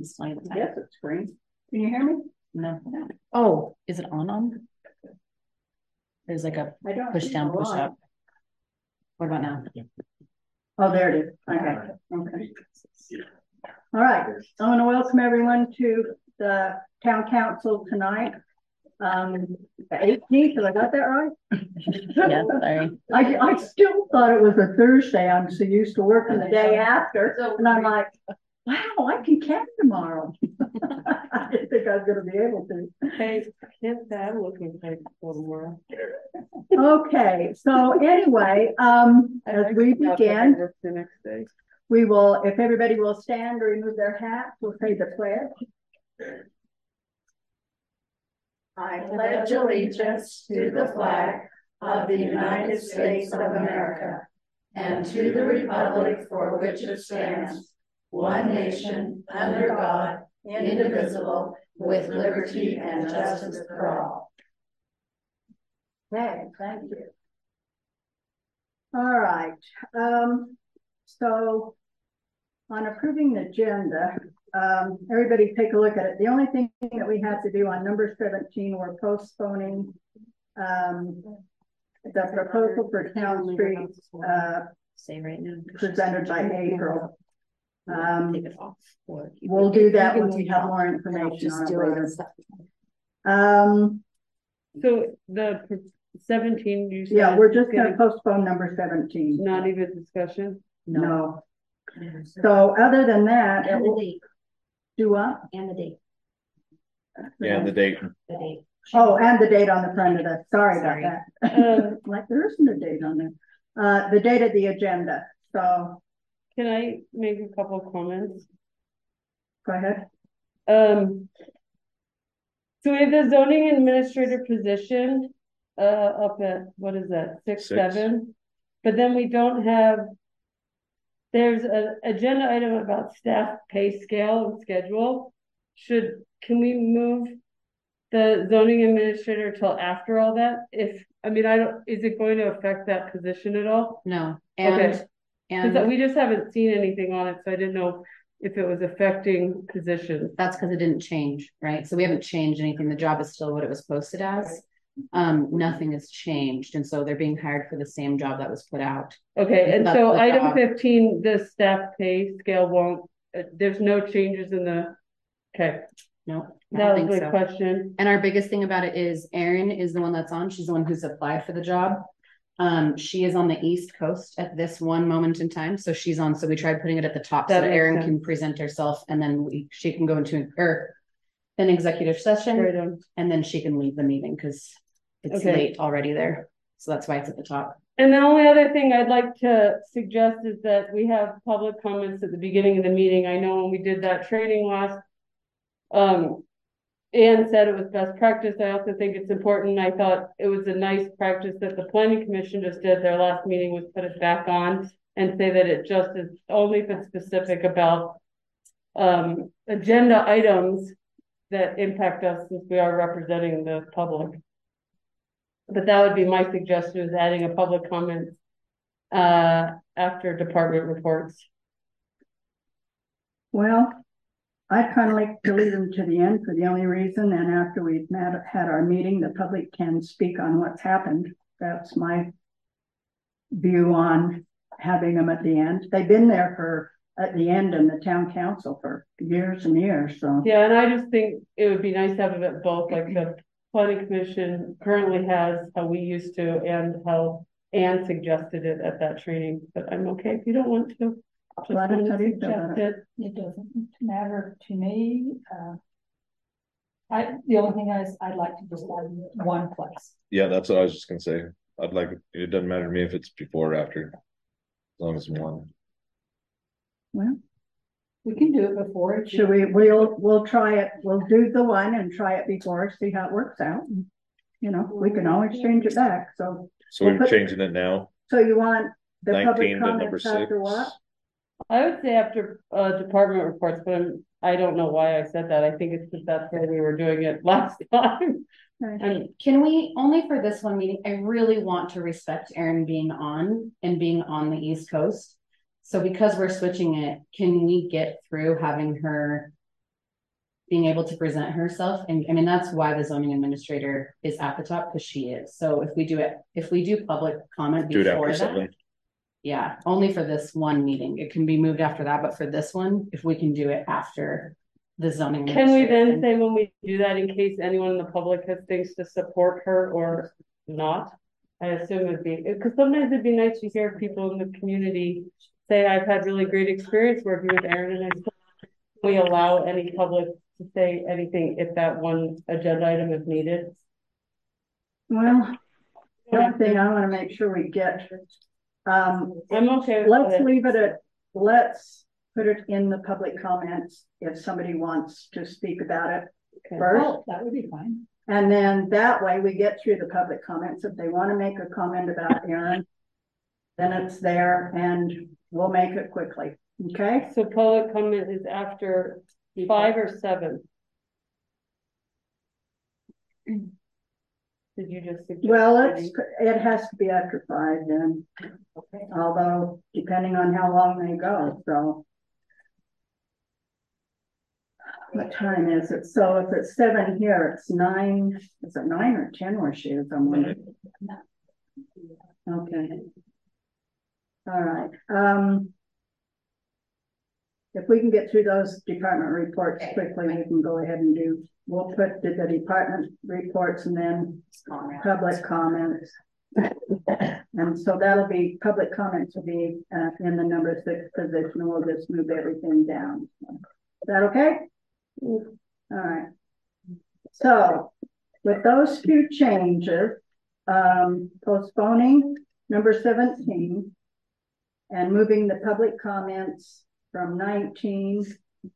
display the time. Yes, it's green. Can you hear me? No. Oh, is it on? There's like a push down, push up. What about now? Oh, there it is. Okay. Okay. All right. I want to welcome everyone to the town council tonight. The 18th, have I got that right? Yeah, sorry. I still thought it was a Thursday. I'm so used to working the day after. And I'm like, wow, I can camp tomorrow. I didn't think I was going to be able to. Hey, can't that looking like tomorrow? Okay, so anyway, as we begin, the next day. we will, if everybody will stand or remove their hats, we'll say the pledge. I pledge allegiance to the flag of the United States of America and to the republic for which it stands, one nation, under God, indivisible, with liberty and justice for all. Okay, thank you. All right, so on approving the agenda, everybody take a look at it. The only thing that we have to do on number 17, we're postponing the proposal for Town Street Say right now. presented by April. Take it off. We'll do that when we have more information on it later. So the 17, you said, Yeah, we're just going to postpone number 17. not even discussion. No. So other than that, And the date. do what? And the date. Yeah, the date. The date. Oh, and the date on the front of the, sorry about that. Like there isn't a date on there. The date of the agenda. So Can I make a couple of comments? go ahead. So we have the zoning administrator position up at, what is that, 6, 7? But then we don't have, there's an agenda item about staff pay scale and schedule. Can we move the zoning administrator till after all that? Is it going to affect that position at all? No. Okay. And we just haven't seen anything on it, so I didn't know if it was affecting positions. that's because it didn't change, right? So we haven't changed anything. The job is still what it was posted as. Nothing has changed. And so they're being hired for the same job that was put out. Okay, and That's so the item job. 15, the staff pay scale won't, there's no changes in the, okay, No, I that don't was think my so. question. And our biggest thing about it is Erin is the one that's on. She's the one who's applied for the job. She is on the East Coast at this one moment in time. So she's on. So we tried putting it at the top so That that makes Erin sense. can present herself and then she can go into an executive session Right on. and then she can leave the meeting because it's Okay. late already there. So that's why it's at the top. And the only other thing I'd like to suggest is that we have public comments at the beginning of the meeting. I know when we did that training last, Anne said it was best practice. I also think it's important. I thought it was a nice practice that the planning commission just did. Their last meeting was put it back on and say that it just is only if it's specific about agenda items that impact us since we are representing the public. But that would be my suggestion, is adding a public comment after department reports. Well, I'd kind of like to leave them to the end for the only reason, and after we've had our meeting, the public can speak on what's happened. That's my view on having them at the end. They've been there at the end in the town council for years and years. So Yeah, and I just think it would be nice to have it both, like the planning commission currently has, how we used to, and how Anne suggested it at that training. But I'm okay if you don't want to. Just Well, wanted how to do you feel suggest about it. It doesn't matter to me. The only thing is I'd like to just add one place. Yeah, that's what I was just gonna say. It doesn't matter to me if it's before or after, as long as it's one. well, We can do it before. It should we'll try it. We'll do the one and try it before, see how it works out. You know, we can always change it back. So So we're changing it now. So you want the 19 public to number comments after 6. what? I would say after department reports, but I don't know why I said that. I think it's because that's where we were doing it last time. And Can we, only for this one meeting, I really want to respect Erin being on the East Coast. So because we're switching it, can we get through having her being able to present herself. And I mean, that's why the zoning administrator is at the top, because she is. So if we do public comment Do it before after that, 7. yeah, only for this one meeting. It can be moved after that, but for this one, if we can do it after the zoning. Can we then administrator- say when we do that, in case anyone in the public has things to support her or not? I assume it'd be, because sometimes it'd be nice to hear people in the community say, I've had really great experience working with Erin, and we allow any public to say anything if that one agenda item is needed. Well, one thing I wanna make sure we get, I'm okay with let's it. leave it at, let's put it in the public comments if somebody wants to speak about it Okay. first. Oh, that would be fine. And then that way we get through the public comments. If they want to make a comment about Erin, then it's there and we'll make it quickly. Okay? So public comment is after 5 or 7? Did you just suggest? Well, maybe? it has to be after 5 then, Okay. although depending on how long they go, so. What time is it? So if it's 7 here, it's 9, is it 9 or 10 where she is? I'm wondering. Okay. All right, if we can get through those department reports quickly, we can go ahead and we'll put the department reports and then public comments. And so that'll be, public comments will be in the number 6 position, and we'll just move everything down. Is that okay? All right. So with those 2 changes, postponing number 17 and moving the public comments from 19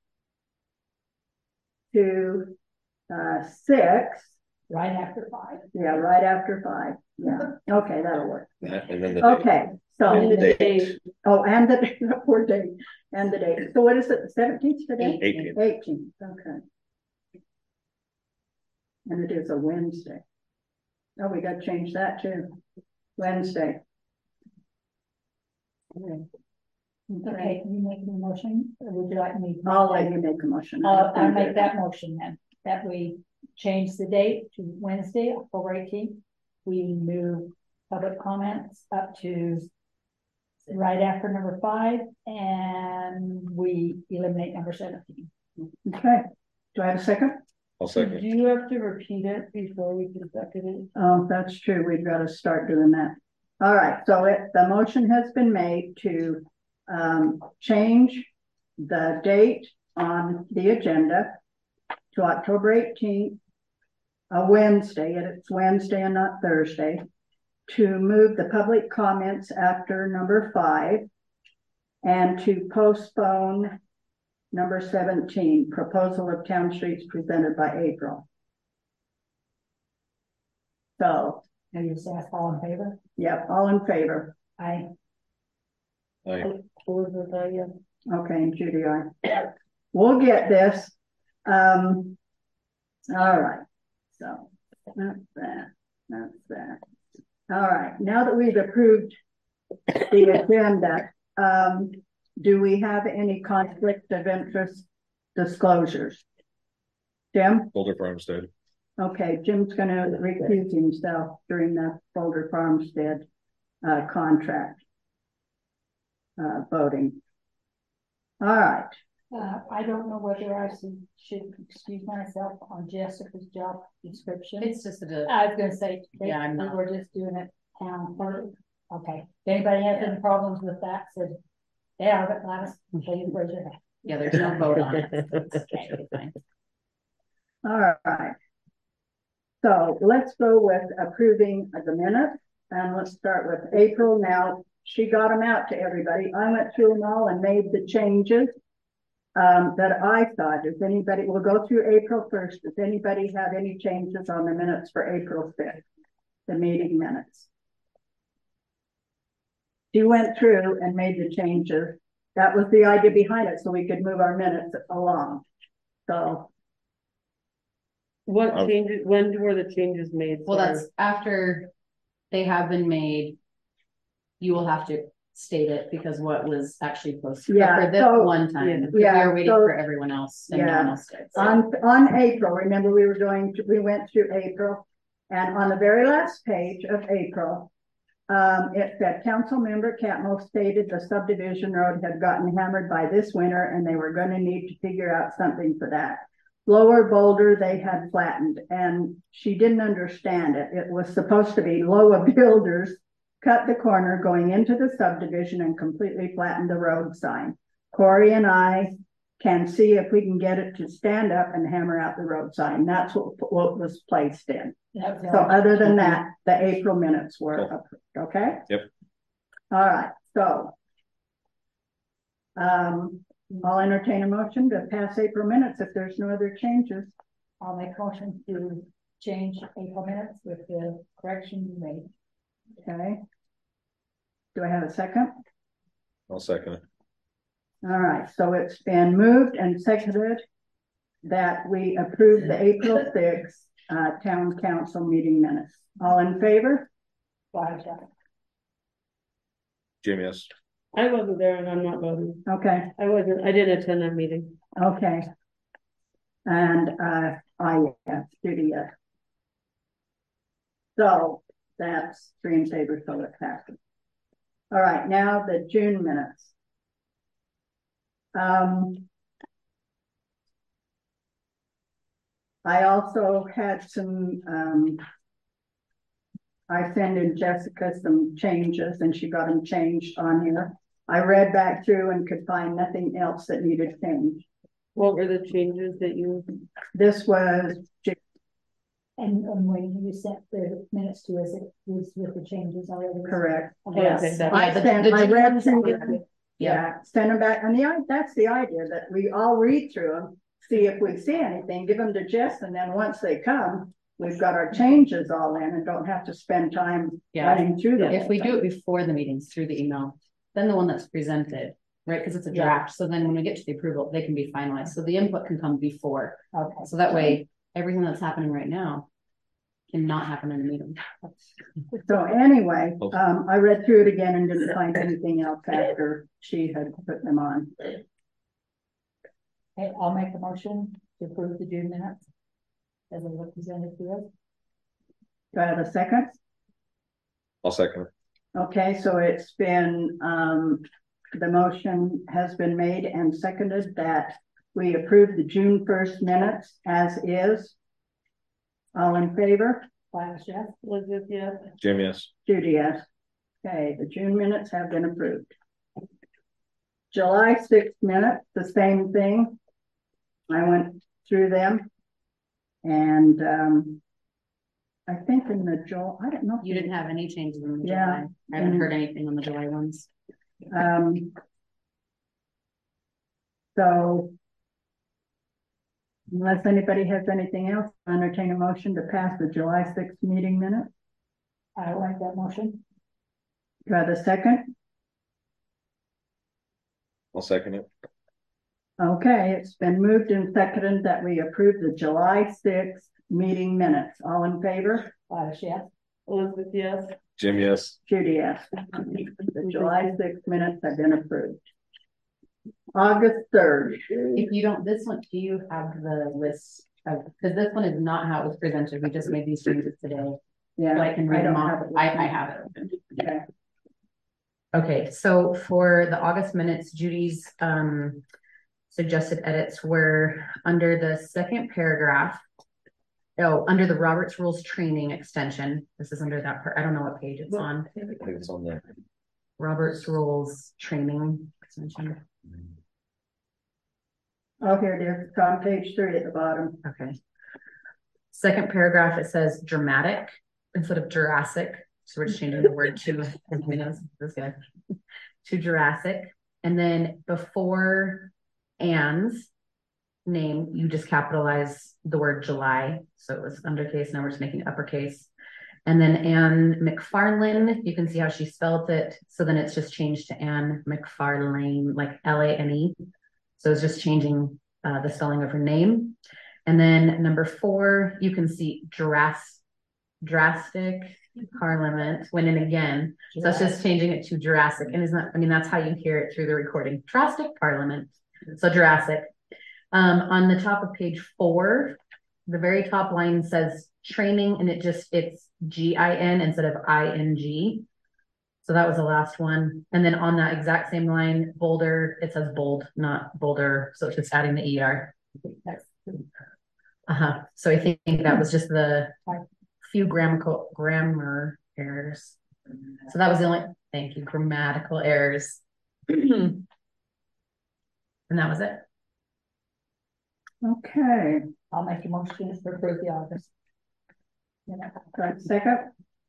to 6. Right after 5. Yeah, right after 5. Yeah. Okay, that'll work. And then the Okay. So, And the date. date. oh, and the poor date and the date. So what is it? The 17th today? 18. 18th. Okay. And it is a Wednesday. Oh, we got to change that too. Wednesday. Okay, can you make the motion, or would you like me? to I'll let you make a motion. I'll make that motion then, that we change the date to Wednesday, October 18th. We move public comments up to right after number 5, and we eliminate number 17. Okay. Do I have a second? I'll Do second. you have to repeat it before we can second it? Oh, that's true. We've got to start doing that. All right. So the motion has been made to change the date on the agenda to October 18th, a Wednesday, and it's Wednesday and not Thursday, to move the public comments after number 5 and to postpone number 17, proposal of town streets presented by April. So, Now you just ask all in favor? yep, all in favor. Aye. Elizabeth, yeah. Okay, and Judy, we'll get this. All right, so that's that. All right, now that we've approved the agenda, do we have any conflict of interest disclosures? Jim? Boulder Farmstead. Okay, Jim's gonna recuse himself during the Boulder Farmstead contract voting. All right, I don't know whether I should excuse myself on Jessica's job description. It's just a, I was gonna say, Yeah, I'm not. we're just doing it town clerk. Okay, if anybody has any problems with that, said, yeah, but Gladys, please raise your hand. yeah, there's no vote on it. It should be fine. all right. So let's go with approving the minutes, and let's start with April. Now, she got them out to everybody. I went through them all and made the changes that I thought. If anybody, we'll go through April 1st. Does anybody have any changes on the minutes for April 5th, the meeting minutes? She went through and made the changes. That was the idea behind it, so we could move our minutes along. So, What changes, when were the changes made? Well, Sorry. that's after they have been made. You will have to state it because what was actually posted. But Yeah, for this so- one time, because yeah, we were waiting so- for everyone else and no one Yeah. else did. So. On April, remember we went through April, and on the very last page of April, it said council member Catmull stated the subdivision road had gotten hammered by this winter and they were going to need to figure out something for that. Lower Boulder, they had flattened, and she didn't understand it. It was supposed to be Loa Builders cut the corner going into the subdivision and completely flattened the road sign. Corey and I can see if we can get it to stand up and hammer out the road sign. That's what was placed in. That was So all. other than that, the April minutes were Cool. approved, okay? Yep. All right, so I'll entertain a motion to pass April minutes if there's no other changes. I'll make a motion to change April minutes with the correction you made. Okay. Do I have a second? I'll second it. All right, so it's been moved and seconded that we approve the April 6th town council meeting minutes. All in favor? Jim, yes. I wasn't there and I'm not voting. Okay, I didn't attend that meeting. okay. And yes, Judy, yes. So that's 3 in favor, so it passes. All right, now the June minutes. I also had some, I sent in Jessica some changes and she got them changed on here. I read back through and could find nothing else that needed change. What were the changes that you? This was, And when you sent the minutes to us, it was with the changes already. correct. Yes. Okay, that- I the- sent, the I June read ones through are- them. Yeah, send them back. And that's the idea, that we all read through them, see if we see anything, give them to Jess, and then once they come, we've got our changes all in and don't have to spend time Yeah. running through them. If we do it before the meetings through the email, then the one that's presented, right? Because it's a Yeah. draft. So then when we get to the approval, they can be finalized. So the input can come before. Okay. So that way, everything that's happening right now cannot happen in a meeting. So anyway, I read through it again and didn't find anything else after she had put them on. Okay, I'll make a motion to approve the June minutes as it was presented to us. Do I have a second? I'll second it. Okay, so it's been, the motion has been made and seconded that we approve the June 1st minutes as is. All in favor? Yes. Elizabeth, yes. Jim, yes. Judy, yes. Okay, the June minutes have been approved. July 6th minutes, the same thing. I went through them. And I think in the I don't know. You didn't have any changes in the Yeah. July. I haven't heard anything on the July ones. So unless anybody has anything else, I entertain a motion to pass the July 6th meeting minutes. I like that motion. Do I have a second? I'll second it. Okay, it's been moved and seconded that we approve the July 6th meeting minutes. All in favor? Yes. Elizabeth, yes. Jim, yes. Judy, yes. The July 6th minutes have been approved. August 3rd. If you don't, this one, do you have the list of, because this one is not how it was presented. We just made these changes today. Yeah. So I can read don't them off. have it with I me. have it. Okay. Okay, so for the August minutes, Judy's suggested edits were under the second paragraph. Oh, under the Roberts Rules Training Extension. This is under that part. I don't know what page it's on. I think it's on there. Roberts Rules Training Extension. Oh, here it is. It's on page 3 at the bottom. Okay. Second paragraph, it says dramatic instead of Jurassic. So we're just changing the word to this guy to Jurassic. And then before Anne's name, you just capitalize the word July. So it was undercase, now we're just making it uppercase. And then Anne McFarlane, you can see how she spelled it. So then it's just changed to Anne McFarlane, like Lane. So it's just changing the spelling of her name. And then number 4, you can see drastic Parliament went in again. So it's just changing it to Jurassic. And isn't that, I mean, that's how you hear it through the recording. Jurassic Parliament. So Jurassic. On the top of page 4, the very top line says training, and it's GIN instead of ING. So that was the last one. And then on that exact same line, Boulder, it says bold, not Boulder. So it's just adding the ER. So I think that was just the few grammar errors. So that was the only, thank you, grammatical errors. And that was it. Okay, I'll make a motion to approve the August. right, second.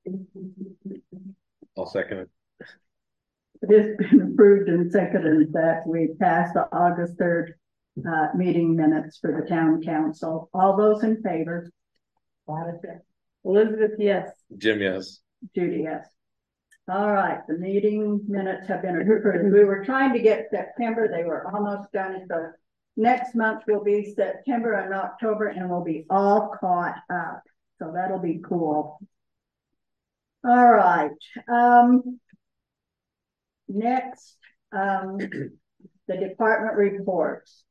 I'll second it. It has been approved and seconded that we pass the August 3rd meeting minutes for the town council. All those in favor? Elizabeth, yes. Jim, yes. Judy, yes. All right, the meeting minutes have been approved. We were trying to get September, they were almost done, so next month will be September and October, and we'll be all caught up. So that'll be cool. All right. Next, the department reports.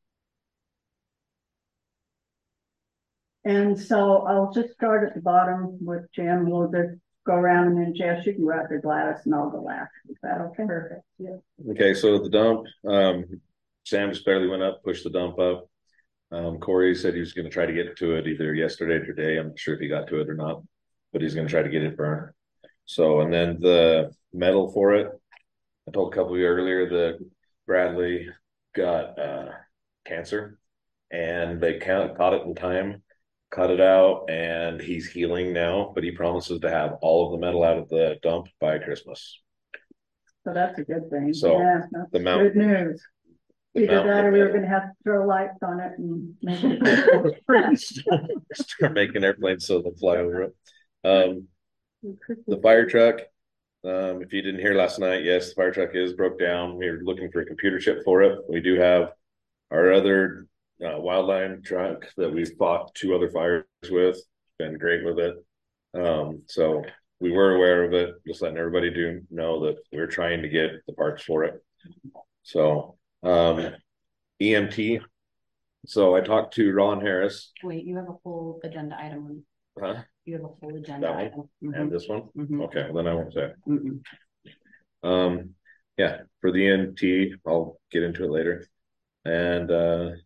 And so I'll just start at the bottom with Jim. We'll just go around, and then Jess, you can go after Gladys, and I'll go last. Is that okay? Perfect. Yeah. Okay, so the dump, Sam just barely went up, pushed the dump up. Corey said he was going to try to get to it either yesterday or today. I'm not sure if he got to it or not, but he's going to try to get it burned. So, and then the metal for it, I told a couple of you earlier that Bradley got cancer, and they caught it in time, cut it out, and he's healing now, but he promises to have all of the metal out of the dump by Christmas. So that's a good thing. So yeah, that's the good news. Either that or we were going to have to throw lights on it and make it start making airplanes so they'll fly over it. The fire truck, if you didn't hear last night, yes, the fire truck is broke down. We're looking for a computer chip for it. We do have our other Wildline truck that we've fought 2 other fires with, been great with it. So we were aware of it, just letting everybody know that we're trying to get the parts for it. So EMT. So I talked to Ron Harris. Wait, you have a full agenda item. Huh? You have a full agenda That item. one? And this one? Okay, well, then I won't say it. Yeah, for the EMT, I'll get into it later. And Do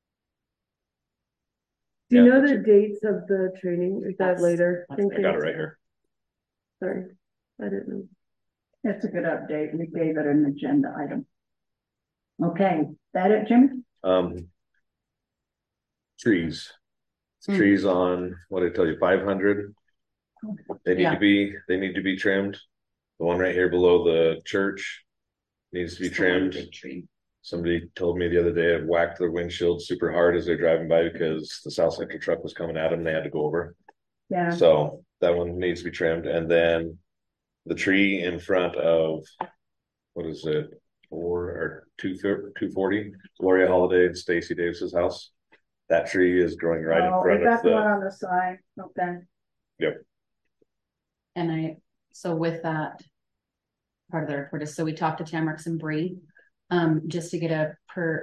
you know the dates of the training? Is that later? I got it right here. Sorry, I didn't know. That's a good update. We gave it an agenda item. Okay, that it, Jim? Trees. Trees on, what did I tell you, 500? They need to be trimmed. The one right here below the church needs to be trimmed. Somebody told me the other day it whacked their windshield super hard as they're driving by because the South Central truck was coming at them. They had to go over. Yeah. So that one needs to be trimmed. And then the tree in front of, what is it, 240, Gloria Holiday and Stacy Davis's house. That tree is growing right in front of the one on the side. Okay. Yep. And so with that part of the report is, so we talked to Tamarack and Bree, just to get a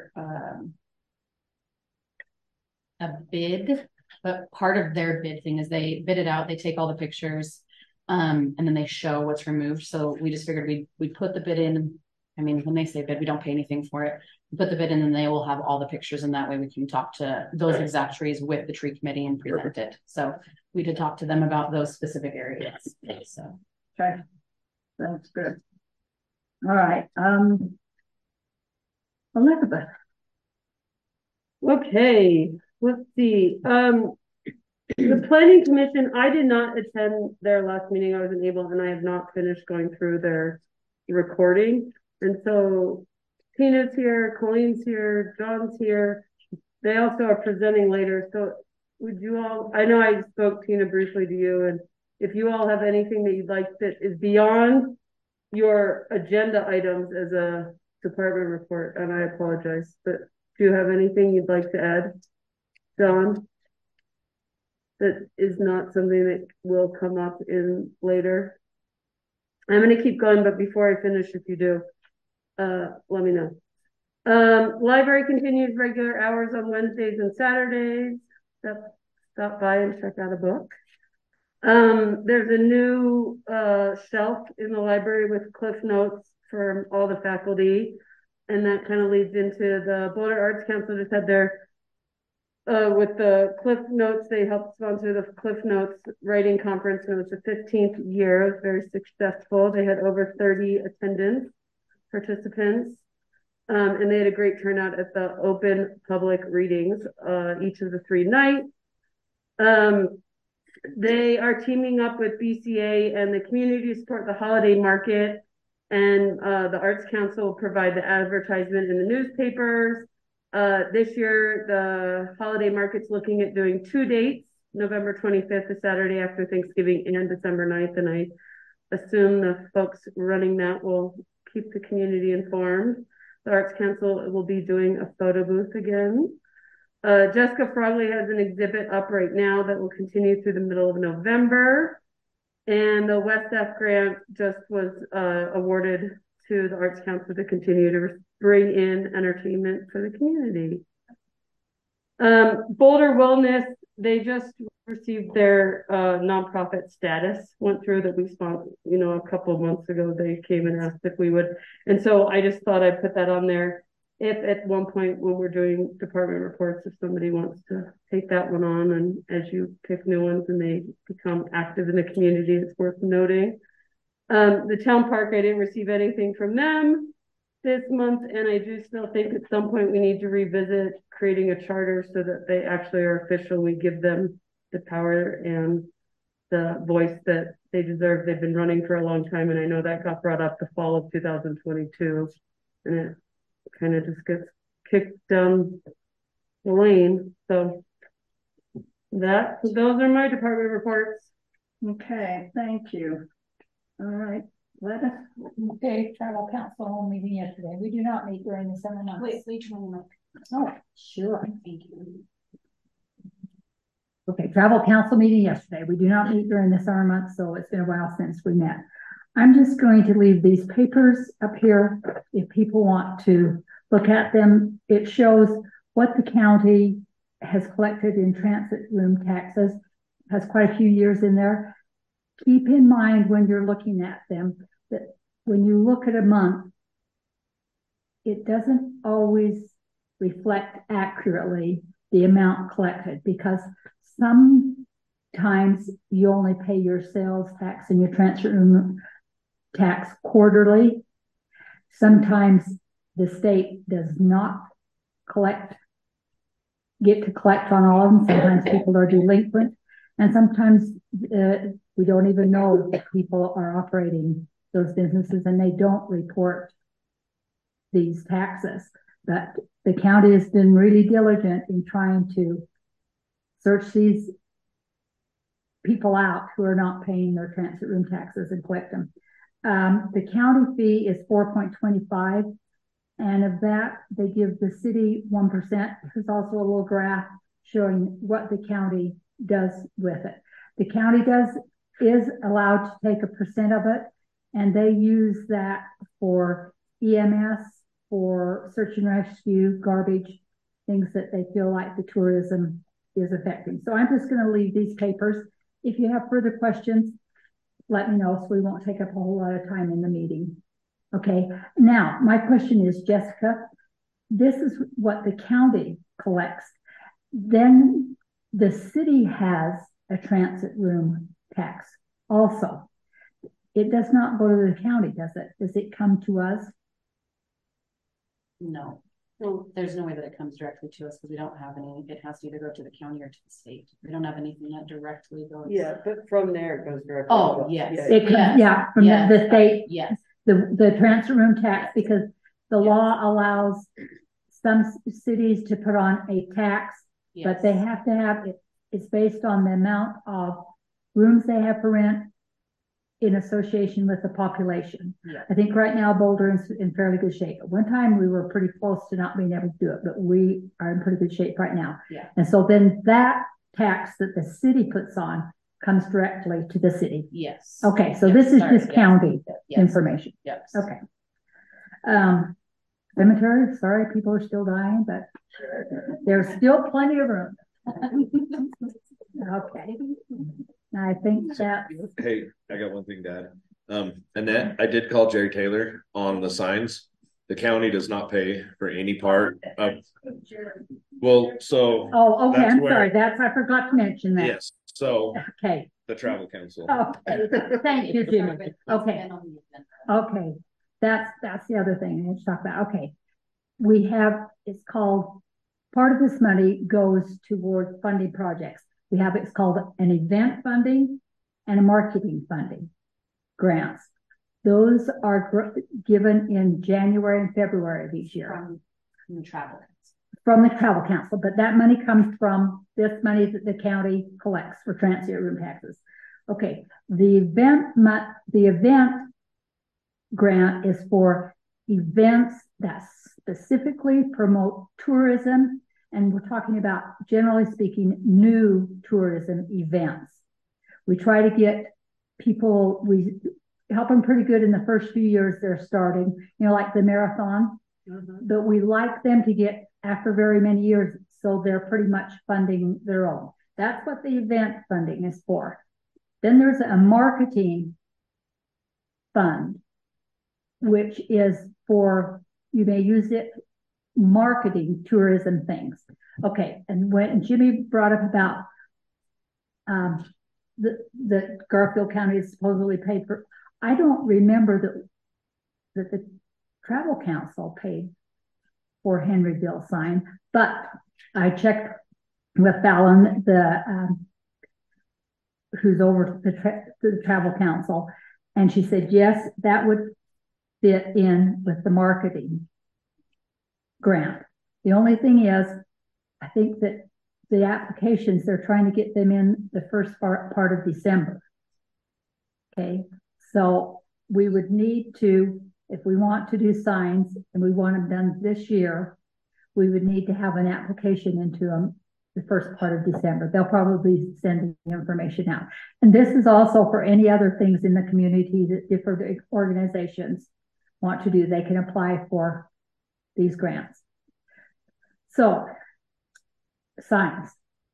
bid, but part of their bid thing is they bid it out, they take all the pictures, and then they show what's removed. So we just figured we'd put the bid in. I mean, when they say bid, we don't pay anything for it. We put the bid in, and they will have all the pictures, and that way we can talk to those exact trees with the tree committee and present it. So we did talk to them about those specific areas. So okay, that's good. All right, Elizabeth. Okay, let's see. The planning commission, I did not attend their last meeting. I wasn't able, and I have not finished going through their recording. And so Tina's here, Colleen's here, John's here. They also are presenting later. So would you all, I know I spoke, Tina, briefly to you, and if you all have anything that you'd like that is beyond your agenda items as a department report, and I apologize, but do you have anything you'd like to add, John? that is not something that will come up in later. I'm gonna keep going, but before I finish, if you do, let me know. Library continues regular hours on Wednesdays and Saturdays. Stop by and check out a book. There's a new shelf in the library with cliff notes for all the faculty. And that kind of leads into the Boulder Arts Council just had their with the Cliff Notes, they helped sponsor the Cliff Notes writing conference, and it was the 15th year. It was very successful. They had over 30 participants, and they had a great turnout at the open public readings each of the 3 nights. They are teaming up with BCA and the community to support the holiday market, and the Arts Council will provide the advertisement in the newspapers. This year, the holiday market's looking at doing 2 dates, November 25th, the Saturday after Thanksgiving, and December 9th. And I assume the folks running that will keep the community informed. The Arts Council will be doing a photo booth again. Jessica Frogley has an exhibit up right now that will continue through the middle of November. And the West F grant just was awarded to the Arts Council to continue to bring in entertainment for the community. Boulder Wellness, they just received their nonprofit status, went through that we sponsored, a couple of months ago. They came and asked if we would. And so I just thought I'd put that on there. If at one point when we're doing department reports, if somebody wants to take that one on, and as you pick new ones and they become active in the community, it's worth noting. The town park, I didn't receive anything from them this month, and I do still think at some point we need to revisit creating a charter so that they actually are official. We give them the power and the voice that they deserve. They've been running for a long time, and I know that got brought up the fall of 2022, and it kind of just gets kicked down the lane. So those are my department reports. Okay, thank you. All right, Okay, travel council meeting yesterday. We do not meet during the summer months. Wait, Oh, sure. thank you. Okay, travel council meeting yesterday. We do not meet during the summer months, so it's been a while since we met. I'm just going to leave these papers up here if people want to look at them. It shows what the county has collected in transit room taxes, has quite a few years in there. Keep in mind when you're looking at them that when you look at a month, it doesn't always reflect accurately the amount collected, because sometimes you only pay your sales tax and your transit room tax quarterly. Sometimes the state does not get to collect on all of them. Sometimes people are delinquent, and sometimes we don't even know that people are operating those businesses and they don't report these taxes. But the county has been really diligent in trying to search these people out who are not paying their transit room taxes and collect them. The county fee is 4.25, and of that they give the city 1%. There's also a little graph showing what the county does with it. The county is allowed to take 1% of it, and they use that for EMS, for search and rescue, garbage, things that they feel like the tourism is affecting. So I'm just going to leave these papers. If you have further questions, let me know so we won't take up a whole lot of time in the meeting. Okay, now my question is, Jessica, this is what the county collects. Then the city has a transit room tax also. It does not go to the county, does it? Does it come to us? No. Well, there's no way that it comes directly to us because we don't have any. It has to either go to the county or to the state. We don't have anything that directly goes. Yeah, but from there it goes directly. Oh, yes. It comes, from the state. Yes. The transit room tax, because the law allows some cities to put on a tax, but they have to have it. It's based on the amount of rooms they have for rent in association with the population. Yeah. I think right now Boulder is in fairly good shape. At one time we were pretty close to not being able to do it, but we are in pretty good shape right now. Yeah. And so then that tax that the city puts on comes directly to the city. Yes. Okay, so Yes, this is sorry, just yes. county Yes. information. Yes. Okay. Cemetery, sorry, people are still dying, but there's still plenty of room. Okay. I think that, Hey, I got one thing to add. Annette, I did call Jerry Taylor on the signs. The county does not pay for any part of, well, so, oh, okay, That's I'm where- sorry, I forgot to mention that. yes, so Okay, the travel council. okay, thank you, Jimmy. Okay, okay, that's the other thing I need to talk about. Okay. We have, it's called, part of this money goes toward funding projects. We have, it's called an event funding and a marketing funding grants. Those are given in January and February of each year. From the travel. From the travel council, but that money comes from this money that the county collects for transient room taxes. Okay, the event grant is for events that specifically promote tourism, and we're talking about, generally speaking, new tourism events. We try to get people, we help them pretty good in the first few years they're starting, like the marathon, but we like them to get after very many years, so they're pretty much funding their own. That's what the event funding is for. Then there's a marketing fund, which is for, you may use it marketing tourism things. Okay, and when Jimmy brought up about the Garfield County is supposedly paid for, I don't remember that the travel council paid for Henryville sign, but I checked with Fallon, who's over the travel council, and she said, yes, that would fit in with the marketing grant. The only thing is, I think that the applications, they're trying to get them in the first part of December. Okay, so we would need to, if we want to do signs and we want them done this year, we would need to have an application into them the first part of December. They'll probably be sending information out. And this is also for any other things in the community that different organizations want to do. They can apply for these grants. So, signs.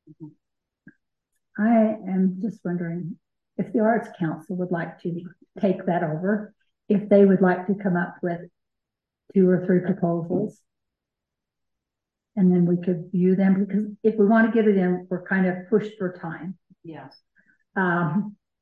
I am just wondering if the Arts Council would like to take that over, if they would like to come up with 2 or 3 proposals. And then we could view them, because if we want to get it in, we're kind of pushed for time. Yes. I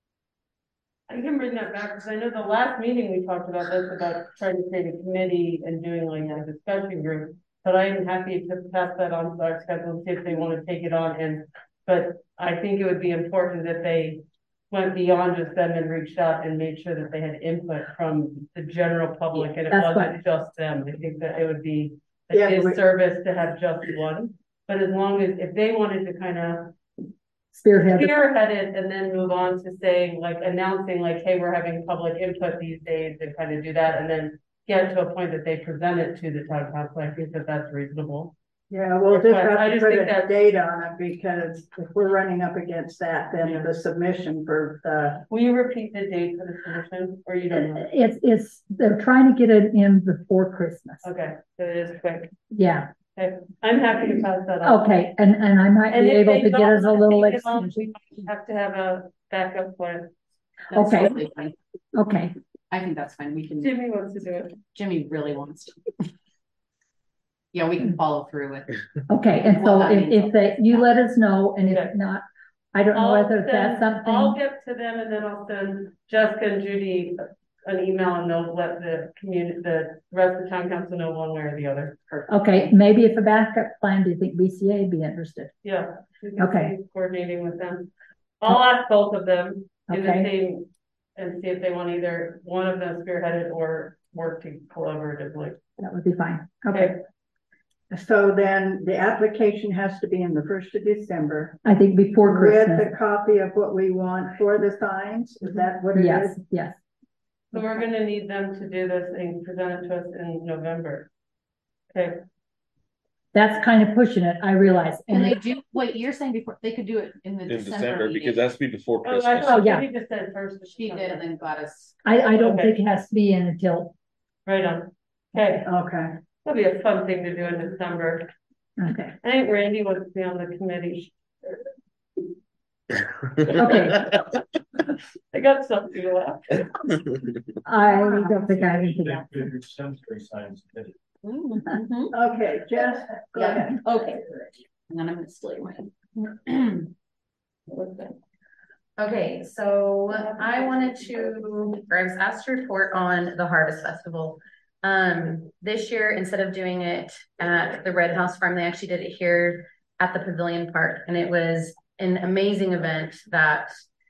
can bring that back, because I know the last meeting we talked about this, about trying to create a committee and doing like a discussion group. But I am happy to pass that on to our schedule and see if they want to take it on. But I think it would be important that they went beyond just them and reached out and made sure that they had input from the general public, and it wasn't just them. I think that it would be a disservice to have just one. But as long as, if they wanted to kind of spearhead it and then move on to saying, like, announcing like, hey, we're having public input these days, and kind of do that, and then get to a point that they present it to the town council, I think that that's reasonable. Yeah, we'll just have I to just put think a that- date on it, because if we're running up against that, then Yeah. the submission for Will you repeat the date for the submission, or you don't know? It's they're trying to get it in before Christmas. Okay, so it is quick. Yeah. Okay, I'm happy to pass that on. Okay, and I might And be if able they to get don't us a wanna little take it on, extension. we have to have a backup plan. That's Okay. totally fine. Okay, I think that's fine. We can, Jimmy wants to do it. Jimmy really wants to. Yeah, we can follow through with. okay, and so Well, that if means- you let us know, and Yeah. if not, I don't know whether that's I'll something. get to them, and then I'll send Jessica and Judy an email, and they'll let the rest of the town council know one way or the other. Okay, maybe if a backup plan, do you think BCA would be interested? Yeah. we can Okay. see coordinating with them. I'll ask both of them, do the Okay. same, and see if they want either one of them spearheaded or work to collaboratively. That would be fine. Okay, so then the application has to be in the 1st of December. I think before With Christmas. a copy of what we want for the signs, is that what it is? Yes, yes. So we're gonna need them to do this and present it to us in November. Okay. That's kind of pushing it, I realize. And they do, wait, you're saying before, they could do it in the In December December, meeting. because that's be before Oh, Christmas. Oh, yeah. She just said first. She did, and then Gladys. I don't Okay. think it has to be in until, Right on. Okay, Okay. that'll be a fun thing to do in December. okay. I think Randy wants to be on the committee. Okay. I got something to laugh. I don't think I have anything else. Okay, Jess, go ahead. Okay. And then I'm gonna steal your one. Okay, so I wanted to, or I was asked to report on the Harvest Festival. This year, instead of doing it at the Red House Farm, they actually did it here at the Pavilion Park, and it was an amazing event that,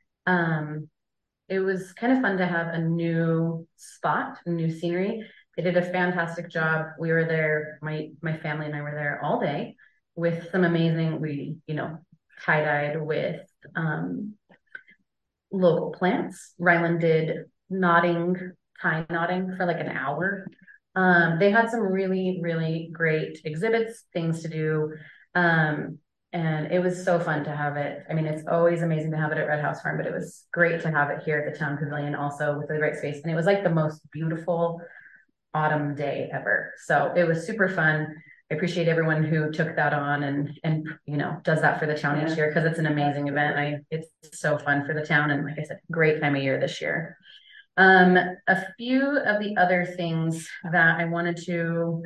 it was kind of fun to have a new spot, a new scenery. They did a fantastic job. We were there, my family and I were there all day with some amazing, we, tie-dyed with, local plants. Ryland did tie knotting for like an hour. They had some really, really great exhibits, things to do. And it was so fun to have it. I mean, it's always amazing to have it at Red House Farm, but it was great to have it here at the Town Pavilion also with the right space. And it was like the most beautiful autumn day ever. So it was super fun. I appreciate everyone who took that on and does that for the town each year, because it's an amazing event. It's so fun for the town, and like I said, great time of year this year. A few of the other things that I wanted to,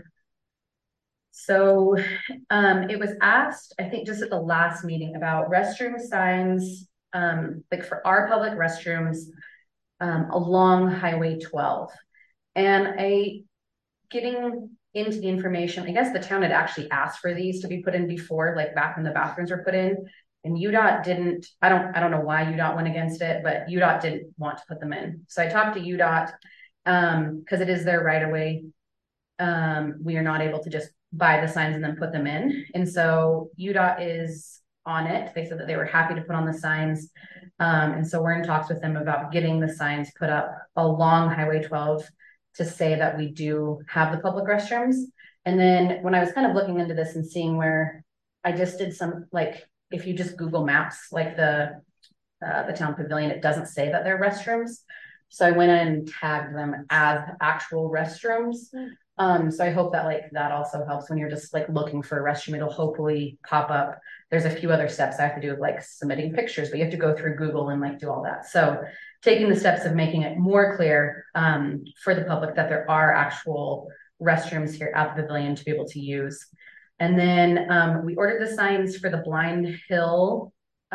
so it was asked, I think just at the last meeting, about restroom signs, like for our public restrooms along Highway 12. And getting into the information, I guess the town had actually asked for these to be put in before, like back when the bathrooms were put in, and UDOT didn't. I don't know why UDOT went against it, but UDOT didn't want to put them in. So I talked to UDOT because it is their right of way. We are not able to just buy the signs and then put them in, and so UDOT is on it. They said that they were happy to put on the signs, and so we're in talks with them about getting the signs put up along Highway 12 to say that we do have the public restrooms. And then when I was kind of looking into this and seeing where I just did some, like, if you just Google Maps, like the Town Pavilion, it doesn't say that they're restrooms. So I went in and tagged them as actual restrooms. So I hope that that also helps when you're just like looking for a restroom. It'll hopefully pop up. There's a few other steps I have to do, like submitting pictures, but you have to go through Google and do all that. So taking the steps of making it more clear for the public that there are actual restrooms here at the pavilion to be able to use. And then we ordered the signs for the Blind Hill,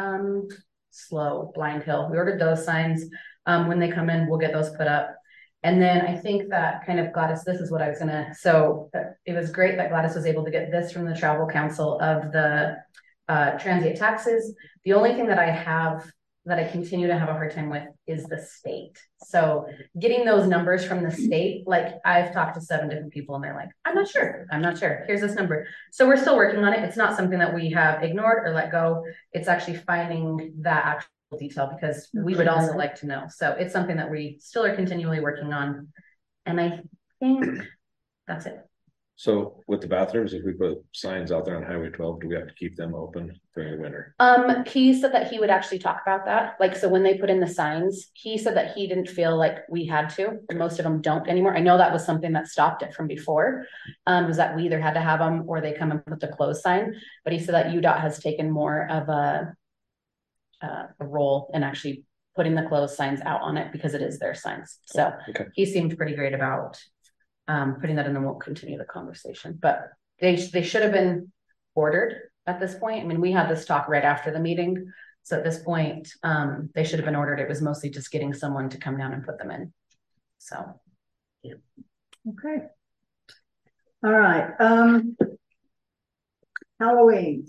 Blind Hill. We ordered those signs. When they come in, we'll get those put up. And then I think that kind of Gladys, this is what I was so it was great that Gladys was able to get this from the Travel Council of the transient taxes. The only thing that I continue to have a hard time with is the state. So getting those numbers from the state, like I've talked to 7 different people and they're like, I'm not sure. Here's this number. So we're still working on it. It's not something that we have ignored or let go. It's actually finding that actual detail, because we would also like to know. So it's something that we still are continually working on. And I think that's it. So with the bathrooms, if we put signs out there on Highway 12, do we have to keep them open during the winter? He said that he would actually talk about that. So when they put in the signs, he said that he didn't feel like we had to. Most of them don't anymore. I know that was something that stopped it from before, was that we either had to have them or they come and put the closed sign. But he said that UDOT has taken more of a role in actually putting the closed signs out on it, because it is their signs. So He seemed pretty great about putting that in, and we'll continue the conversation. But they should have been ordered at this point. I mean, we had this talk right after the meeting. So at this point, they should have been ordered. It was mostly just getting someone to come down and put them in. So, yeah. Okay. All right. Halloween.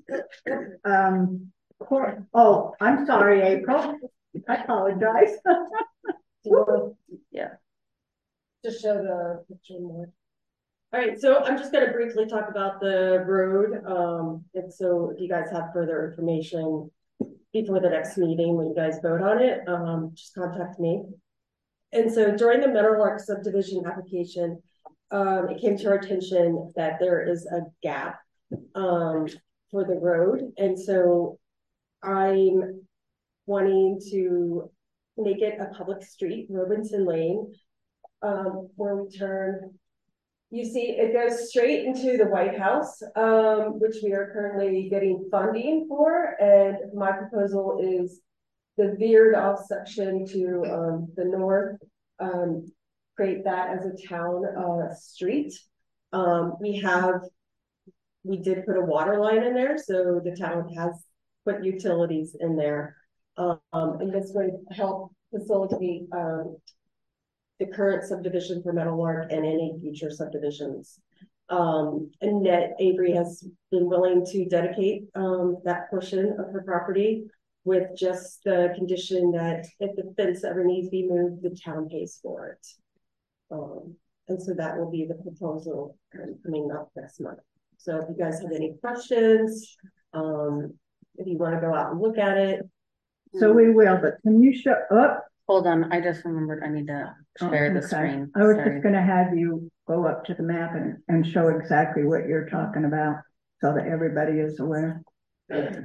Oh, I'm sorry, April. I apologize. Yeah. Just show the picture more. All right, so I'm just going to briefly talk about the road. And so if you guys have further information before the next meeting, when you guys vote on it, just contact me. And so during the Meadowlark subdivision application, it came to our attention that there is a gap for the road. And so I'm wanting to make it a public street, Robinson Lane, where we turn. You see, it goes straight into the White House, which we are currently getting funding for. And my proposal is the veered off section to the north, create that as a town street. We did put a water line in there, so the town has put utilities in there. And this would help facilitate the current subdivision for Meadowlark and any future subdivisions. Annette Avery has been willing to dedicate that portion of her property with just the condition that if the fence ever needs to be moved, the town pays for it. And so that will be the proposal coming up next month. So if you guys have any questions, if you want to go out and look at it. So we will, but can you show up? Hold on, I just remembered I need to share the screen. I was Sorry. just gonna have you go up to the map and show exactly what you're talking about so that everybody is aware. Too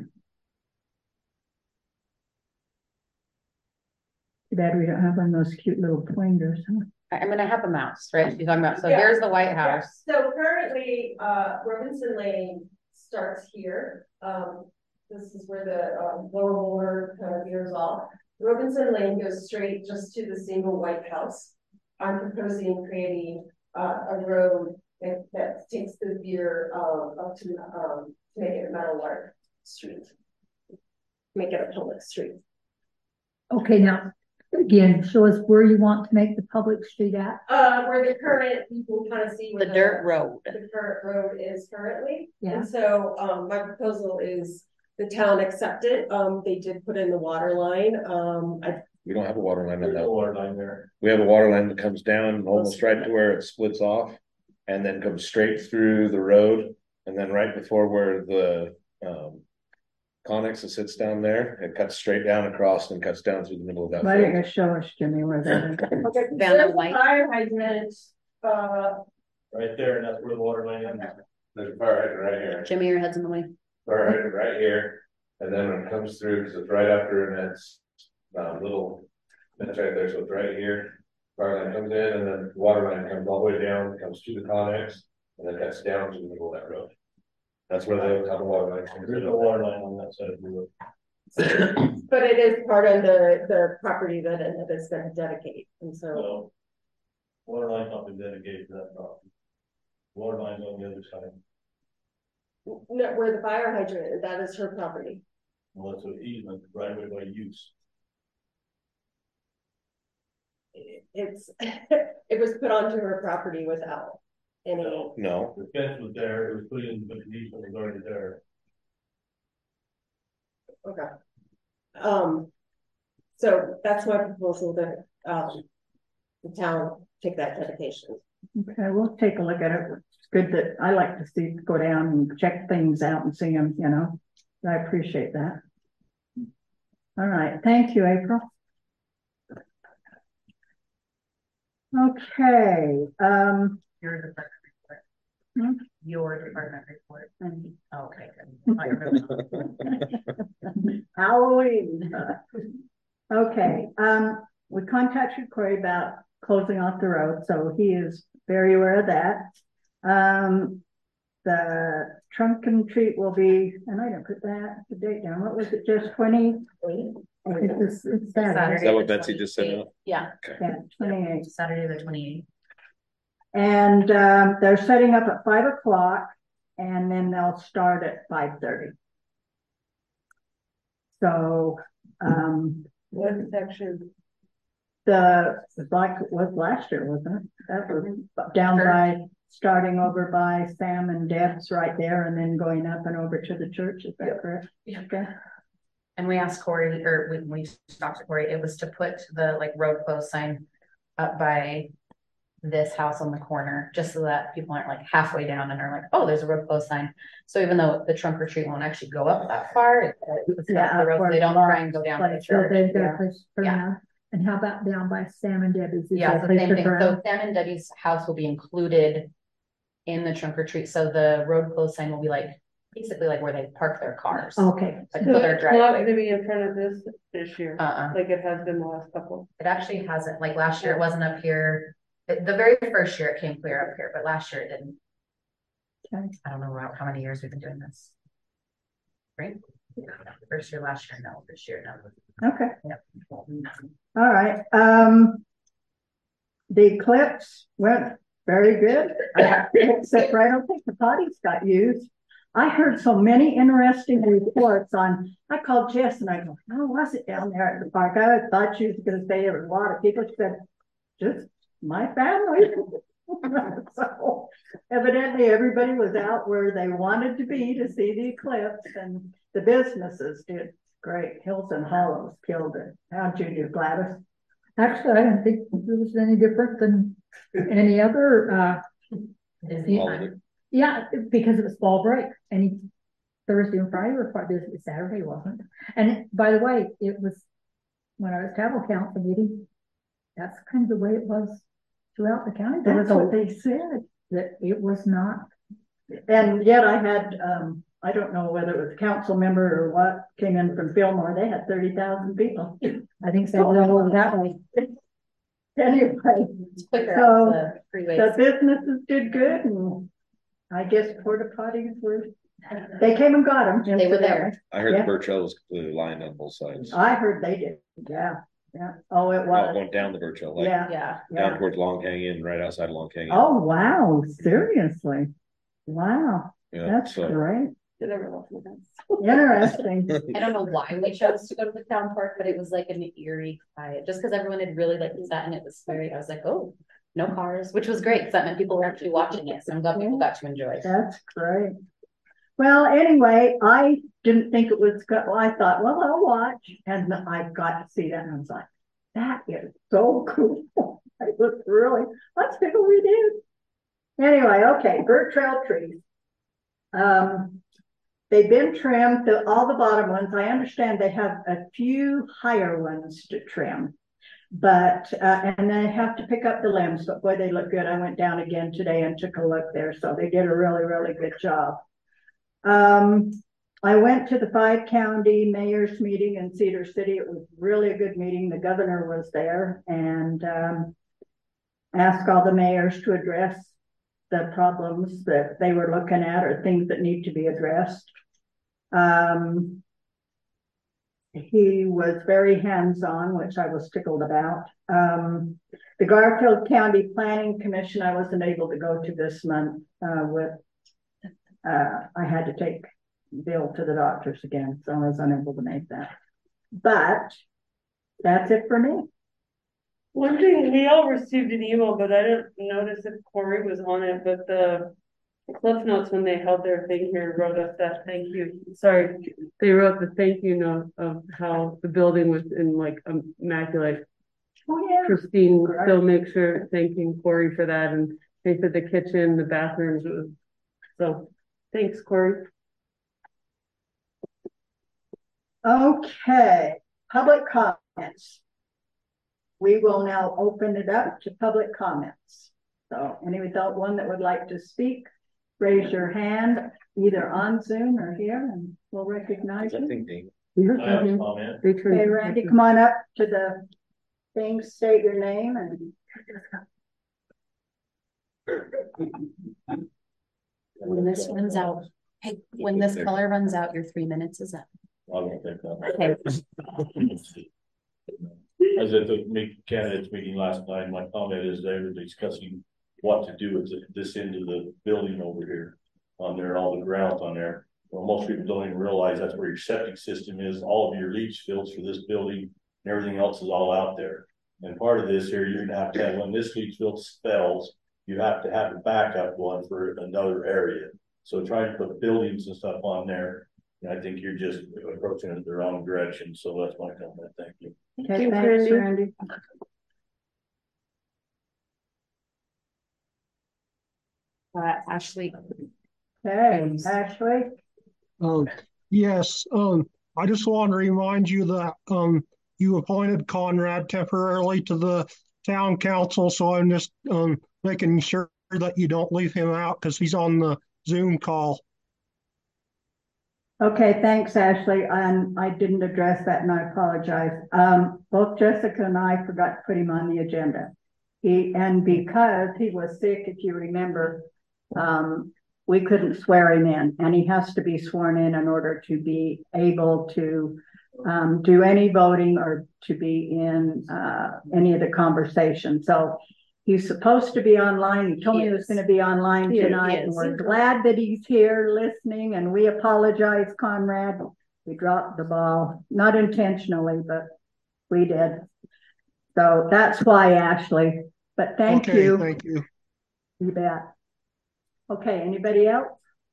bad we don't have one of those cute little pointers, huh? I mean, I have a mouse, right? You're talking about, so Yeah. here's the White House. So currently, Robinson Lane starts here. This is where the lower boulder kind of veers off. Robinson Lane goes straight just to the single White House. I'm proposing creating a road that takes the veer up to make it a Meadowlark Street. Make it a public street. Okay, now, again, show us where you want to make the public street at. Where the current, you can kind of see where The dirt road. the current road is currently. Yeah. And so my proposal is the town accept it. They did put in the water line. We don't have a water line on There's that. no water line there. We have a water line that comes down almost right to where it splits off and then comes straight through the road. And then right before where the Connex sits down there, it cuts straight down across and cuts down through the middle of that. Why don't field. you show us, Jimmy, where that is? Okay, Down there's the White. fire hydrant. Right there, and that's where the water line is. There's a fire hydrant right here. Jimmy, your head's in the way. Fire hydrant right here. And then when it comes through, because it's right after and it's little, that's right there. So it's right here. Fire line comes in and then the water line comes all the way down, comes to the Connex, and then cuts down to the middle of that road. That's where they have a water line. There's no water line on that side of the road. But it is part of the property that it is going to dedicate. And so So, water line's not been dedicated to that property. Water line's on the other side. no, where the fire hydrant, that is her property. Well, it's an easement, right away by use. It's it was put onto her property without any. No, The fence was there, it was put in, but the easement was already there. Okay. So that's my proposal that the town take that dedication. Okay, we'll take a look at it. It's good that I like to see, go down and check things out and see them, you know. I appreciate that. All right, thank you, April. Okay, Your department report. Hmm? Your department report. Okay, good. Halloween. Okay, we contacted Corey about closing off the road, so he is very aware of that. The trunk and treat will be, and I didn't put that, the date down, what was it, just 20? It's Saturday. Is that what Betsy just said? Yeah, Yeah, 28. Saturday the 28th. And they're setting up at 5 o'clock and then they'll start at 5:30. So What section? like it was last year, wasn't it? That was down by, starting over by Sam and Deb's right there and then going up and over to the church, is that correct? Yeah. Okay. And we asked Corey, or we talked to Corey, it was to put the like road close sign up by this house on the corner, just so that people aren't like halfway down and are like, oh, there's a road close sign. So even though the trunk or treat won't actually go up that far, it's Yeah, the road, so they don't try and go down to the church. They've got Yeah. a place for Yeah. now. And how about down by Sam and Debbie's? Is Yeah, there a so place same for thing. her? So Sam and Debbie's house will be included in the trunk or treat. So the road closed sign will be like, basically like where they park their cars. Okay, Like So for their it's not driveway. gonna be in front of this year, Uh-uh. like it has been the last couple. It actually hasn't, like last year it wasn't up here. The very first year it came clear up here, but last year it didn't. Okay. I don't know how many years we've been doing this. Right? First year, last year, no, this year, no. Okay, Yep. all right. The eclipse went very good, except for I don't think the potties got used. I heard so many interesting reports on, I called Jess and I go, how was it down there at the park? I thought she was going to say there was a lot of people. She said, just my family. So evidently everybody was out where they wanted to be to see the eclipse, and the businesses did great. Hills and Hollows killed it. How'd you do, Gladys? actually, I didn't think it was any different than any other, Disney Holiday. time. yeah, because it was fall break. Any Thursday and Friday were quite busy, Saturday wasn't. And by the way, it was, when I was travel council meeting, that's kind of the way it was throughout the county. There That's was what they said. that it was not. And yet I had, I don't know whether it was a council member or what, came in from Fillmore. They had 30,000 people. I think so. All that way. Anyway, It's quicker So, off the freeways. the businesses did good, and I guess porta potties were, they came and got them. They were there. I heard Yeah. the Burchell was completely lined on both sides. I heard they did, yeah, yeah. Oh, it Not was, going down the Burchell, like yeah, Yeah. down yeah. towards Long Canyon, right outside Long Canyon. Oh, wow, seriously? Wow, Yeah, that's so great. Did ever look at that? Interesting. I don't know why we chose to go to the town park, but it was like an eerie quiet, just because everyone had really like sat and it was very, I was like, oh, no cars, which was great, because that meant people were actually watching it, so I'm glad people got to enjoy it. That's great. Well, anyway, I didn't think it was good. Well, I thought, well, I'll watch. And I got to see that and I was like, that is so cool. It was really, let's see what we did. Anyway, okay, bird trail trees. They've been trimmed, all the bottom ones. I understand they have a few higher ones to trim. But, and they have to pick up the limbs, but boy, they look good. I went down again today and took a look there. So they did a really, really good job. I went to the 5-county mayor's meeting in Cedar City. It was really a good meeting. The governor was there and asked all the mayors to address the problems that they were looking at or things that need to be addressed. He was very hands-on, which I was tickled about. The Garfield County Planning Commission, I wasn't able to go to this month I had to take Bill to the doctors again, so I was unable to make that. But that's it for me. One thing, we all received an email, but I didn't notice if Corey was on it, but the Cliff Notes, when they held their thing here, wrote us that thank you. Sorry, they wrote the thank you note of how the building was in like immaculate. Oh, yeah. Christine Right. still make sure thanking Corey for that, and they said the kitchen, the bathrooms, it was, so thanks, Corey. Okay, public comments. We will now open it up to public comments. So any adult one that would like to speak, raise your hand either on Zoom or here and we'll recognize I you. think Dean. I have a comment. Okay, Randy, come on up to the thing, state your name and. When this runs out, hey, when this color runs out, your 3 minutes is up. I don't think that. Okay. I was at the candidates meeting last night. My comment is they were discussing what to do with this end of the building over here. On there, all the grounds on there. Well, most people don't even realize that's where your septic system is. All of your leach fields for this building and everything else is all out there. And part of this here, you're gonna have to have, when this leach field spells, you have to have a backup one for another area. So trying to put buildings and stuff on there, I think you're just approaching it the wrong direction. So that's my comment. Thank you. Okay, thanks, Randy. Ashley. Okay, Ashley. Yes, I just want to remind you that you appointed Conrad temporarily to the town council, so I'm just making sure that you don't leave him out because he's on the Zoom call. Okay, thanks, Ashley. I didn't address that and I apologize. Both Jessica and I forgot to put him on the agenda. Because he was sick, if you remember, we couldn't swear him in, and he has to be sworn in order to be able to do any voting or to be in any of the conversation. So he's supposed to be online. He told me he was going to be online tonight, and we're glad that he's here listening, and we apologize, Conrad. We dropped the ball, not intentionally, but we did. So that's why, Ashley. But thank you. Thank you. You bet. Okay, anybody else?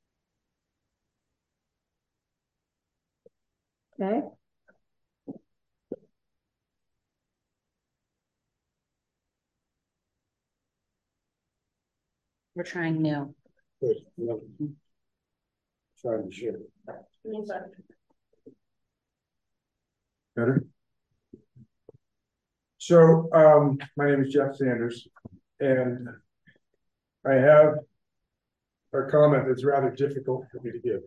Okay. We're trying new. Trying to share. Better. So, my name is Jeff Sanders, and I have a comment that's rather difficult for me to give.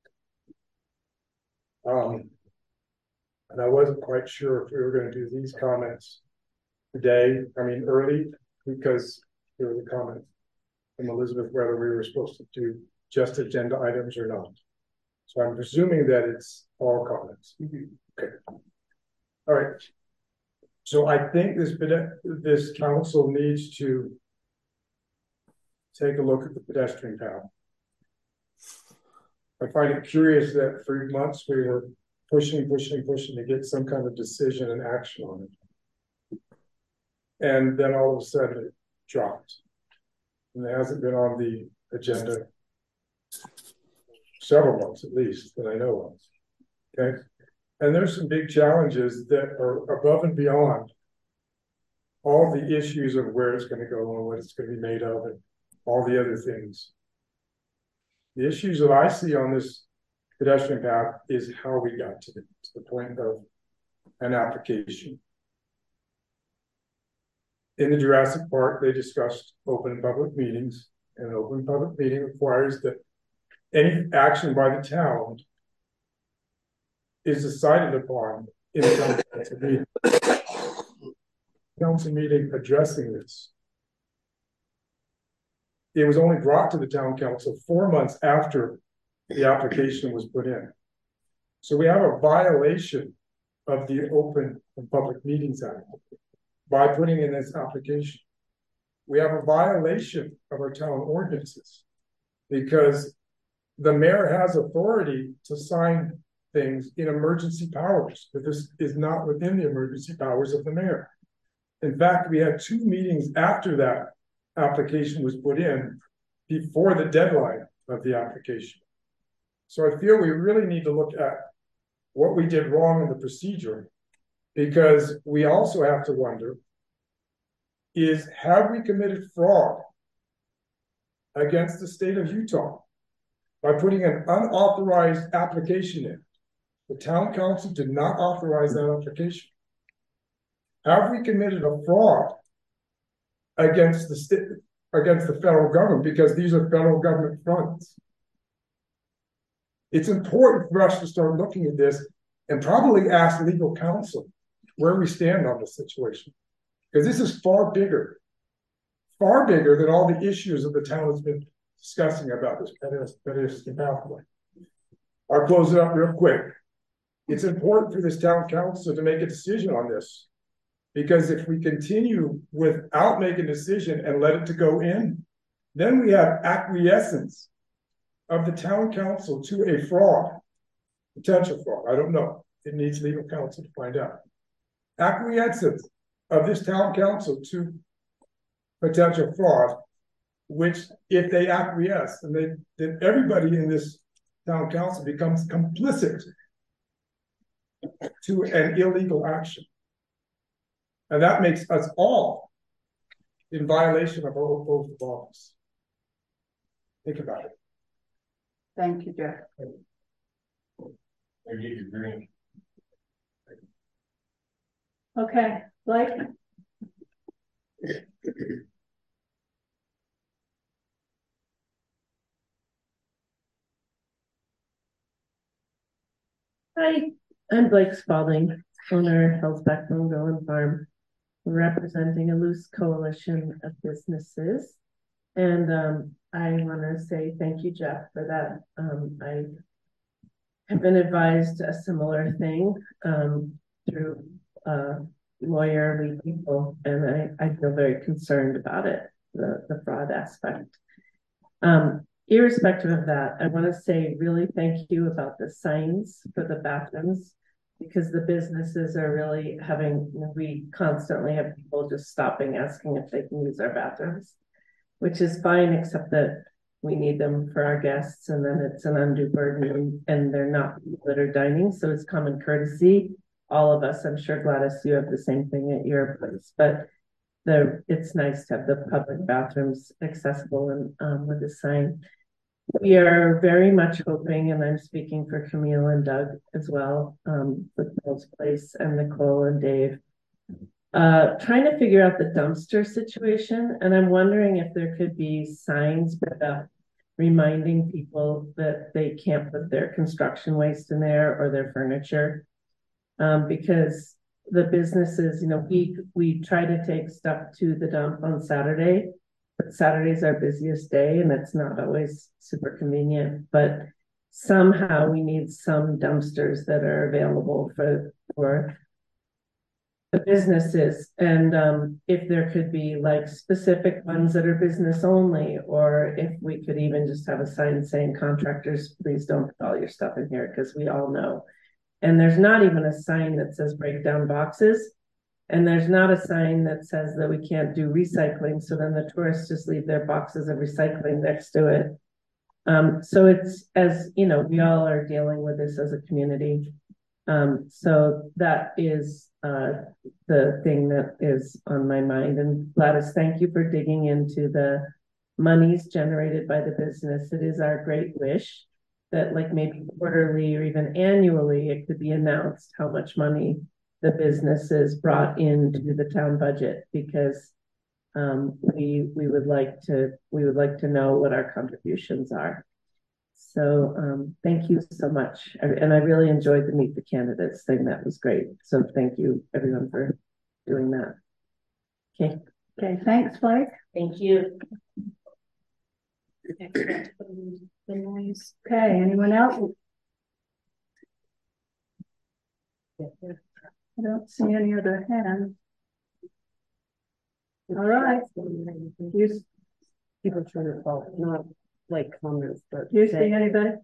And I wasn't quite sure if we were going to do these comments today, early, because there was a comment from Elizabeth whether we were supposed to do just agenda items or not. So I'm presuming that it's all comments. Okay. All right. So I think this council needs to take a look at the pedestrian path. I find it curious that for months we were pushing to get some kind of decision and action on it. And then all of a sudden it dropped. And it hasn't been on the agenda several months at least that I know of. Okay. And there's some big challenges that are above and beyond all the issues of where it's going to go and what it's going to be made of and all the other things. The issues that I see on this pedestrian path is how we got to the point of an application. In the Jurassic Park, they discussed open public meetings, and an open public meeting requires that any action by the town is decided upon in a council meeting. Council meeting addressing this. It was only brought to the town council 4 months after the application was put in. So we have a violation of the Open and Public Meetings Act by putting in this application. We have a violation of our town ordinances because the mayor has authority to sign things in emergency powers, but this is not within the emergency powers of the mayor. In fact, we had 2 meetings after that application was put in before the deadline of the application. So I feel we really need to look at what we did wrong in the procedure, because we also have to wonder is, have we committed fraud against the state of Utah by putting an unauthorized application in? The town council did not authorize that application. Have we committed a fraud against the state, against the federal government, because these are federal government funds? It's important for us to start looking at this and probably ask legal counsel where we stand on this situation, because this is far bigger than all the issues that the town has been discussing about this pedestrian pathway. I'll close it up real quick. It's important for this town council to make a decision on this, because if we continue without making a decision and let it to go in, then we have acquiescence of the town council to a fraud, potential fraud. I don't know. It needs legal counsel to find out. Acquiescence of this town council to potential fraud, which if they acquiesce, and then everybody in this town council becomes complicit to an illegal action. And that makes us all in violation of our oath of office. Think about it. Thank you, Jeff. I get your green. Okay, Blake. Hi, I'm Blake Spalding, owner of Hell's Backbone Growing Farm, representing a loose coalition of businesses. And I want to say thank you, Jeff, for that. I have been advised a similar thing through lawyer people, and I feel very concerned about it, the fraud aspect. Irrespective of that, I want to say really thank you about the signs for the bathrooms, because the businesses are really we constantly have people just stopping, asking if they can use our bathrooms, which is fine, except that we need them for our guests, and then it's an undue burden, and they're not people that are dining, so it's common courtesy. All of us, I'm sure Gladys, you have the same thing at your place, but it's nice to have the public bathrooms accessible and with a sign. We are very much hoping, and I'm speaking for Camille and Doug as well, with Bill's Place and Nicole and Dave, trying to figure out the dumpster situation. And I'm wondering if there could be signs put up reminding people that they can't put their construction waste in there or their furniture. Because the businesses, we try to take stuff to the dump on Saturday, but Saturday's our busiest day and it's not always super convenient, but somehow we need some dumpsters that are available for the businesses. And if there could be like specific ones that are business only, or if we could even just have a sign saying contractors, please don't put all your stuff in here, because we all know. And there's not even a sign that says break down boxes. And there's not a sign that says that we can't do recycling. So then the tourists just leave their boxes of recycling next to it. So it's, as you know, we all are dealing with this as a community. So that is the thing that is on my mind. And Gladys, thank you for digging into the monies generated by the business. It is our great wish that, like, maybe quarterly or even annually, it could be announced how much money the businesses brought into the town budget, because we would like to know what our contributions are. So thank you so much. And I really enjoyed the Meet the Candidates thing. That was great. So thank you everyone for doing that. Okay. Okay, thanks, Blake. Thank you. Okay, anyone else? I don't see any other hands. All right. People trying to call, not like comments, but. Do you see anybody?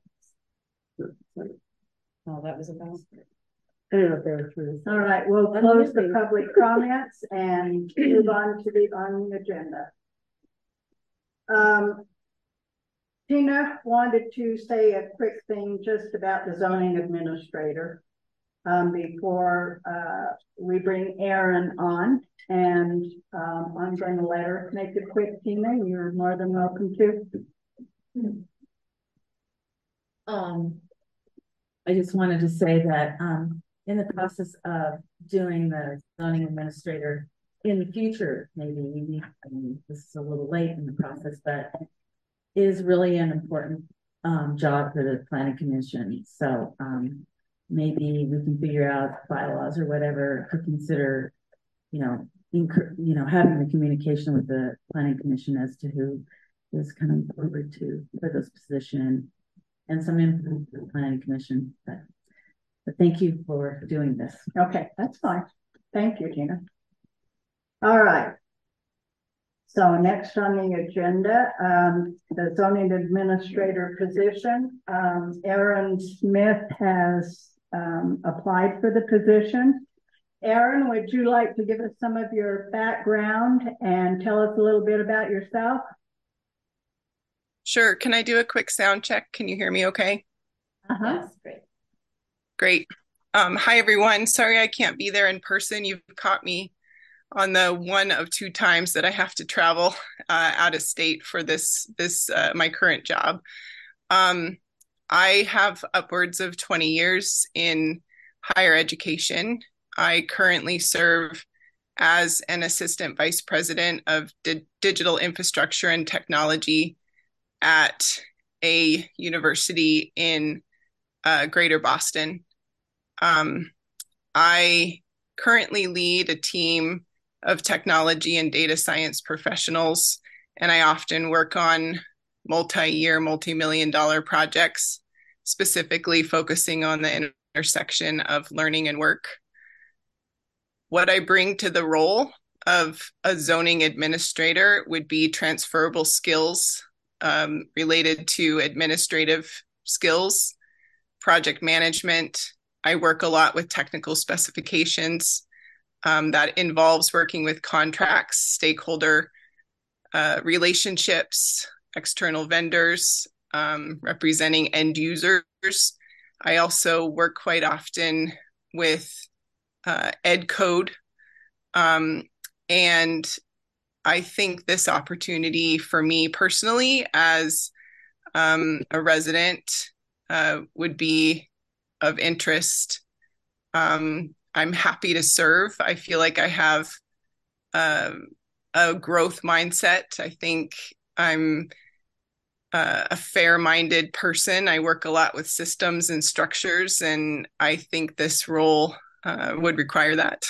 Oh, that was about. I don't know if they were true. All right, we'll close the public comments and move on to the agenda. Tina wanted to say a quick thing just about the zoning administrator before we bring Aaron on, and I'm going to let her make it quick. Tina, you're more than welcome to. I just wanted to say that in the process of doing the zoning administrator in the future, maybe we need, this is a little late in the process, but is really an important job for the planning commission. So maybe we can figure out bylaws or whatever to consider, having the communication with the planning commission as to who is coming forward for this position, and some input for the planning commission. But thank you for doing this. Okay, that's fine. Thank you, Tina. All right. So next on the agenda, the zoning administrator position. Aaron Smith has applied for the position. Aaron, would you like to give us some of your background and tell us a little bit about yourself? Sure. Can I do a quick sound check? Can you hear me okay? Yes, great. Great. Hi, everyone. Sorry I can't be there in person. You've caught me on the one of two times that I have to travel out of state for this my current job. I have upwards of 20 years in higher education. I currently serve as an assistant vice president of digital infrastructure and technology at a university in Greater Boston. I currently lead a team of technology and data science professionals, and I often work on multi-year, multi-million-dollar projects, specifically focusing on the intersection of learning and work. What I bring to the role of a zoning administrator would be transferable skills related to administrative skills, project management. I work a lot with technical specifications that involves working with contracts, stakeholder relationships, external vendors, representing end users. I also work quite often with ed code. And I think this opportunity for me personally as a resident would be of interest. I'm happy to serve. I feel like I have a growth mindset. I think I'm a fair-minded person. I work a lot with systems and structures, and I think this role would require that.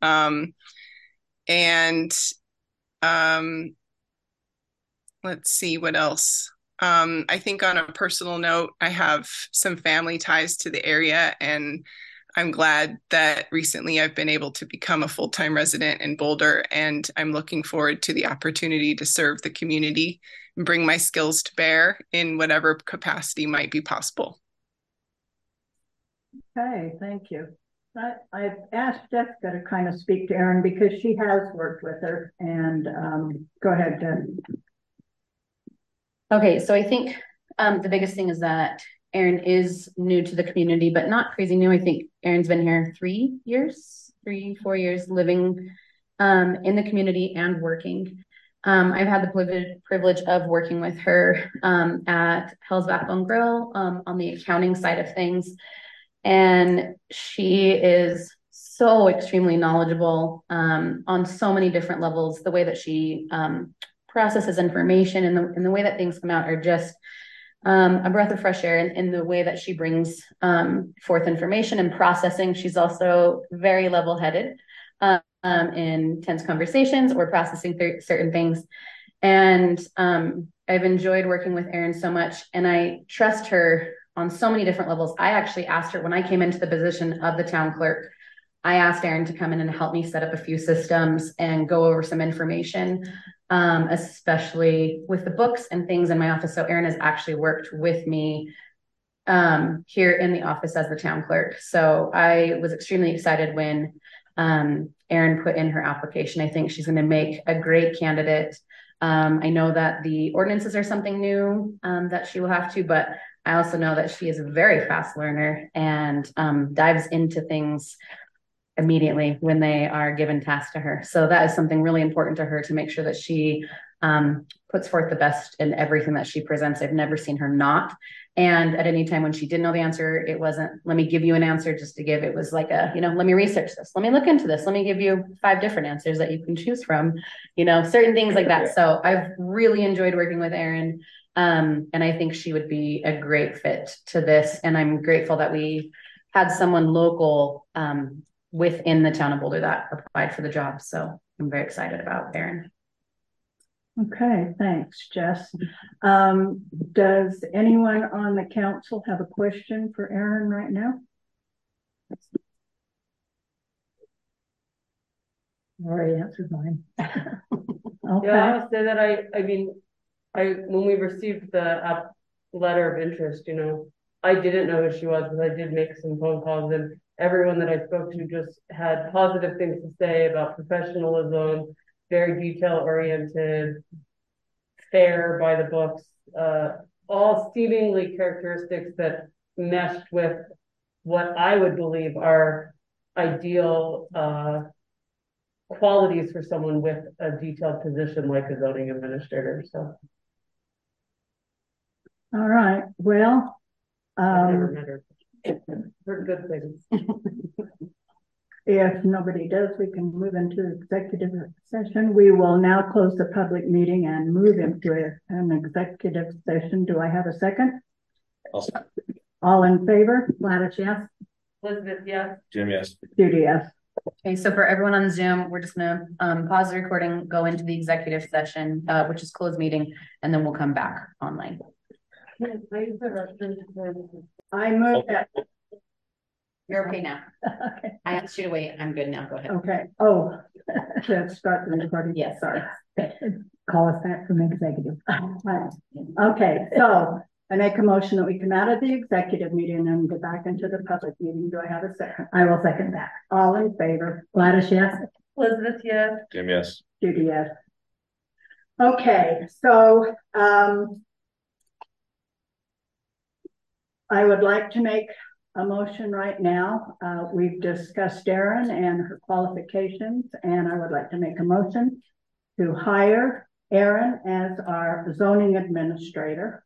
Let's see what else. I think on a personal note, I have some family ties to the area, and I'm glad that recently I've been able to become a full-time resident in Boulder, and I'm looking forward to the opportunity to serve the community and bring my skills to bear in whatever capacity might be possible. Okay, thank you. I've asked Jessica to kind of speak to Erin because she has worked with her, and go ahead, Jessica. Okay, so I think the biggest thing is that Erin is new to the community, but not crazy new. I think Erin's been here 4 years living in the community and working. I've had the privilege of working with her at Hell's Backbone Grill on the accounting side of things. And she is so extremely knowledgeable on so many different levels. The way that she processes information and the way that things come out are just a breath of fresh air in the way that she brings forth information and processing. She's also very level-headed in tense conversations or processing certain things. And I've enjoyed working with Erin so much, and I trust her on so many different levels. I actually asked her when I came into the position of the town clerk, I asked Erin to come in and help me set up a few systems and go over some information, especially with the books and things in my office. So Erin has actually worked with me here in the office as the town clerk. So I was extremely excited when Erin put in her application. I think she's going to make a great candidate. I know that the ordinances are something new that she will have to, but I also know that she is a very fast learner and dives into things immediately when they are given tasks to her. So that is something really important to her, to make sure that she puts forth the best in everything that she presents. I've never seen her not. And at any time when she didn't know the answer, it wasn't, let me give you an answer just to give. It was like let me research this. Let me look into this. Let me give you 5 different answers that you can choose from, certain things like that. So I've really enjoyed working with Erin. And I think she would be a great fit to this. And I'm grateful that we had someone local within the town of Boulder that applied for the job. So I'm very excited about Erin. Okay, thanks, Jess. Does anyone on the council have a question for Erin right now? I already answered mine. Okay. Yeah, I'll say that when we received the letter of interest, I didn't know who she was, but I did make some phone calls, and everyone that I spoke to just had positive things to say about professionalism, very detail oriented, fair by the books, all seemingly characteristics that meshed with what I would believe are ideal qualities for someone with a detailed position like a zoning administrator. So, all right. Well, I've never met her. Heard good things. If nobody does, we can move into executive session. We will now close the public meeting and move into an executive session. Do I have a second? I'll second. All in favor? Gladys, yes. Elizabeth, yes. Jim, yes. Judy, yes. Okay, so for everyone on Zoom, we're just gonna pause the recording, go into the executive session, which is closed meeting, and then we'll come back online. I move that. You're okay now. Okay. I asked you to wait. I'm good now. Go ahead. Okay. Oh, let's start the recording. Yes. Sorry. Call us back from executive. Okay, so I make a motion that we come out of the executive meeting and go back into the public meeting. Do I have a second? I will second that. All in favor? Gladys, yes. Elizabeth, yes. Jim, yes. Judy, yes. Okay, so I would like to make a motion right now. We've discussed Erin and her qualifications, and I would like to make a motion to hire Erin as our zoning administrator.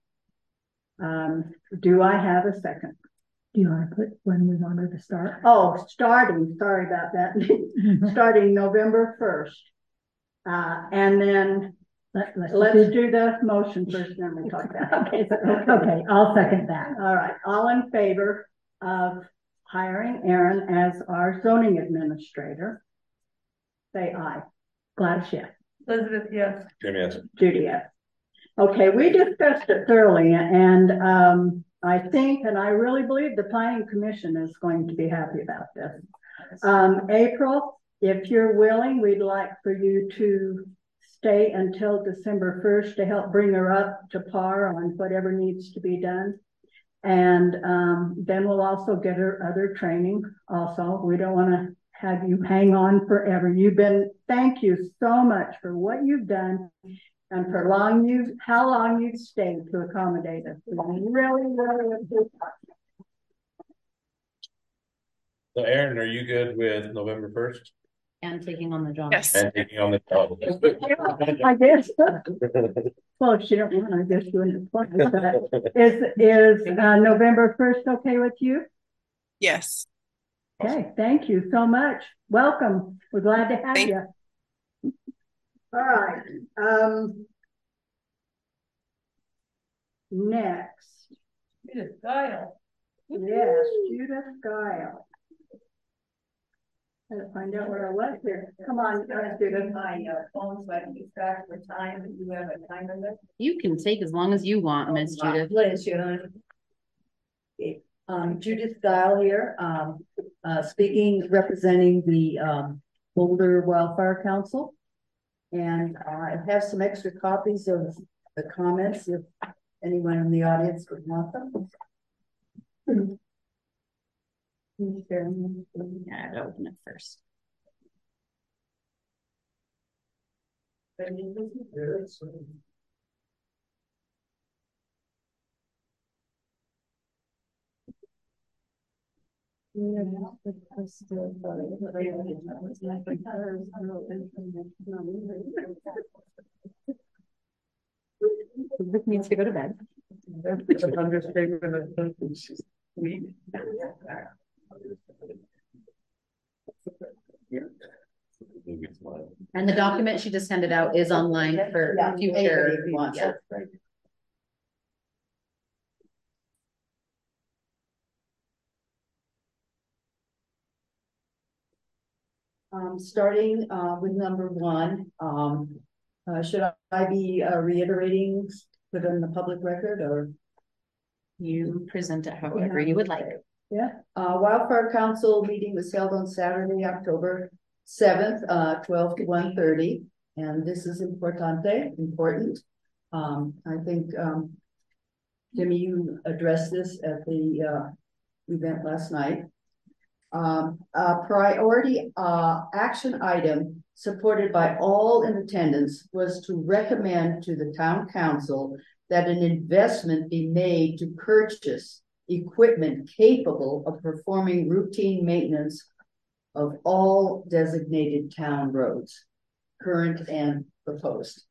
Do I have a second? Do you want to put when we want her to start? Oh, starting, sorry about that. Starting November 1st. And then let's do the motion first, then we talk about it. Okay, I'll second that. All right, all in favor of hiring Erin as our zoning administrator, say aye. Gladys, yes. Elizabeth, yes. Jim, yes. Judy, yes. Okay, we discussed it thoroughly, and I think, and I really believe the planning commission is going to be happy about this. April, if you're willing, we'd like for you to stay until December 1st to help bring her up to par on whatever needs to be done. And then we'll also get her other training also. We don't want to have you hang on forever. Thank you so much for what you've done and for how long you've stayed to accommodate us. Really, really appreciate it. So Erin, are you good with November 1st? And taking on the job. Yes. And taking on the job. I guess. Well, if she don't want, I guess you wouldn't apply. Is November 1st okay with you? Yes. Okay, thank you so much. Welcome. We're glad to have you. All right. Next. Judith Guile. Yes, Judith Guile. Gotta find out where I was here. Come on, Judith. My phone, so I can keep track of the time. Do you have a time limit? You can take as long as you want, Miss Judith. Judith Guile here, speaking, representing the Boulder Wildfire Council. And I have some extra copies of the comments if anyone in the audience would want them. Yeah, I'll open it first. Rick needs to go to bed. And the document she just handed out is online for future. Yeah. Starting with number 1, should I be reiterating put in the public record, or you present it however you would like? Yeah. Wildfire Council meeting was held on Saturday, October 7th, 12 to 1:30, and this is important. I think Jimmy, you addressed this at the event last night. A priority action item supported by all in attendance was to recommend to the town council that an investment be made to purchase equipment capable of performing routine maintenance of all designated town roads, current and proposed.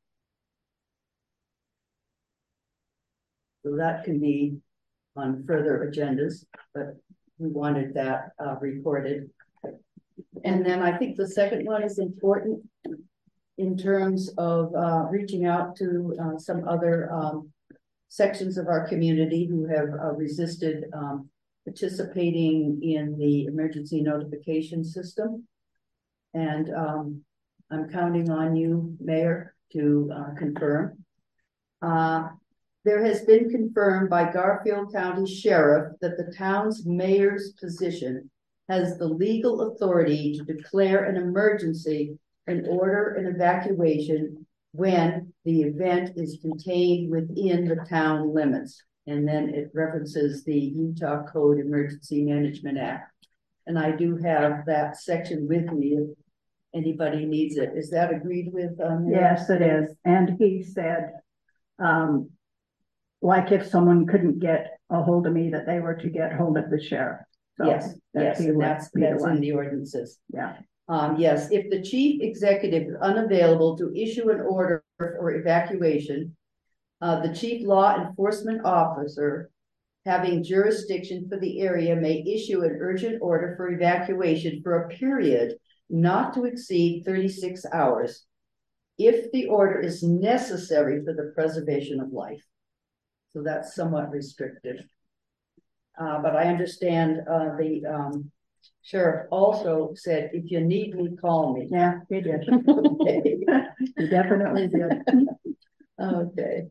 So that can be on further agendas, but we wanted that recorded. And then I think the second one is important in terms of reaching out to some other sections of our community who have resisted participating in the emergency notification system. And I'm counting on you, Mayor, to confirm. There has been confirmed by Garfield County Sheriff that the town's mayor's position has the legal authority to declare an emergency and order an evacuation when the event is contained within the town limits. And then it references the Utah Code Emergency Management Act. And I do have that section with me if anybody needs it. Is that agreed with? Yes, it is. And he said, like if someone couldn't get a hold of me, that they were to get hold of the sheriff. So yes, that's in the ordinances. Yeah. Yes, if the chief executive is unavailable to issue an order for evacuation, the chief law enforcement officer having jurisdiction for the area may issue an urgent order for evacuation for a period not to exceed 36 hours if the order is necessary for the preservation of life. So that's somewhat restricted. But I understand the sheriff also said, if you need me, call me. Yeah, he did. He definitely did. Okay.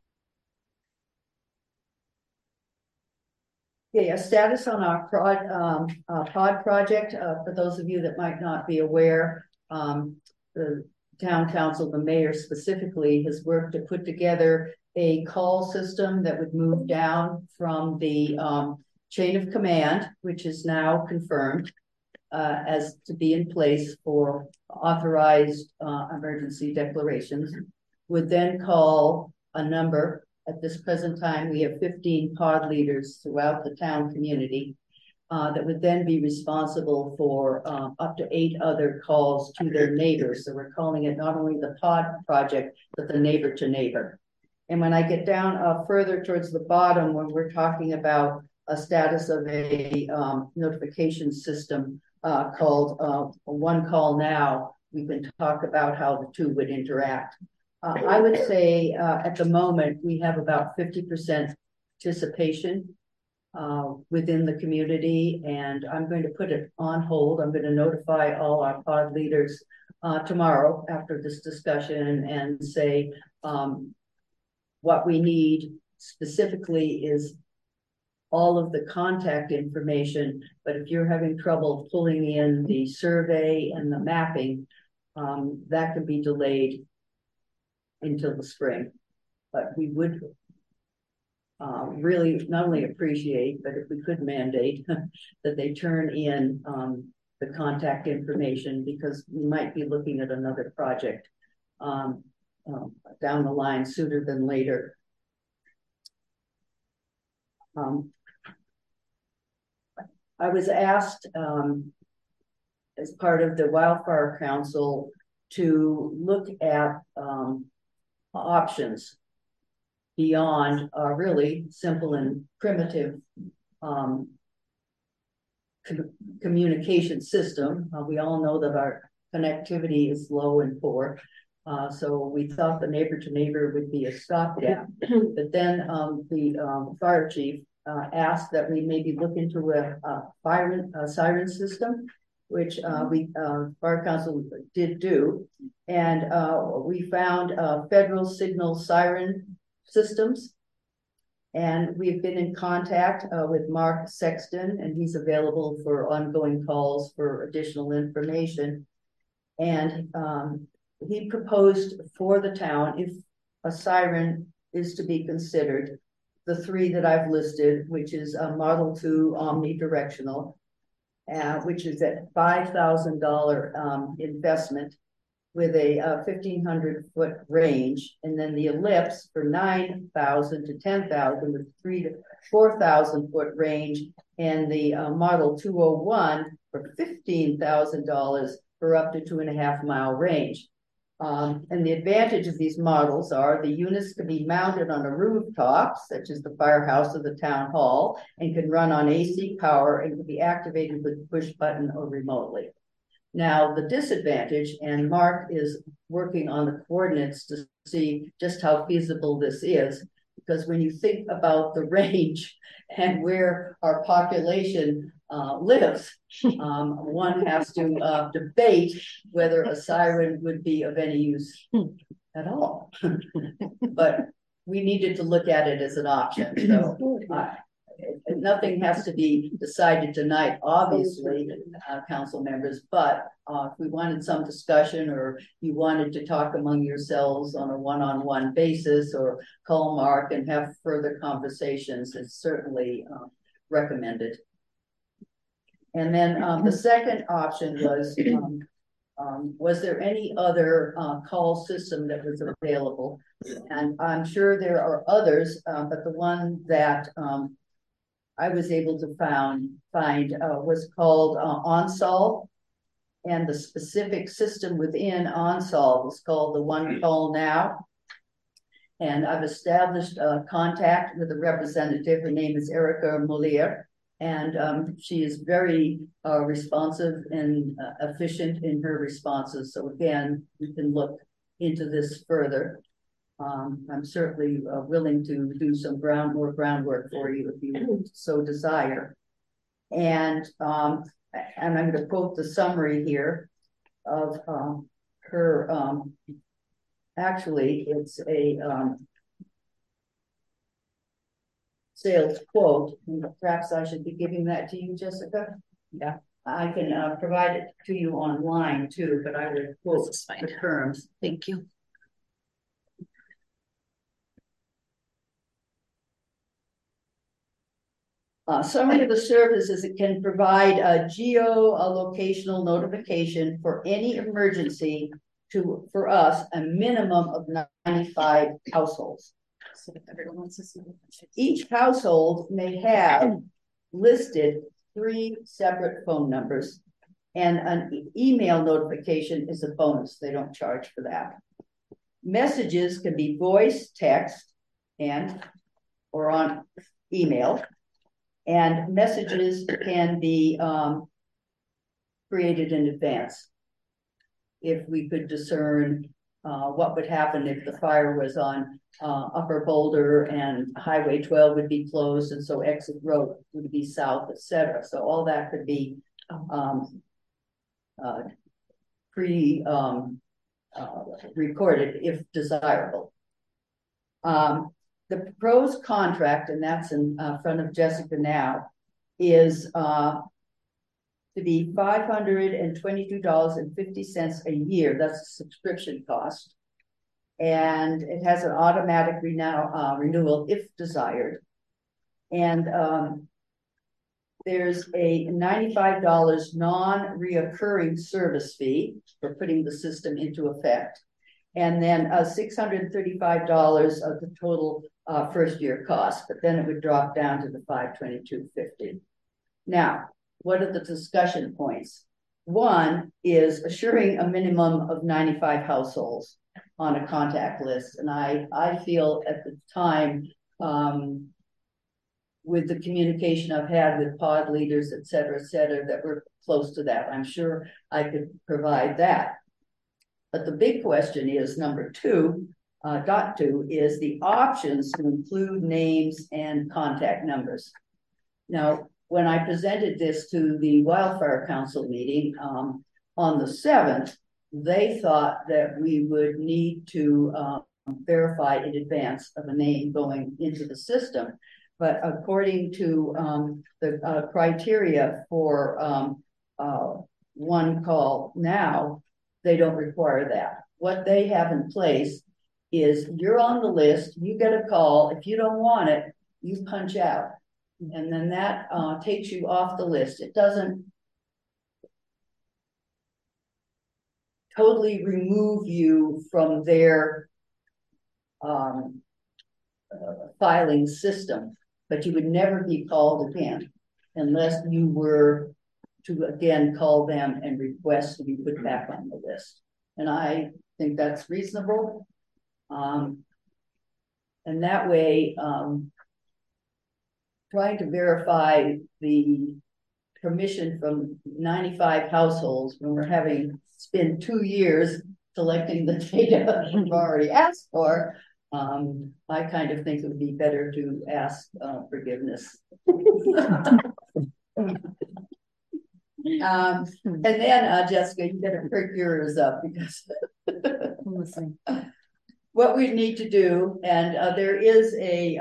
Okay, a status on our pod project. For those of you that might not be aware, the town council, the mayor specifically, has worked to put together a call system that would move down from the chain of command, which is now confirmed as to be in place for authorized emergency declarations, would then call a number. At this present time, we have 15 pod leaders throughout the town community that would then be responsible for up to 8 other calls to their neighbors. So we're calling it not only the pod project, but the neighbor to neighbor. And when I get down further towards the bottom, when we're talking about a status of a notification system called One Call Now, we can talk about how the two would interact. I would say at the moment, we have about 50% participation within the community, and I'm going to put it on hold. I'm going to notify all our pod leaders tomorrow after this discussion and say what we need specifically is all of the contact information, but if you're having trouble pulling in the survey and the mapping, that could be delayed until the spring. But we would really not only appreciate, but if we could mandate that they turn in the contact information, because we might be looking at another project down the line sooner than later. I was asked as part of the Wildfire Council to look at options beyond a really simple and primitive communication system. We all know that our connectivity is low and poor. So we thought the neighbor to neighbor would be a stopgap. But then the fire chief asked that we maybe look into a siren system, which we Fire Council did do. And we found federal signal siren systems. And we've been in contact with Mark Sexton, and he's available for ongoing calls for additional information. And he proposed for the town, if a siren is to be considered, the 3 that I've listed, which is a Model 2 omnidirectional, which is at $5,000 investment with a 1,500-foot range, and then the Ellipse for $9,000 to $10,000 with 3,000 to 4,000-foot range, and the Model 201 for $15,000 for up to 2.5-mile range. And the advantage of these models are the units can be mounted on a rooftop, such as the firehouse or the town hall, and can run on AC power and can be activated with a push button or remotely. Now, the disadvantage, and Mark is working on the coordinates to see just how feasible this is because when you think about the range and where our population lives, one has to debate whether a siren would be of any use at all. But we needed to look at it as an option. So nothing has to be decided tonight, obviously, council members, but if we wanted some discussion, or you wanted to talk among yourselves on a one-on-one basis, or call Mark and have further conversations, it's certainly recommended. And then the second option was there any other call system that was available? And I'm sure there are others, but the one that I was able to find was called OnSolve, and the specific system within OnSolve is called the One Call Now. And I've established a contact with a representative. Her name is Erica Moliere, and she is very responsive and efficient in her responses. So again, you can look into this further. I'm certainly willing to do some more groundwork for you if you so desire. And I'm going to quote the summary here of her. Actually, it's a sales quote. Perhaps I should be giving that to you, Jessica. Yeah, I can provide it to you online too, but I will quote the terms. Thank you. Summary of the services: it can provide a geolocational notification for any emergency for us, a minimum of 95 households. So everyone wants to see. Each household may have listed 3 separate phone numbers, and an email notification is a bonus. They don't charge for that. Messages can be voice, text, or on email. And messages can be created in advance. If we could discern what would happen if the fire was on Upper Boulder and Highway 12 would be closed, and so exit road would be south, etc. So all that could be recorded if desirable. The proposed contract, and that's in front of Jessica now, is to be $522.50 a year. That's a subscription cost. And it has an automatic renewal if desired. And there's a $95 non-reoccurring service fee for putting the system into effect. And then $635 of the total first year cost, but then it would drop down to the $522.50. Now, what are the discussion points? One is assuring a minimum of 95 households on a contact list. And I feel at the time, with the communication I've had with pod leaders, et cetera, that we're close to that. I'm sure I could provide that. But the big question is number 2, .2 is the options to include names and contact numbers. Now, when I presented this to the Wildfire Council meeting on the 7th, they thought that we would need to verify in advance of a name going into the system. But according to the criteria for One Call Now, they don't require that. What they have in place is you're on the list, you get a call. If you don't want it, you punch out. And then that takes you off the list. It doesn't totally remove you from their filing system, but you would never be called again unless you were to again call them and request to be put back on the list. And I think that's reasonable. And that way, trying to verify the permission from 95 households when we're having spent 2 years collecting the data we've already asked for, I kind of think it would be better to ask forgiveness. And then Jessica, you better perk yours up because I'm listening. what we need to do, and there is a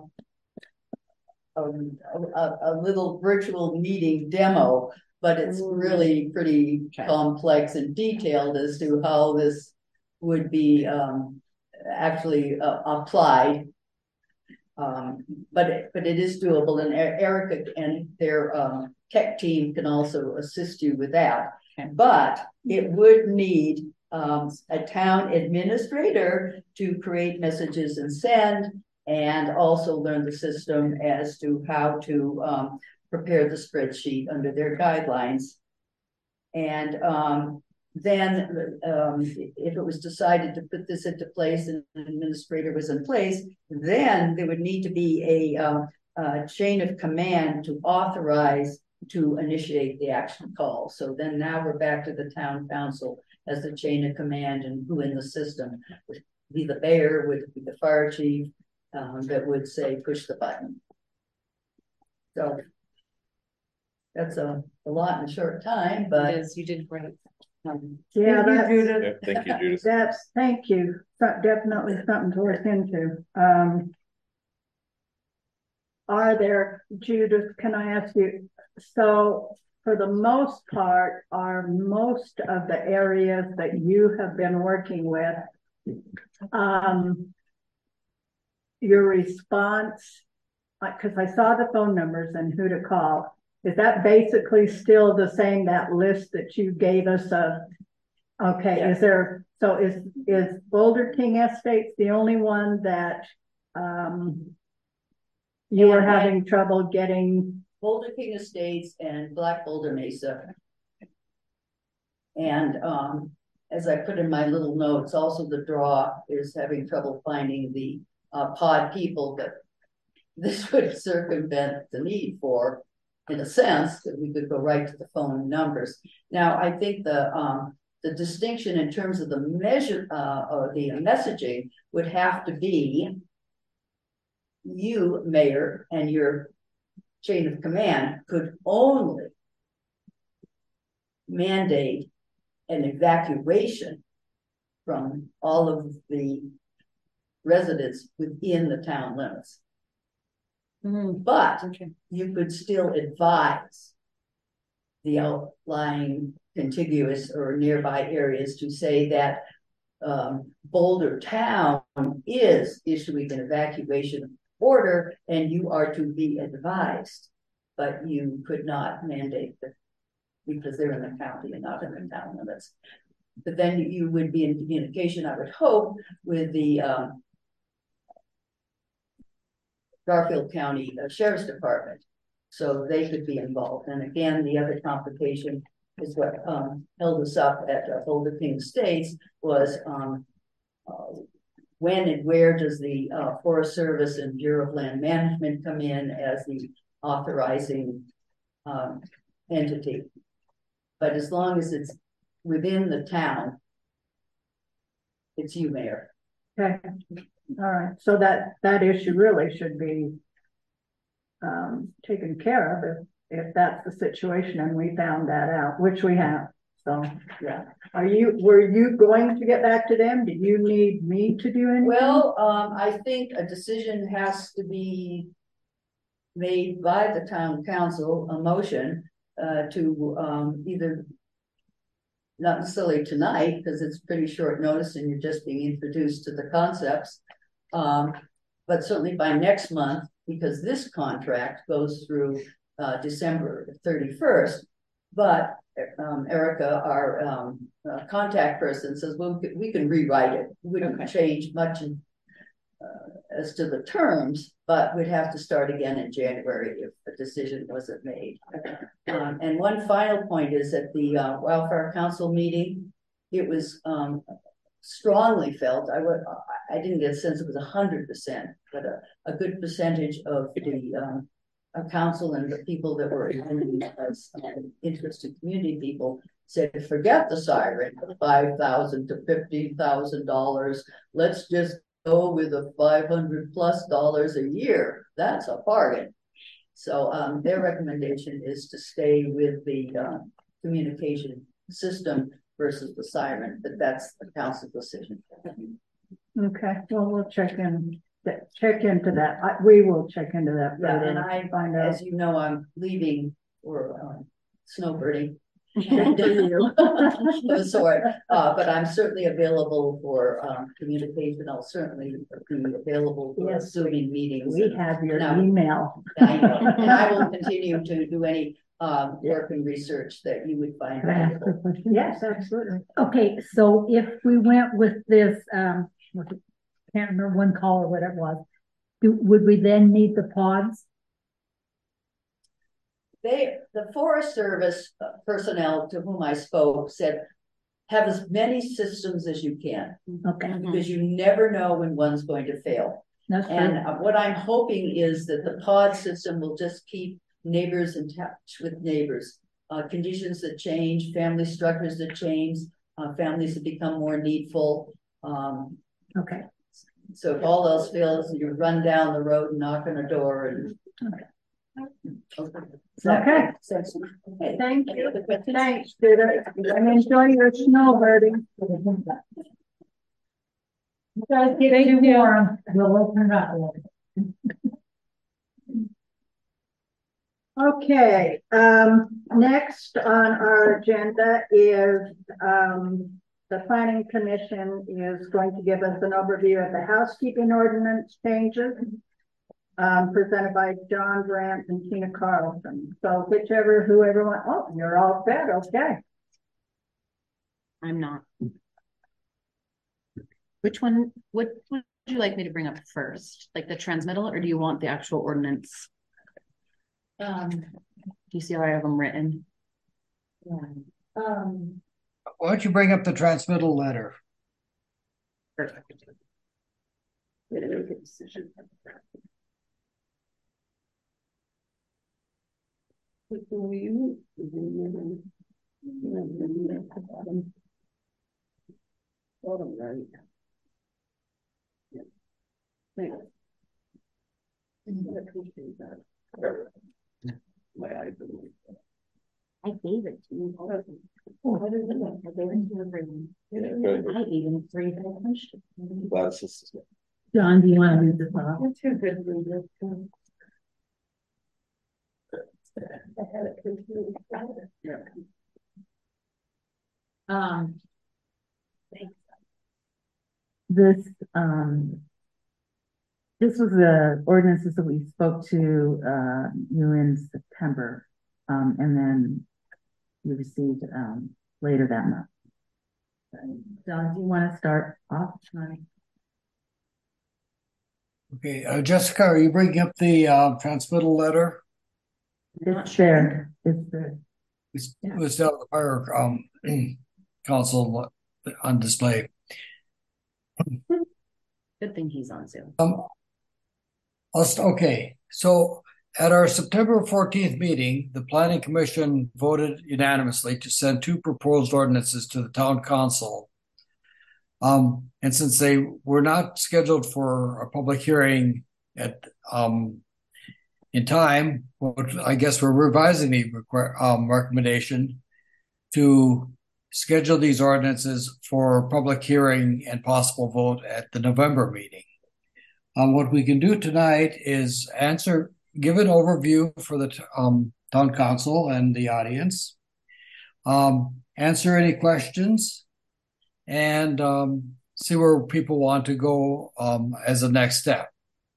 little virtual meeting demo, but it's really pretty complex and detailed as to how this would be actually applied. But it is doable, and Erica and their tech team can also assist you with that. But it would need a town administrator to create messages and send, and also learn the system as to how to prepare the spreadsheet under their guidelines. And then if it was decided to put this into place and an administrator was in place, then there would need to be a chain of command to authorize to initiate the action call. So then now we're back to the town council as the chain of command, and who in the system would be the mayor, would be the fire chief, that would say push the button. So that's a lot in a short time, but it is, you did great. Yeah, thank you, that's, Judith. Thank you, Judith. that's, thank you. Definitely something to look into. Are there, Judith, can I ask you, so for the most part, are most of the areas that you have been working with, your response, because I saw the phone numbers and who to call, is that basically still the same, that list that you gave us of, okay, yeah. Is there, so is Boulder King Estates the only one that you were having trouble getting? Boulder King Estates and Black Boulder Mesa. And as I put in my little notes, also the draw is having trouble finding the pod people that this would circumvent the need for, in a sense, that we could go right to the phone numbers. Now, I think the distinction in terms of the measure or the messaging would have to be you, Mayor, and your chain of command could only mandate an evacuation from all of the residents within the town limits. But you could still advise the outlying contiguous or nearby areas to say that Boulder town is issuing an evacuation order and you are to be advised, but you could not mandate that because they're in the county and not in the town limits. But then you would be in communication, I would hope, with the Garfield County Sheriff's Department, so they could be involved. And again, the other complication is what held us up at Boulder King Estates was when and where does the Forest Service and Bureau of Land Management come in as the authorizing entity. But as long as it's within the town, it's you, Mayor. Okay. All right. So that issue really should be taken care of if that's the situation and we found that out, which we have. So yeah. Were you going to get back to them? Did you need me to do anything? Well, I think a decision has to be made by the town council, a motion to either, not necessarily tonight because it's pretty short notice and you're just being introduced to the concepts, but certainly by next month, because this contract goes through December 31st. But Erica, our contact person, says, well, we can rewrite it. We wouldn't change much as to the terms, but we'd have to start again in January if a decision wasn't made. And one final point is at the Wildfire Council meeting, it was strongly felt, I didn't get a sense it was 100%, but a good percentage of the council and the people that were as interested community people said, forget the siren, $5,000 to $15,000. Let's just go with a $500+ a year. That's a bargain. So their recommendation is to stay with the communication system versus the siren, but that's the council decision. Okay, well, we'll check into that. We will check into that. Yeah, later and I, find out. as you know, I'm leaving for snowbirding. Of a sort, but I'm certainly available for communication. I'll certainly be available for Zooming meetings. We have your email. And I will continue to do any work and research that you would find valuable. Yes, absolutely. Okay, so if we went with this, can't remember one call or what it was, would we then need the pods? The Forest Service personnel to whom I spoke said, have as many systems as you can. Okay. Because you never know when one's going to fail. That's and true. What I'm hoping is that the pod system will just keep neighbors in touch with neighbors. Conditions that change, family structures that change, families that become more needful. Okay. So if all else fails, you run down the road and knock on a door and. Okay. Thank you. Thanks, Judith. And enjoy your snowbirding. You guys get too warm. We'll open it up a little bit. Okay, next on our agenda is the Planning Commission is going to give us an overview of the housekeeping ordinance changes presented by John Brandt and Tina Carlson. So whoever wants, oh, you're all set, okay. I'm not. Which one, what would you like me to bring up first? Like the transmittal, or do you want the actual ordinance? Do you see how I have them written? Yeah. Why don't you bring up the transmittal letter? Perfect. Way to make a decision. Bottom right. Yeah. Thanks. I appreciate that. My eyes are I gave it to you. Oh, I didn't know. I gave it to everyone. Yeah, I even 3 punched. glad this is. John, do you want to read this off? You're too good for this. I had it completely. Yeah. This this was the ordinances that we spoke to you in September, and then you received later that month. John, do you want to start off? Okay, Jessica, are you bringing up the transmittal letter? It's there. It's there. It was down at the fire council on display. Good thing he's on Zoom. Okay, so at our September 14th meeting, the Planning Commission voted unanimously to send 2 proposed ordinances to the town council. And since they were not scheduled for a public hearing at in time, I guess we're revising the recommendation to schedule these ordinances for public hearing and possible vote at the November meeting. What we can do tonight is give an overview for the town council and the audience, answer any questions, and see where people want to go as a next step.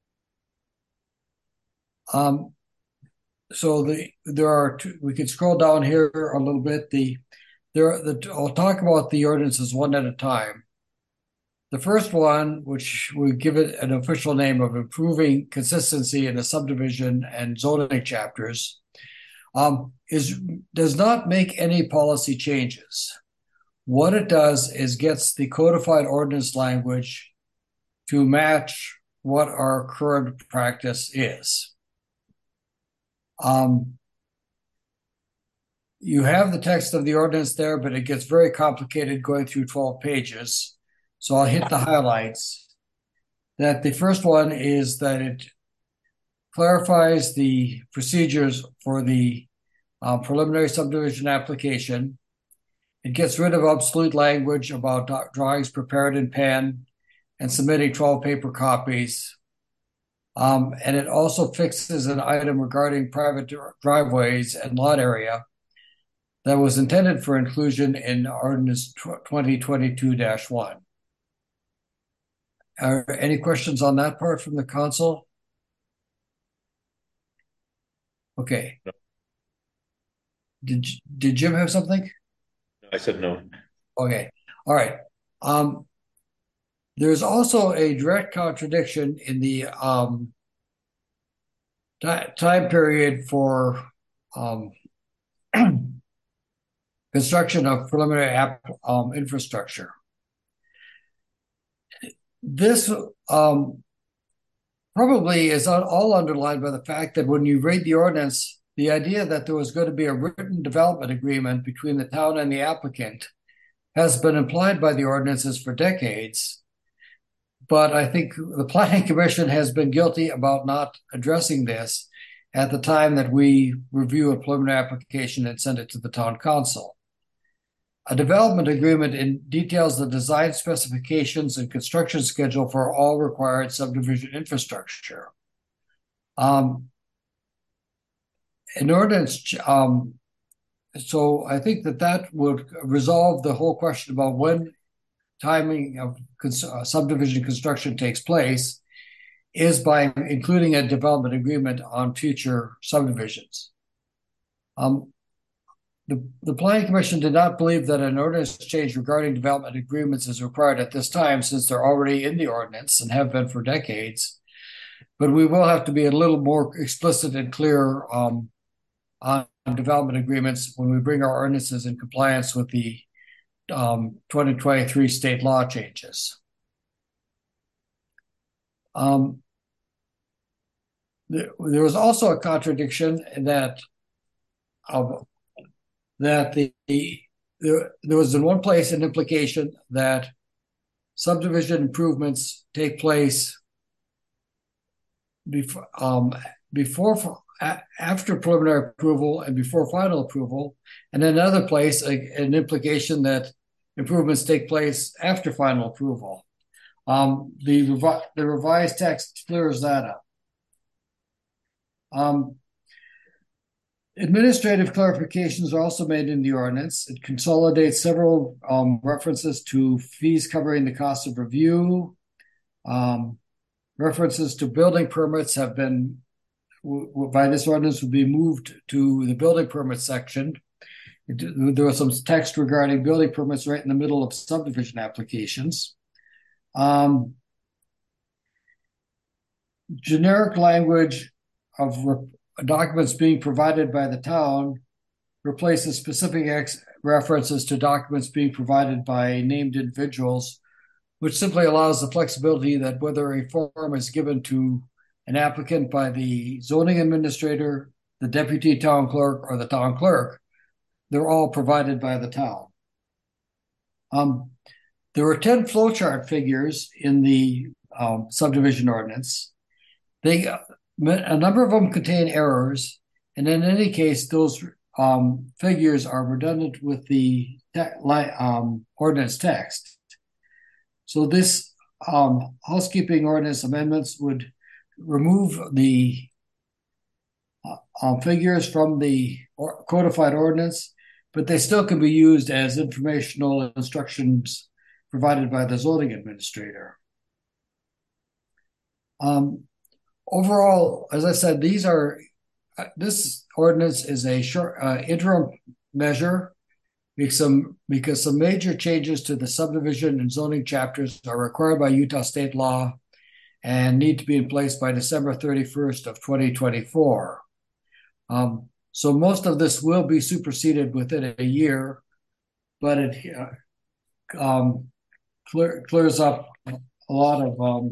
So there are we could scroll down here a little bit. I'll talk about the ordinances one at a time. The first one, which we give it an official name of improving consistency in the subdivision and zoning chapters, does not make any policy changes. What it does is gets the codified ordinance language to match what our current practice is. You have the text of the ordinance there, but it gets very complicated going through 12 pages. So I'll hit the highlights. that the first one is that it clarifies the procedures for the preliminary subdivision application. It gets rid of obsolete language about drawings prepared in pen and submitting 12 paper copies. And it also fixes an item regarding private driveways and lot area that was intended for inclusion in Ordinance 2022-1. Are any questions on that part from the council? Okay. Did Jim have something? I said no. Okay. All right. There's also a direct contradiction in the time period for construction of preliminary infrastructure. This probably is all underlined by the fact that when you read the ordinance, the idea that there was going to be a written development agreement between the town and the applicant has been implied by the ordinances for decades. But I think the Planning Commission has been guilty about not addressing this at the time that we review a preliminary application and send it to the town council. A development agreement details the design specifications and construction schedule for all required subdivision infrastructure. In ordinance, so I think that would resolve the whole question about when timing of subdivision construction takes place is by including a development agreement on future subdivisions. The Planning Commission did not believe that an ordinance change regarding development agreements is required at this time, since they're already in the ordinance and have been for decades. But we will have to be a little more explicit and clear on development agreements when we bring our ordinances in compliance with the 2023 state law changes. There was also a contradiction in that there was in one place an implication that subdivision improvements take place after preliminary approval and before final approval, and in another place an implication that improvements take place after final approval. The revised text clears that up. Administrative clarifications are also made in the ordinance. It consolidates several references to fees covering the cost of review. References to building permits have been, by this ordinance, would be moved to the building permit section. There was some text regarding building permits right in the middle of subdivision applications. Generic language of documents being provided by the town replaces specific references to documents being provided by named individuals, which simply allows the flexibility that whether a form is given to an applicant by the zoning administrator, the deputy town clerk, or the town clerk, they're all provided by the town. There were 10 flowchart figures in the subdivision ordinance. A number of them contain errors, and in any case, those figures are redundant with the ordinance text. So this housekeeping ordinance amendments would remove the figures from the codified ordinance, but they still can be used as informational instructions provided by the zoning administrator. Overall, as I said, this ordinance is a short interim measure because some major changes to the subdivision and zoning chapters are required by Utah state law and need to be in place by December 31st of 2024. So most of this will be superseded within a year, but it clears up a lot of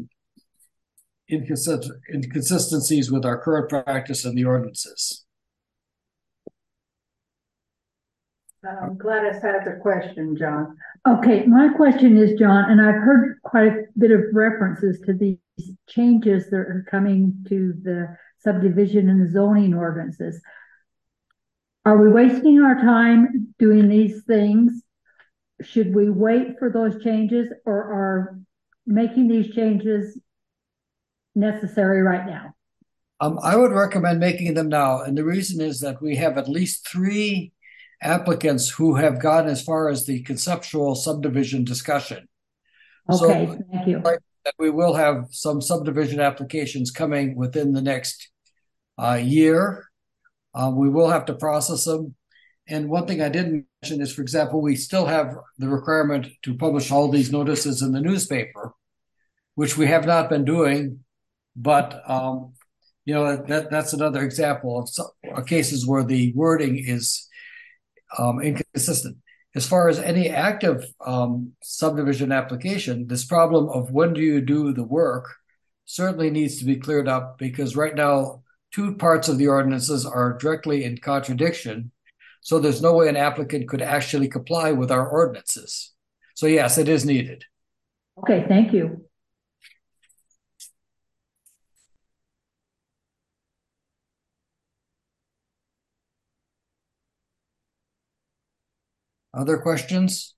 inconsistencies with our current practice and the ordinances. Gladys has a question, John. Okay, my question is, John, and I've heard quite a bit of references to these changes that are coming to the subdivision and zoning ordinances. Are we wasting our time doing these things? Should we wait for those changes, or are making these changes necessary right now? I would recommend making them now, and the reason is that we have at least 3 applicants who have gone as far as the conceptual subdivision discussion. Okay, so, thank you. That we will have some subdivision applications coming within the next year. We will have to process them. And one thing I didn't mention is, for example, we still have the requirement to publish all these notices in the newspaper, which we have not been doing. But, that's another example of cases where the wording is inconsistent. As far as any active subdivision application, this problem of when do you do the work certainly needs to be cleared up, because right now 2 parts of the ordinances are directly in contradiction. So there's no way an applicant could actually comply with our ordinances. So yes, it is needed. Okay, thank you. Other questions?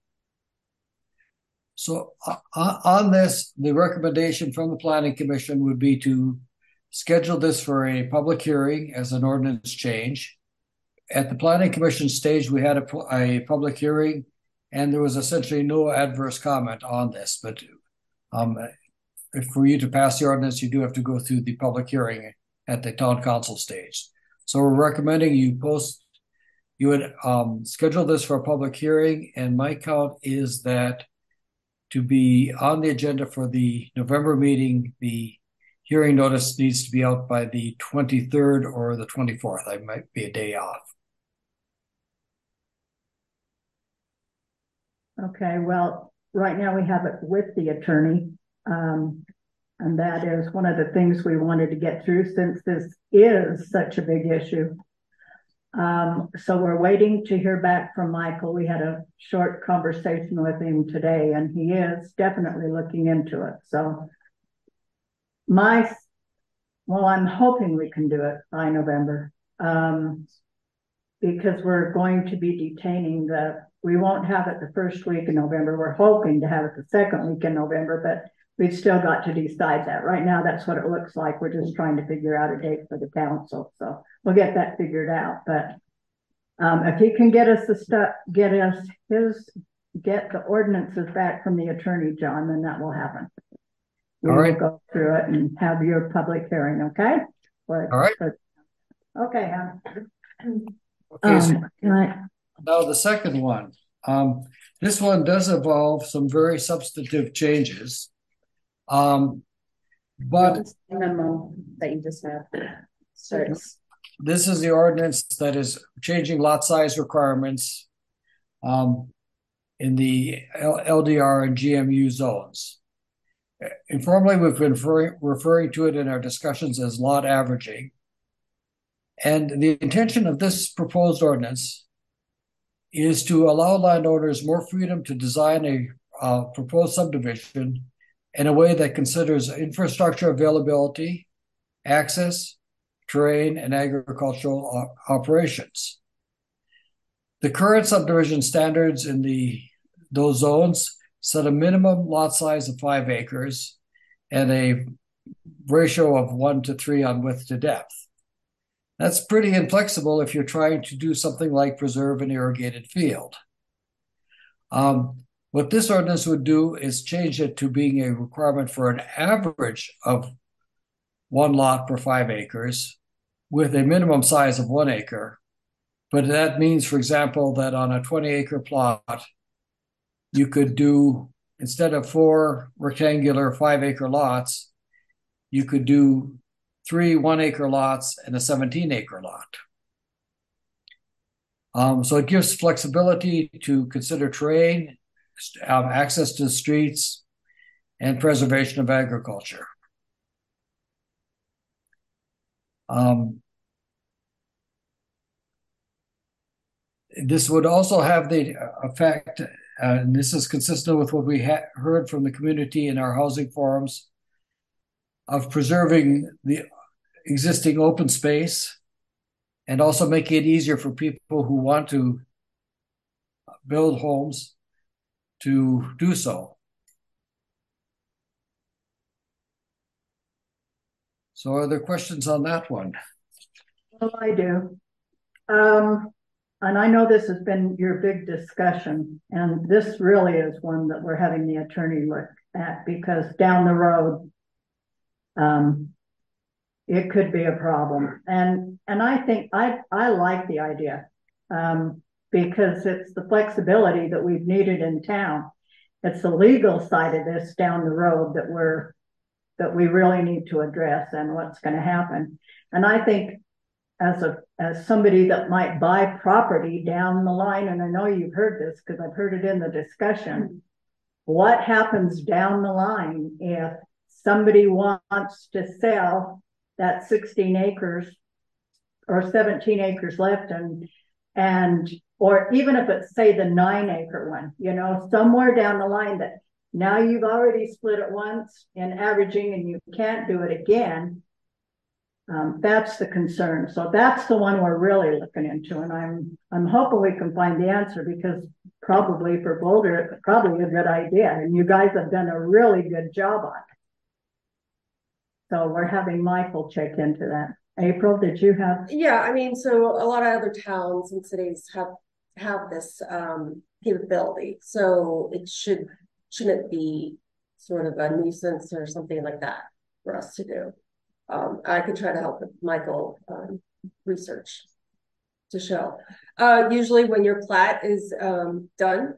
So on this, the recommendation from the Planning Commission would be to schedule this for a public hearing as an ordinance change. At the Planning Commission stage, we had a public hearing, and there was essentially no adverse comment on this. But for you to pass the ordinance, you do have to go through the public hearing at the town council stage. So we're recommending you would schedule this for a public hearing, and my count is that to be on the agenda for the November meeting, the hearing notice needs to be out by the 23rd or the 24th. I might be a day off. Okay, well, right now we have it with the attorney. And that is one of the things we wanted to get through, since this is such a big issue. So we're waiting to hear back from Michael. We had a short conversation with him today, and he is definitely looking into it. So I'm hoping we can do it by November, because we're going to be detaining we won't have it the first week in November. We're hoping to have it the second week in November, but we've still got to decide that. Right now, that's what it looks like. We're just trying to figure out a date for the council. So we'll get that figured out. But if he can get the ordinances back from the attorney, John, then that will happen. We will go through it and have your public hearing, okay? All right. Okay. Now the second one. This one does involve some very substantive changes. But memo that you just had starts. This is the ordinance that is changing lot size requirements in the LDR and GMU zones. Informally, we've been referring to it in our discussions as lot averaging. And the intention of this proposed ordinance is to allow landowners more freedom to design a proposed subdivision in a way that considers infrastructure availability, access, terrain, and agricultural operations. The current subdivision standards in those zones set a minimum lot size of 5 acres and a ratio of 1:3 on width to depth. That's pretty inflexible if you're trying to do something like preserve an irrigated field. What this ordinance would do is change it to being a requirement for an average of 1 lot per 5 acres with a minimum size of 1 acre. But that means, for example, that on a 20-acre plot, you could do, instead of 4 rectangular 5-acre lots, you could do 3 1-acre lots and a 17-acre lot. So it gives flexibility to consider terrain, access to streets, and preservation of agriculture. this would also have the effect, and this is consistent with what we heard from the community in our housing forums, of preserving the existing open space and also making it easier for people who want to build homes to do so. So are there questions on that one? Well, I do. And I know this has been your big discussion, and this really is one that we're having the attorney look at, because down the road, it could be a problem. And I think I like the idea, because it's the flexibility that we've needed in town. It's the legal side of this down the road that we really need to address, and what's going to happen. And I think as somebody that might buy property down the line, and I know you've heard this because I've heard it in the discussion, what happens down the line if somebody wants to sell that 16 acres or 17 acres left, and or even if it's, say, the 9-acre one, you know, somewhere down the line that now you've already split it once in averaging and you can't do it again. That's the concern. So that's the one we're really looking into, and I'm hoping we can find the answer, because probably for Boulder, it's probably a good idea, and you guys have done a really good job on it. So we're having Michael check into that. April, did you have? Yeah, I mean, so a lot of other towns and cities have this capability, so it shouldn't be sort of a nuisance or something like that for us to do. I could try to help with Michael research to show. Usually when your plat is done,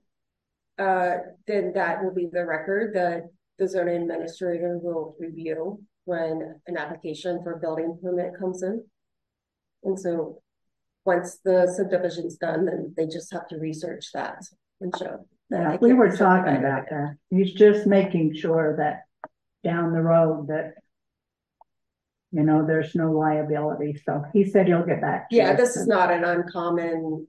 then that will be the record that the zoning administrator will review when an application for a building permit comes in. And so once the subdivision's done, then they just have to research that and show. Yeah, we were talking about that. He's just making sure that down the road that, you know, there's no liability. So he said he'll get back to Yeah, us. this is not an uncommon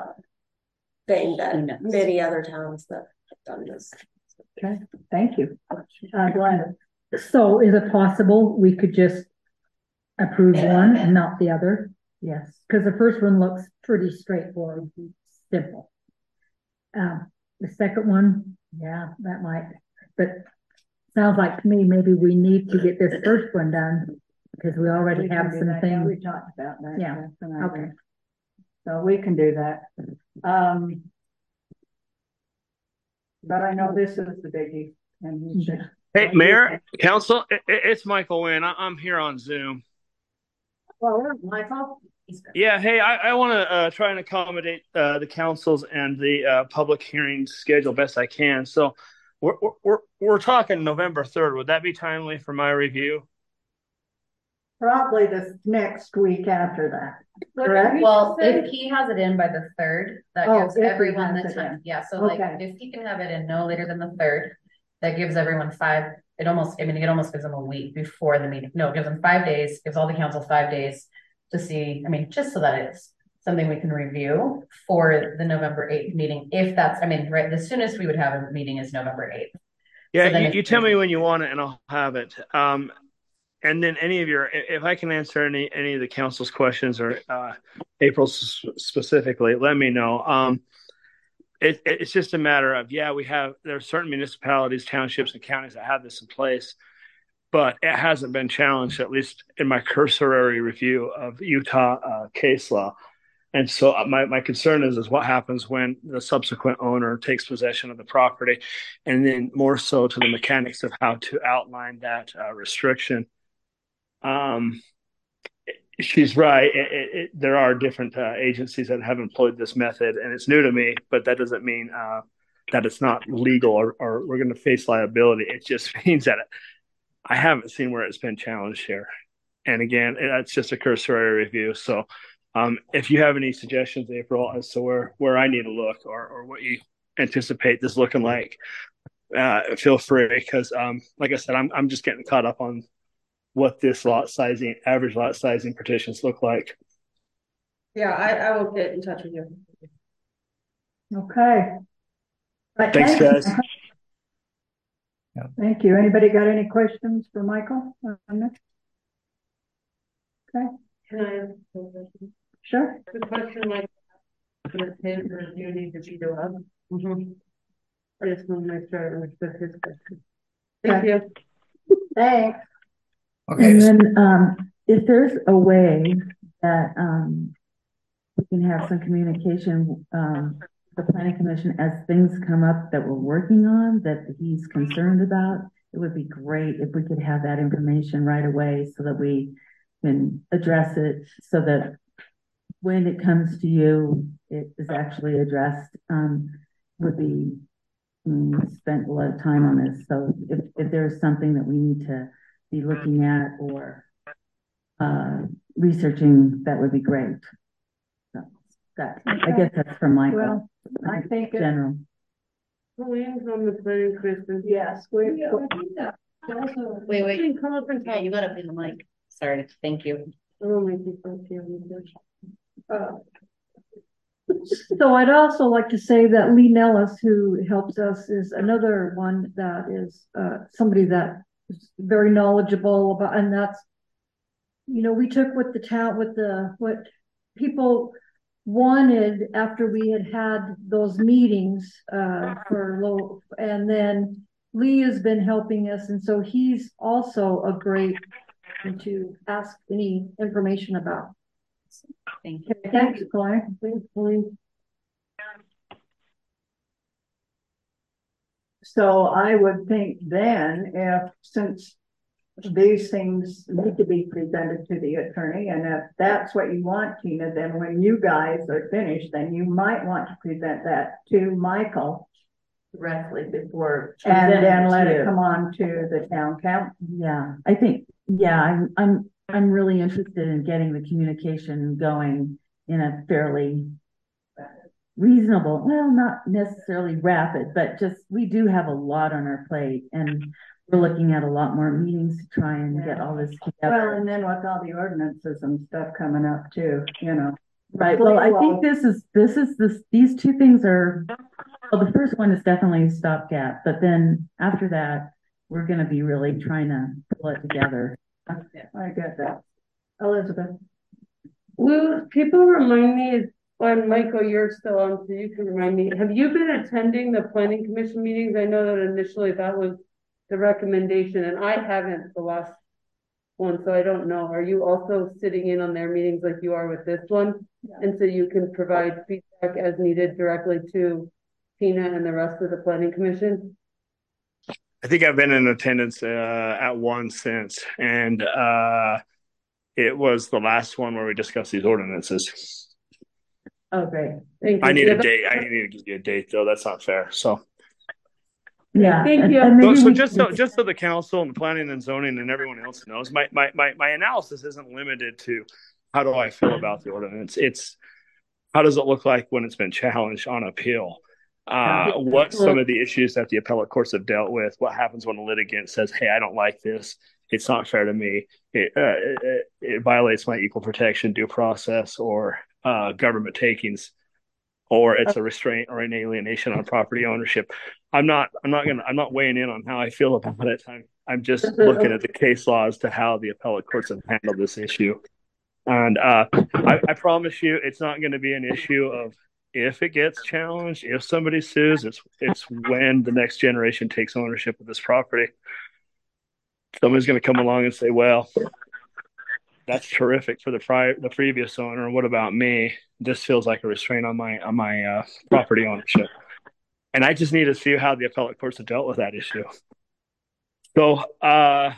thing that many other towns that have done this. Okay, thank you. Glenn. So is it possible we could just approve one and not the other? Yes, because the first one looks pretty straightforward, simple. The second one, yeah, that might, but sounds like to me maybe we need to get this first one done, because we already have some things. Yeah, we talked about that. Yeah, okay. So we can do that. But I know this is the biggie. And hey, Mayor, Council, it's Michael Wynn. I'm here on Zoom. Well, Michael. Yeah, hey, I want to try and accommodate the councils and the public hearing schedule best I can. So we're talking November 3rd. Would that be timely for my review? Probably the next week after that. Correct? Well, if he has it in by the 3rd, that gives everyone the time. Yeah, so like if he can have it in no later than the 3rd, that gives everyone it almost gives them a week before the meeting. No, it gives them 5 days, gives all the council 5 days to see, just so that it's something we can review for the November 8th meeting. If that's, right, the soonest we would have a meeting is November 8th. Yeah, so you tell me when you want it and I'll have it. And then if I can answer any of the council's questions or April's specifically, let me know. It's just a matter of, there are certain municipalities, townships, and counties that have this in place, but it hasn't been challenged, at least in my cursory review of Utah case law. And so my concern is what happens when the subsequent owner takes possession of the property, and then more so to the mechanics of how to outline that restriction. She's right. There are different agencies that have employed this method, and it's new to me, but that doesn't mean that it's not legal or we're going to face liability. It just means that I haven't seen where it's been challenged here. And again, that's just a cursory review. So if you have any suggestions, April, as to where I need to look or what you anticipate this looking like, feel free, because like I said, I'm just getting caught up on what this average lot sizing petitions look like. Yeah, I will get in touch with you. Okay. Right, Thanks, guys. Michael. Thank you. Anybody got any questions for Michael on this? Okay. Can I ask a question? Sure. The question like, with his or do you need to be doing? I just want to make sure I understood his question. Thank Okay. you. Thanks. Okay. And then, if there's a way that, we can have some communication, the planning commission as things come up that we're working on, that he's concerned about, it would be great if we could have that information right away so that we can address it, so that when it comes to you, it is actually addressed. Would be, we spent a lot of time on this, so if there's something that we need to be looking at or researching, that would be great. So that, I guess that's from Michael. Well, I think general. Pauline's on the planning commission. Yes, Wait. Come up and Yeah, you got up in the mic. Sorry. Thank you. So I'd also like to say that Lee Nellis, who helps us, is another one that is somebody that is very knowledgeable about, and that's, you know, we took with the town, with what people wanted after we had those meetings for low, and then Lee has been helping us, and so he's also a great to ask any information about. Thank you. Thanks, Clay. So I would think then, since these things need to be presented to the attorney, and if that's what you want, Tina, then when you guys are finished, then you might want to present that to Michael Directly before. and then let it come on to the town council. Yeah, I think, yeah, I'm really interested in getting the communication going in a fairly reasonable, well, not necessarily rapid, but just, we do have a lot on our plate, and we're looking at a lot more meetings to try and get all this together. Well, and then with all the ordinances and stuff coming up too, you know. Right, well, I think these two things are, well, the first one is definitely a stopgap, but then after that, we're gonna be really trying to pull it together. I get that. Elizabeth. Will people remind me, when Michael, you're still on, so you can remind me, have you been attending the planning commission meetings? I know that initially that was the recommendation, and I haven't the last one, so I don't know. Are you also sitting in on their meetings like you are with this one? Yeah. And so you can provide feedback as needed directly to Tina and the rest of the planning commission? I think I've been in attendance at one since, and it was the last one where we discussed these ordinances. Oh, great. Thank you. I need a date. I need to give you a date, though. That's not fair. So, yeah. Thank you. So just so the council and the planning and zoning and everyone else knows, my analysis isn't limited to how do I feel about the ordinance. It's how does it look like when it's been challenged on appeal? What's some of the issues that the appellate courts have dealt with? What happens when a litigant says, "Hey, I don't like this. It's not fair to me. It violates my equal protection due process or government takings, or it's a restraint or an alienation on property ownership." I'm not weighing in on how I feel about it. I'm just looking at the case law as to how the appellate courts have handled this issue. And I promise you, it's not going to be an issue of if it gets challenged, if somebody sues. It's when the next generation takes ownership of this property. Somebody's going to come along and say, "Well, that's terrific for the previous owner. What about me? This feels like a restraint on my property ownership." And I just need to see how the appellate courts have dealt with that issue. So, Thank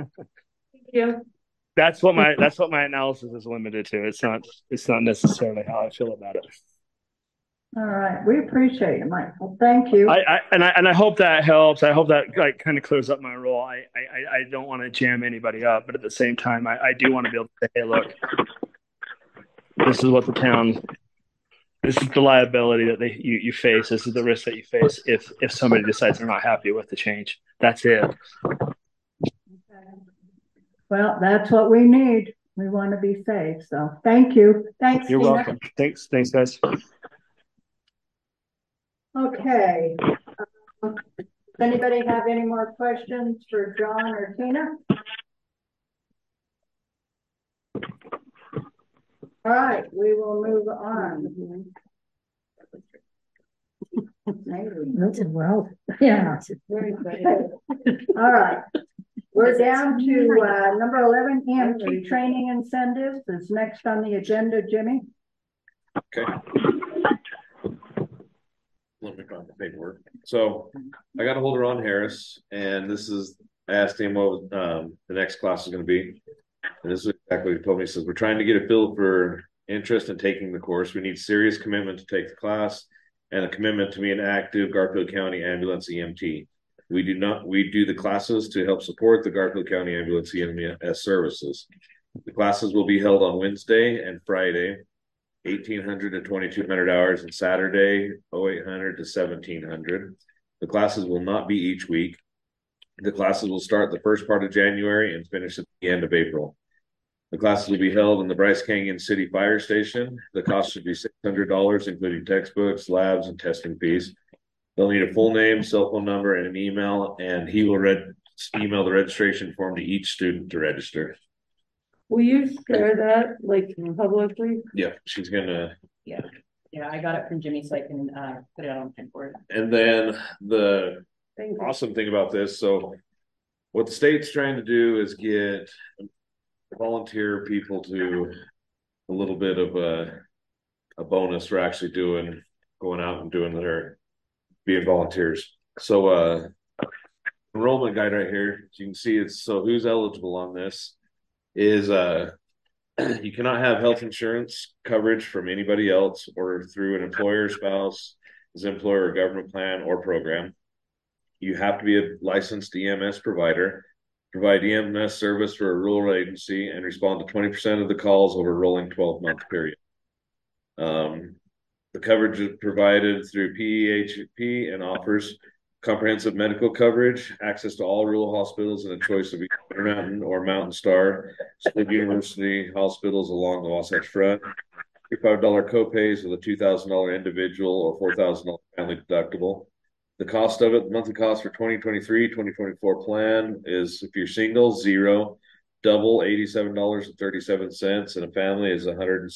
you. That's what my analysis is limited to. It's not necessarily how I feel about it. All right, we appreciate it, Michael. Thank you. I hope that helps. I hope that kind of clears up my role. I don't want to jam anybody up, but at the same time, I do want to be able to say, "Hey, look, this is what the town, this is the liability that you face. This is the risk that you face if somebody decides they're not happy with the change. That's it." Well, that's what we need. We want to be safe. So thank you. Thanks. You're welcome. Thanks, guys. Okay. Does anybody have any more questions for John or Tina? All right, we will move on. Well, yeah. All right. We're down to number 11, EMT training incentives is next on the agenda, Jimmy. Okay. Let me find the paperwork. So I got a hold of Ron Harris, and this is, I asked him what the next class is going to be. And this is exactly what he told me. He says, we're trying to get a feel for interest in taking the course. We need serious commitment to take the class and a commitment to be an active Garfield County ambulance EMT. We do the classes to help support the Garfield County ambulance EMS services. The classes will be held on Wednesday and Friday, 1,800 to 2,200 hours, and Saturday, 800 to 1,700. The classes will not be each week. The classes will start the first part of January and finish at the end of April. The classes will be held in the Bryce Canyon City Fire Station. The cost should be $600, including textbooks, labs, and testing fees. They'll need a full name, cell phone number, and an email, and he will email the registration form to each student to register. Will you share that like publicly? Yeah, she's gonna. Yeah, I got it from Jimmy, so I can put it on Pinboard. And then the awesome thing about this, so what the state's trying to do is get volunteer people to a little bit of a bonus for actually going out and doing being volunteers. So enrollment guide right here, as you can see, it's so who's eligible on this is you cannot have health insurance coverage from anybody else or through an employer, spouse, his employer, or government plan or program. You have to be a licensed EMS provider, provide EMS service for a rural agency, and respond to 20% of the calls over a rolling 12-month period. The coverage is provided through PEHP and offers comprehensive medical coverage, access to all rural hospitals, and a choice of Intermountain or Mountain Star State University hospitals along the Wasatch Front. $35 copays with a $2,000 individual or $4,000 family deductible. The cost of it, the monthly cost for 2023-2024 plan is, if you're single, $0, double $87.37, and a family is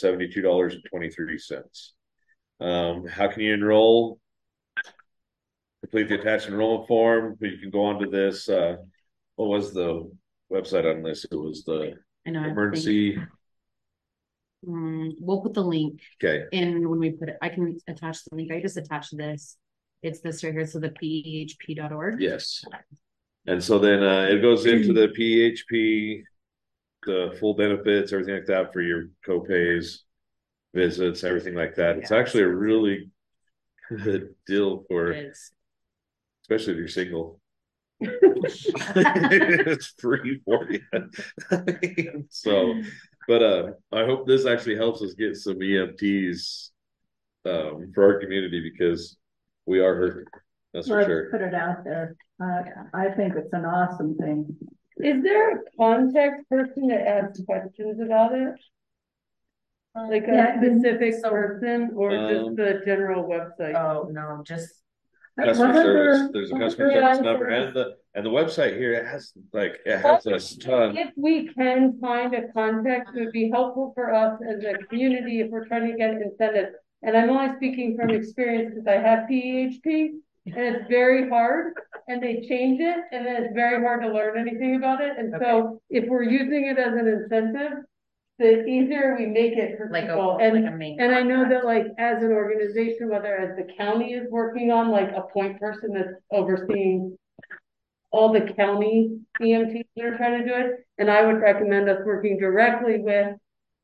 $172.23. How can you enroll? Complete the attached enrollment form. You can go onto this. What was the website on this? It was the emergency. We'll put the link. Okay. And when we put it, I can attach the link. I just attached this. It's this right here. So the PEHP.org. Yes. And so then it goes into the PEHP, the full benefits, everything like that for your copays, visits, everything like that. It's actually a really good deal for, especially if you're single. It's free for you. So, but I hope this actually helps us get some EMTs for our community, because we are hurting. That's for sure. Put it out there. I think it's an awesome thing. Is there a contact person that asks questions about it? Like a specific person, or just the general website? Oh no, just customer service. There's a customer service number, and the website here, it has a ton. If we can find a contact, it would be helpful for us as a community if we're trying to get incentives. And I'm only speaking from experience because I have PEHP, and it's very hard, and they change it, and then it's very hard to learn anything about it. And so if we're using it as an incentive, the easier we make it for people. And I know that, like, as an organization, whether as the county is working on like a point person that's overseeing all the county EMTs that are trying to do it, and I would recommend us working directly with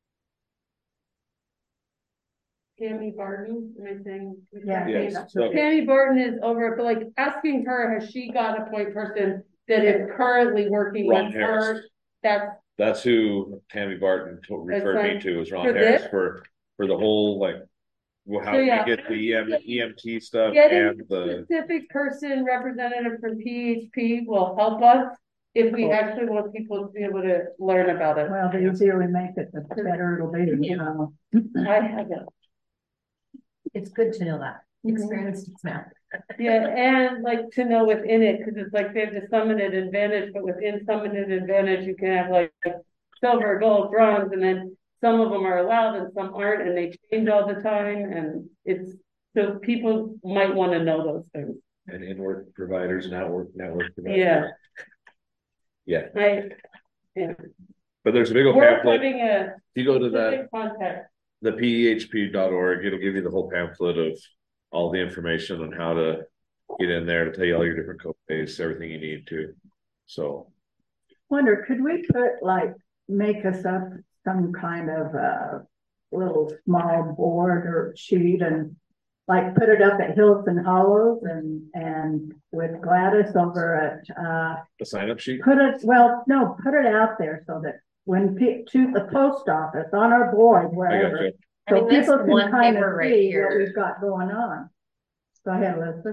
Tammy Barton. Am I saying? Yeah. Yes. Tammy Barton is over, but like asking her, has she got a point person that is currently working with her? That's who Tammy Barton referred me to, was Ron Harris for the whole, like, how you get the EMT stuff. Getting the specific person representative from PHP will help us if we actually want people to be able to learn about it. Well, the easier we make it, the better it'll be. I have it. It's good to know that. Experienced math. Yeah, and like to know within it, because it's like they have the Summit Advantage, but within Summit Advantage, you can have like silver, gold, bronze, and then some of them are allowed and some aren't, and they change all the time. And it's so people might want to know those things. And in-work providers and network providers. Yeah. Yeah. Yeah. But there's a big old We're pamphlet. putting a You go to that, contact. the PEHP.org, it'll give you the whole pamphlet of all the information on how to get in there to tell you all your different copays, everything you need to. So Wonder, could we put make us up some kind of a little small board or sheet and put it up at Hills and Hollows and with Gladys over at the sign up sheet? Put it out there so that when to the post office, on our board, wherever. So people can kind of see what we've got going on. Go ahead, Elizabeth.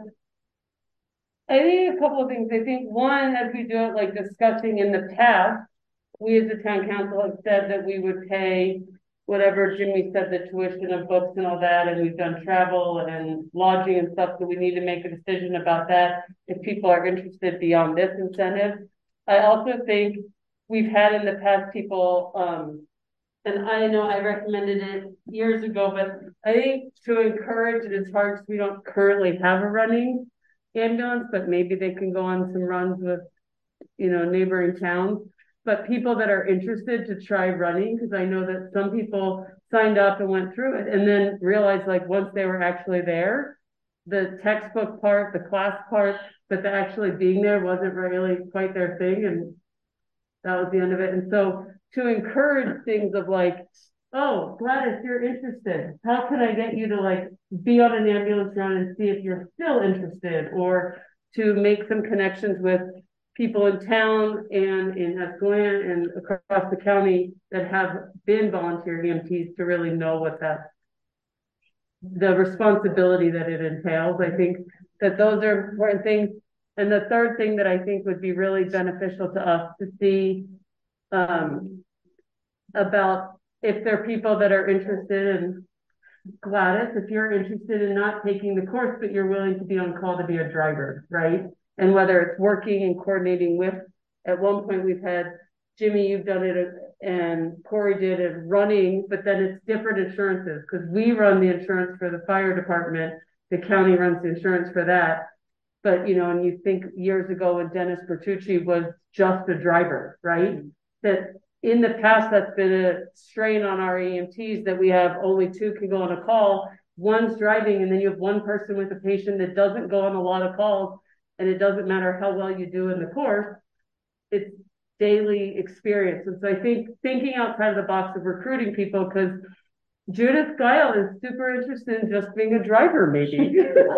I think a couple of things. I think one, as we do it, discussing in the past, we as the town council have said that we would pay whatever Jimmy said, the tuition of books and all that, and we've done travel and lodging and stuff, so we need to make a decision about that if people are interested beyond this incentive. I also think we've had in the past people, and I know I recommended it years ago, but I think to encourage it, it's hard because we don't currently have a running ambulance, but maybe they can go on some runs with, neighboring towns. But people that are interested to try running, because I know that some people signed up and went through it and then realized once they were actually there, the textbook part, the class part, but the actually being there wasn't really quite their thing. And that was the end of it. And so to encourage things of oh, Gladys, you're interested. How can I get you to be on an ambulance run and see if you're still interested, or to make some connections with people in town and in Escalon and across the county that have been volunteer EMTs to really know what the responsibility that it entails. I think that those are important things. And the third thing that I think would be really beneficial to us to see about if there are people that are interested in Gladys, if you're interested in not taking the course, but you're willing to be on call to be a driver, right? And whether it's working and coordinating with, at one point we've had Jimmy, you've done it, and Corey did it running, but then it's different insurances because we run the insurance for the fire department, the county runs the insurance for that. But, and you think years ago when Dennis Bertucci was just a driver, right? That in the past, that's been a strain on our EMTs that we have only two can go on a call. One's driving, and then you have one person with a patient that doesn't go on a lot of calls. And it doesn't matter how well you do in the course, it's daily experience. And so I think thinking outside of the box of recruiting people, because Judith Guile is super interested in just being a driver, maybe,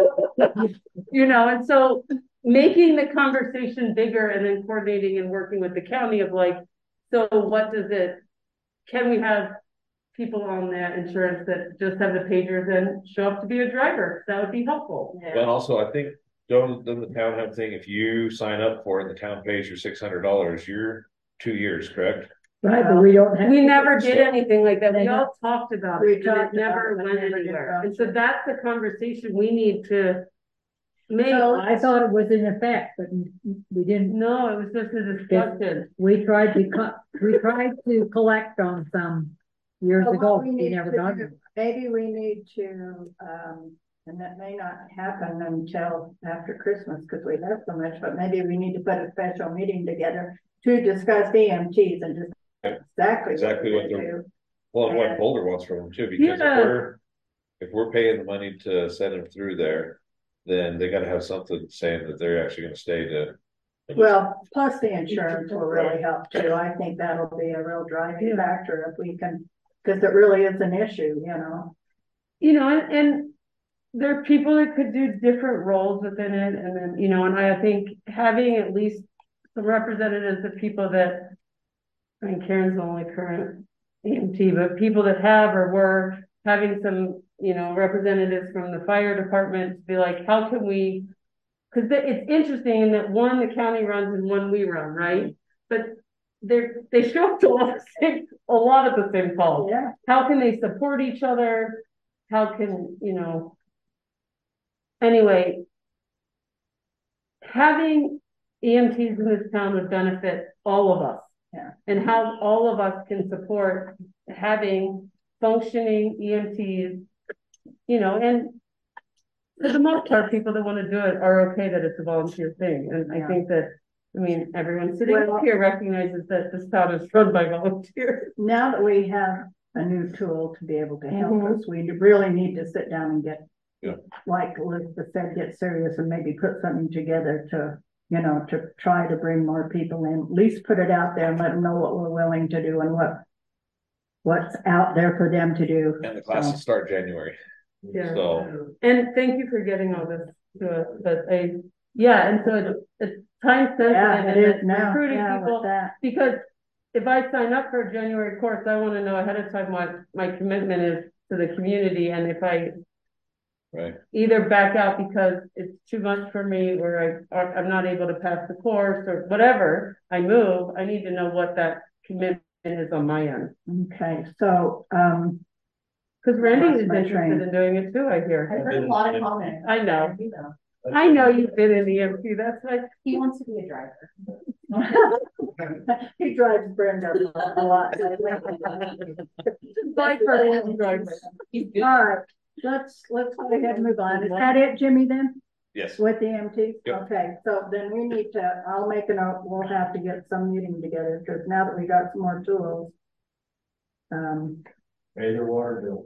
and so making the conversation bigger and then coordinating and working with the county of so what can we have people on that insurance that just have the pagers and show up to be a driver? That would be helpful. But also I think, doesn't the town have a thing, if you sign up for it and the town pays you $600, you're 2 years, correct? Right, but we don't have. We never did anything like that. We all talked about it, and it never about went anywhere. And so that's the conversation we need to make. So I thought it was in effect, but we didn't. No, it was just a discussion. We tried to collect on some years ago. We never got it. Maybe we need to, and that may not happen until after Christmas because we have so much, but maybe we need to put a special meeting together to discuss EMTs and just exactly what they do. Well, and what Boulder wants from them too, because if we're paying the money to send them through there, then they got to have something saying that they're actually going to stay to. Well, plus the insurance will really help too. I think that'll be a real driving factor if we can, because it really is an issue, and there are people that could do different roles within it. And then, and I think having at least some representatives of people that, Karen's the only current EMT, but people that have or were having some, representatives from the fire department to be how can we, because it's interesting in that one the county runs and one we run, right? But they show up to a lot of the same calls. Yeah. How can they support each other? How can, anyway, having EMTs in this town would benefit all of us. Yeah. And how all of us can support having functioning EMTs, you know, and for the most part, people that want to do it are okay that it's a volunteer thing. And I think that, I mean, everyone sitting up here recognizes that this town is run by volunteers. Now that we have a new tool to be able to help us, we really need to sit down and get, like Elizabeth said, get serious and maybe put something together to, you know, to try to bring more people in, at least put it out there and let them know what we're willing to do and what's out there for them to do. And the classes start January. Yeah. So, and thank you for getting all this to us, but and so it's time sensitive. Yeah, it is now. Recruiting Yeah, people, with that. because if I sign up for a January course, I want to know ahead of time what my commitment is to the community, and if I either back out because it's too much for me, or I'm not able to pass the course, or whatever, I move. I need to know what that commitment is on my end. Okay, so because Randy is interested in doing it too, I hear. I've heard a lot of comments. I know. I know you've been in the EMT. That's like he wants to be a driver. He drives Brenda a lot. Bye for him, driver. All right, let's go ahead and move on. Is that it, Jimmy, then? Yes. With the EMT? Yep. Okay, so then we need to, I'll make a note, we'll have to get some meeting together, because now that we got some more tools. Pay their water bill.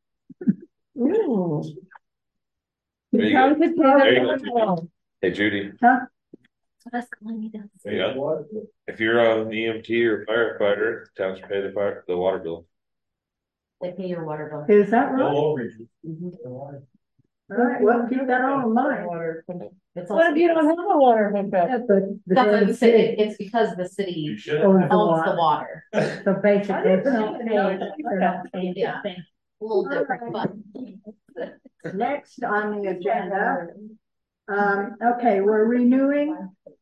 Ooh. There you go. There you go. Hey, Judy. Huh? That's calling me down. Yeah. If you're an EMT or firefighter, towns pay the water bill. They pay your water bill. Is that right? All over you. All right, well, keep that all in mind. What if you don't have a water hookup? It's because the city owns the water. So basically, it's not Yeah. A little different, but. next on the agenda. Okay, we're renewing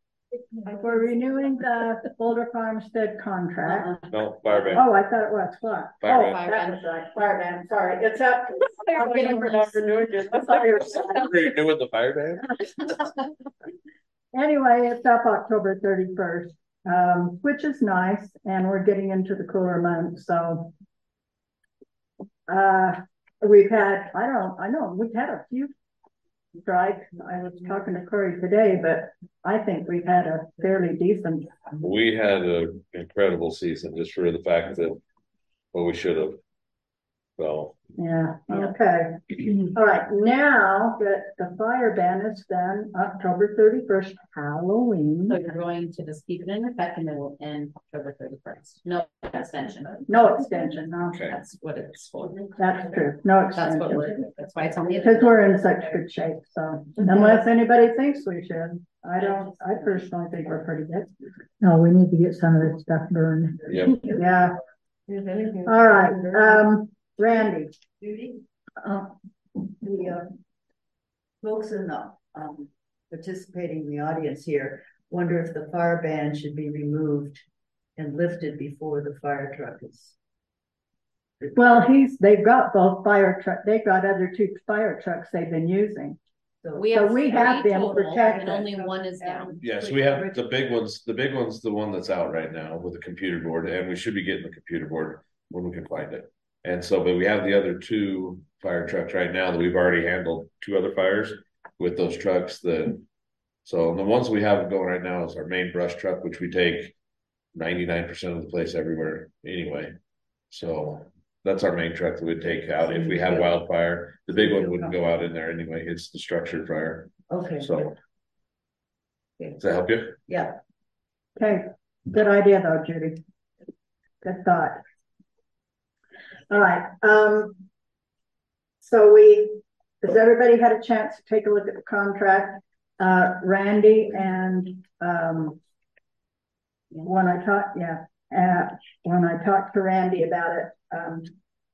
the Boulder Farmstead contract. No, fire ban. Oh, I thought it was what? Fire Oh, ban. that was right, fire ban, sorry, it's up. I'm getting for not renewing it. Renewing the fire ban? Anyway, it's up October 31st, which is nice, and we're getting into the cooler months, so. We've had, I know, we've had a few strikes. I was talking to Corey today, but I think we've had a fairly decent. We had an incredible season just for the fact that, well, we should have. So. Yeah, okay. All right, now that the fire ban is done, October 31st, Halloween. So you're going to just keep it in effect and it will end October 31st. No extension. No extension, no. Okay. That's what it's for. That's true, no extension. That's why it's only. Because we're in such good shape, so unless anybody thinks we should, I personally think we're pretty good. No, we need to get some of this stuff burned. Yep. Yeah. All right, Randy. Judy, the folks in the participating in the audience here wonder if the fire ban should be removed and lifted before the fire truck is. Well, they've got both fire truck. They've got other two fire trucks they've been using. So We have them total, protected. and only one is down. Yes, we have the big ones. The big one's the one that's out right now with the computer board, and we should be getting the computer board when we can find it. And so, but we have the other two fire trucks right now that we've already handled two other fires with those trucks. So the ones we have going right now is our main brush truck, which we take 99% of the place everywhere anyway. So that's our main truck that we'd take out if we had wildfire. The big one wouldn't go out in there anyway. It's the structured fire. Okay. So does that help you? Yeah. Okay, good idea though, Judy. Good thought. All right, so has everybody had a chance to take a look at the contract? Randy and when I talked to Randy about it,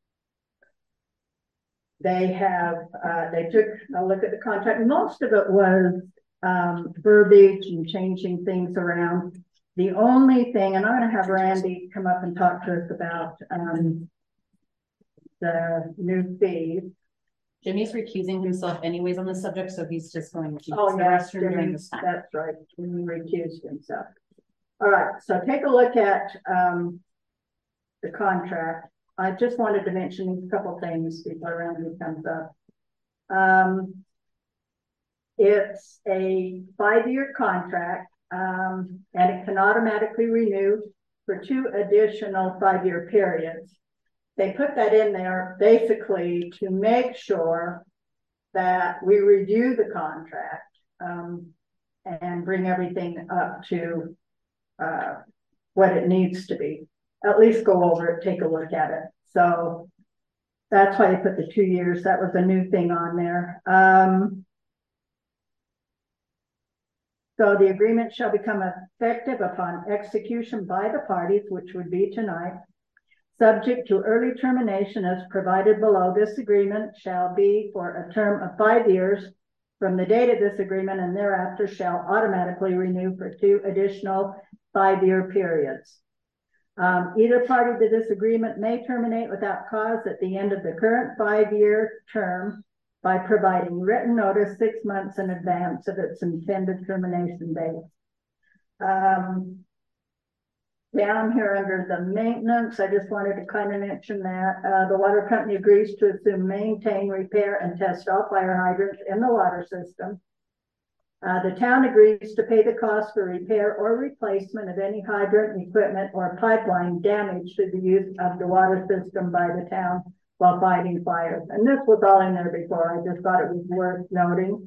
they took a look at the contract. Most of it was verbiage and changing things around. The only thing, and I'm going to have Randy come up and talk to us about the new fees. Jimmy's recusing himself anyways on the subject, so he's just going to use Oh, the yeah, restroom during this time. that's right, he recused himself. All right, so take a look at, the contract. I just wanted to mention a couple things before Randy comes up. It's a 5-year contract, and it can automatically renew for 2 additional 5-year periods. They put that in there basically to make sure that we review the contract, and bring everything up to, what it needs to be. At least go over it, take a look at it. So that's why they put the 2 years. That was a new thing on there. So the agreement shall become effective upon execution by the parties, which would be tonight, subject to early termination as provided below. This agreement shall be for a term of 5 years from the date of this agreement, and thereafter shall automatically renew for 2 additional 5-year periods. Either party to this agreement may terminate without cause at the end of the current 5-year term by providing written notice 6 months in advance of its intended termination date. Down here under the maintenance, I just wanted to kind of mention that the water company agrees to assume, maintain, repair, and test all fire hydrants in the water system. The town agrees to pay the cost for repair or replacement of any hydrant, equipment, or pipeline damaged to the use of the water system by the town while fighting fires. And this was all in there before. I just thought it was worth noting.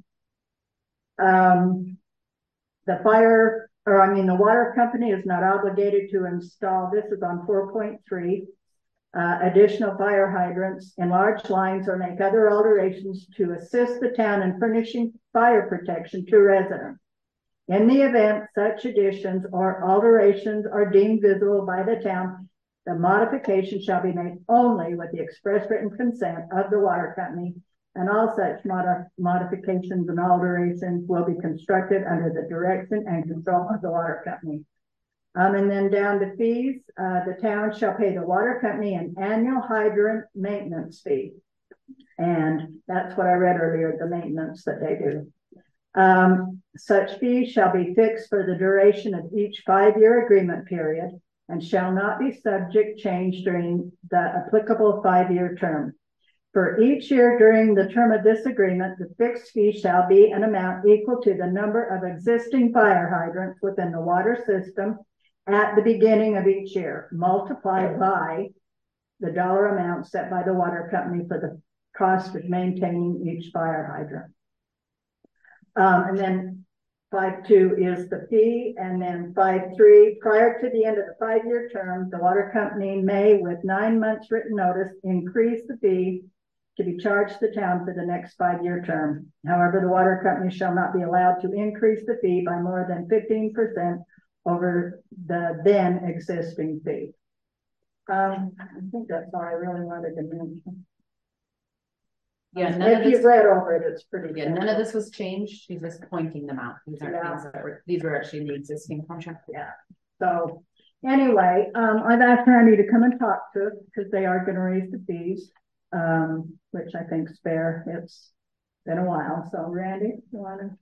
The water company is not obligated to install, this is on 4.3, additional fire hydrants, enlarge lines, or make other alterations to assist the town in furnishing fire protection to residents. In the event such additions or alterations are deemed visible by the town, the modification shall be made only with the express written consent of the water company, and all such modifications and alterations will be constructed under the direction and control of the water company. And then down to fees, the town shall pay the water company an annual hydrant maintenance fee. And that's what I read earlier, the maintenance that they do. Such fees shall be fixed for the duration of each 5-year agreement period and shall not be subject change during the applicable 5-year term. For each year during the term of this agreement, the fixed fee shall be an amount equal to the number of existing fire hydrants within the water system at the beginning of each year, multiplied by the dollar amount set by the water company for the cost of maintaining each fire hydrant. And then 5.2 is the fee, and then 5.3, prior to the end of the 5-year term, the water company may, with 9 months written notice, increase the fee to be charged to the town for the next 5-year term. However, the water company shall not be allowed to increase the fee by more than 15% over the then existing fee. I think that's all I really wanted to mention. Yeah, if you've read over it, it's pretty good. None of this was changed. She's just pointing them out. These aren't things that were, these were actually in the existing contract. Yeah. So anyway, I've asked Randy to come and talk to us because they are going to raise the fees, which I think is fair. It's been a while. So Randy, you want to?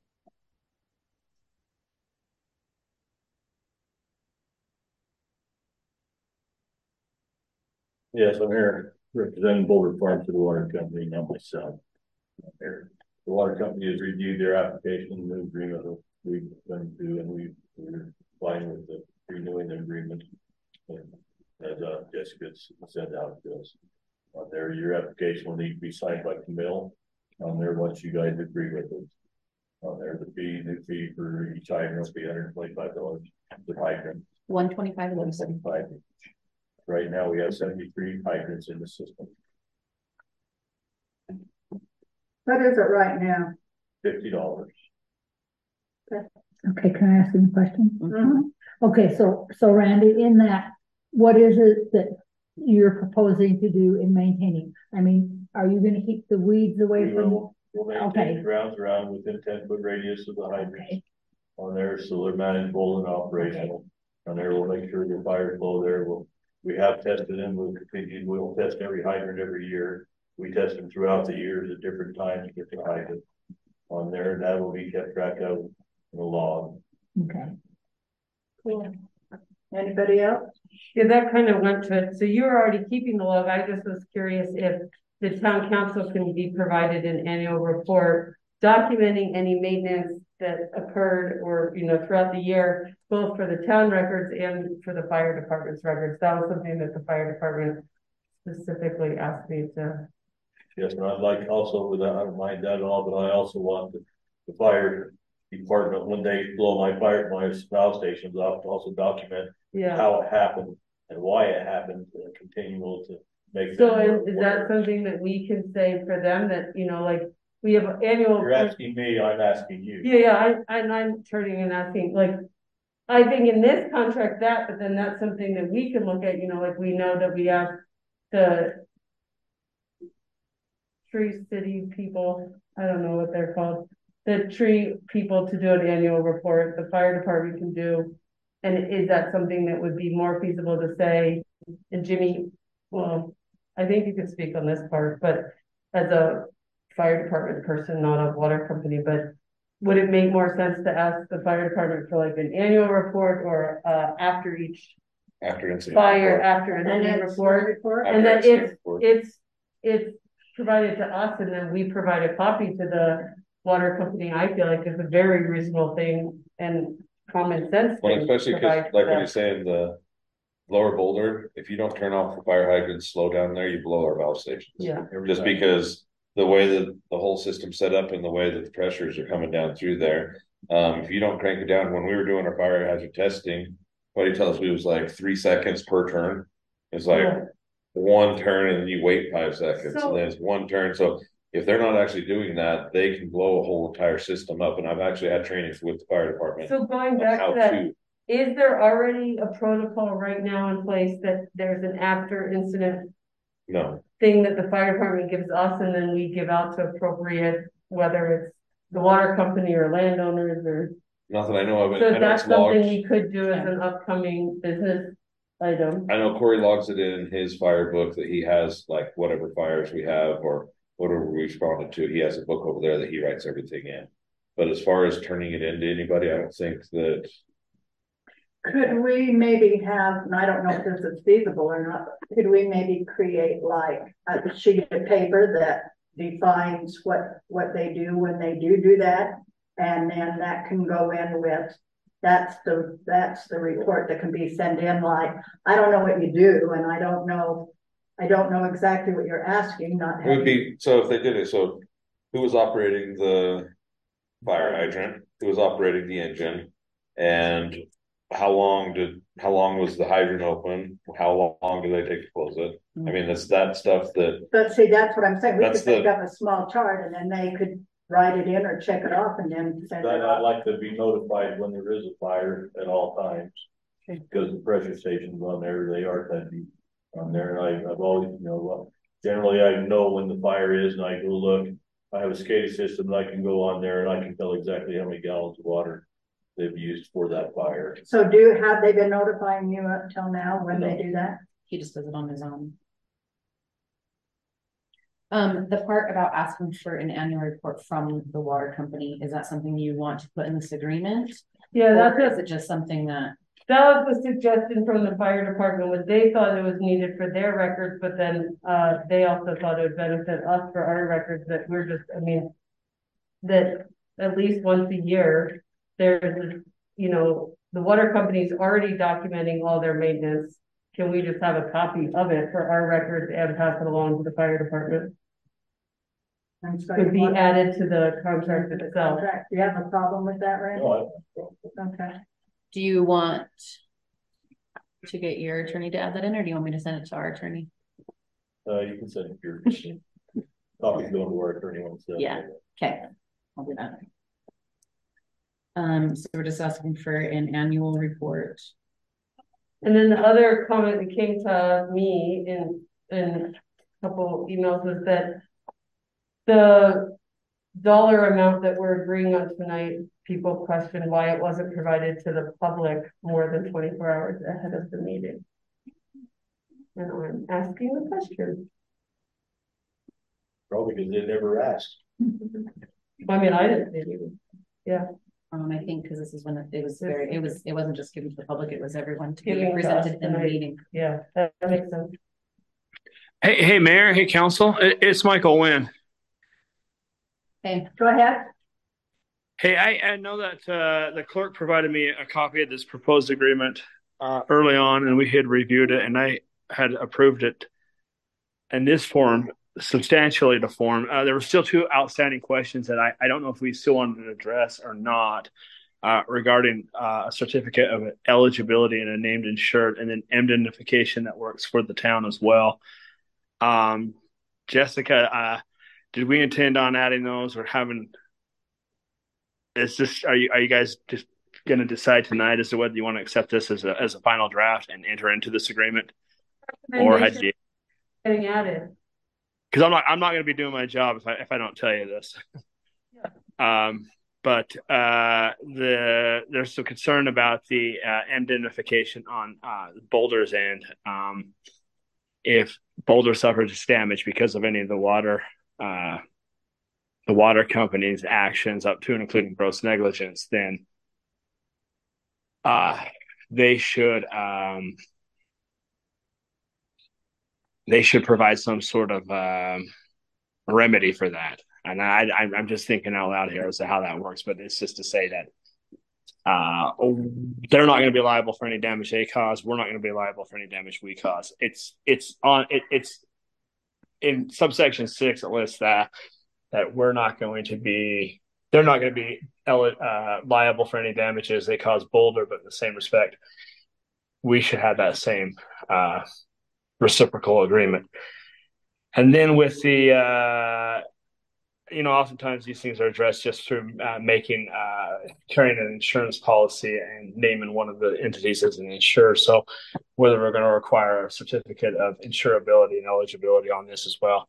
Yes, I'm here representing Boulder Farms to the water company, not myself. The water company has reviewed their application, the agreement we've been through, and we're fine with the renewing the agreement. And as Jessica sent out to us, on there, your application will need to be signed by Camille. On there, once you guys agree with it, on there, the new fee for each hydrant will be $125 per hydrant. 125 and 175. Right now, we have 73 hydrants in the system. What is it right now? $50. Okay, can I ask you a question? Mm-hmm. Okay, so Randy, in that, what is it that you're proposing to do in maintaining? I mean, are you going to keep the weeds away from? We'll maintain the grounds around within 10-foot radius of the hydrants on there, so they're manageable and operational. On there, we'll make sure the fire flow there. We have tested them. We'll test every hydrant every year We test them throughout the years at different times, get the hydrant on there, and that will be kept track of in the log. Okay. Cool. Anybody else? Yeah, that kind of went to it. So you were already keeping the log. I just was curious if the town council can be provided an annual report documenting any maintenance that occurred or, you know, throughout the year, both for the town records and for the fire department's records. That was something that the fire department specifically asked me to. Yes, and I'd like also, with that, I don't mind that at all, but I also want the fire department, when they blow my valve stations off, to also document how it happened and why it happened, and continue to make. So is that something that we can say for them, that, you know, like, we have annual. You're asking me, I'm asking you. I'm turning and asking, like, I think in this contract that, but then that's something that we can look at, you know, like, we know that we have the tree city people, I don't know what they're called, the tree people to do an annual report, the fire department can do. And is that something that would be more feasible to say? And Jimmy, well, I think you could speak on this part, but as a fire department person, not a water company, but would it make more sense to ask the fire department for like an annual report, or after each incident fire, report. after incident report, and then it's provided to us, and then we provide a copy to the water company? I feel like it's a very reasonable thing and common sense. Well, especially because, like what you're saying, the Lower Boulder, if you don't turn off the fire hydrants slow down there, you blow our valve stations. Yeah. Just because the way that the whole system's set up and the way that the pressures are coming down through there, if you don't crank it down, when we were doing our fire hazard testing, what he tells me was like 3 seconds per turn. It's like one turn and then you wait 5 seconds, and then it's one turn. So if they're not actually doing that, they can blow a whole entire system up. And I've actually had trainings with the fire department. So going back to that, is there already a protocol right now in place that there's an after incident thing that the fire department gives us, and then we give out to appropriate, whether it's the water company or landowners or? Nothing I know of. So that's something we could do as an upcoming business item. I know Corey logs it in his fire book that he has, like whatever fires we have or whatever we responded to, he has a book over there that he writes everything in. But as far as turning it into anybody, I don't think that. Could we maybe have, and I don't know if this is feasible or not, but could we maybe create like a sheet of paper that defines what they do when they do that, and then that can go in with, that's the report that can be sent in. Like, I don't know what you do, and I don't know exactly what you're asking. It would be, so if they did it, so who was operating the fire hydrant, who was operating the engine, and how long was the hydrant open? How long do they take to close it? I mean, that's that stuff that. But see, that's what I'm saying. We could make up a small chart, and then they could write it in or check it off and then send it off. I'd like to be notified when there is a fire at all times, because the pressure stations on there, they are that deep on there. And I've always, generally I know when the fire is, and I go look. I have a SCADA system that I can go on there and I can tell exactly how many gallons of water they've used for that fire. So have they been notifying you up till now when they do that? He just does it on his own. The part about asking for an annual report from the water company, is that something you want to put in this agreement? Yeah, is it just something that was the suggestion from the fire department, was they thought it was needed for their records, but then they also thought it would benefit us for our records, that we're just, that at least once a year, there's, the water company's already documenting all their maintenance. Can we just have a copy of it for our records and pass it along to the fire department? Could be added to the contract itself. Do you have a problem with that, Randy? No, okay. Do you want to get your attorney to add that in, or do you want me to send it to our attorney? You can send it to your copy going to our attorney once. Yeah. Okay. I'll do that. So we're just asking for an annual report. And then the other comment that came to me in a couple emails was that the dollar amount that we're agreeing on tonight, people question why it wasn't provided to the public more than 24 hours ahead of the meeting. And I'm asking the question. Probably because they never asked. I mean, I didn't think it. Yeah. I think because this is when it was it wasn't just given to the public, it was everyone to be Giving to us presented in the tonight. meeting. Yeah, that makes sense. Hey, Mayor. Hey, Council. It's Michael Wynn. Hey, Go ahead. Hey, I know that the clerk provided me a copy of this proposed agreement early on, and we had reviewed it, and I had approved it in this form, substantially to form. There were still two outstanding questions that I don't know if we still wanted to address or not regarding a certificate of eligibility and a named insured, and then indemnification that works for the town as well. Jessica, did we intend on adding those or having? Is this are you guys just going to decide tonight as to whether you want to accept this as a final draft and enter into this agreement, or had you? Getting added. Because I'm not going to be doing my job if I don't tell you this. Yeah. But there's some concern about the indemnification on Boulder's end. If Boulder suffers damage because of any of the water company's actions up to and including gross negligence, then they should provide some sort of remedy for that. And I'm just thinking out loud here as to how that works, but it's just to say that they're not going to be liable for any damage they cause. We're not going to be liable for any damage we cause. It's in subsection 6. It lists that they're not going to be liable for any damages they cause Boulder, but in the same respect, we should have that same reciprocal agreement. And then with the oftentimes these things are addressed just through carrying an insurance policy and naming one of the entities as an insurer. So whether we're going to require a certificate of insurability and eligibility on this as well.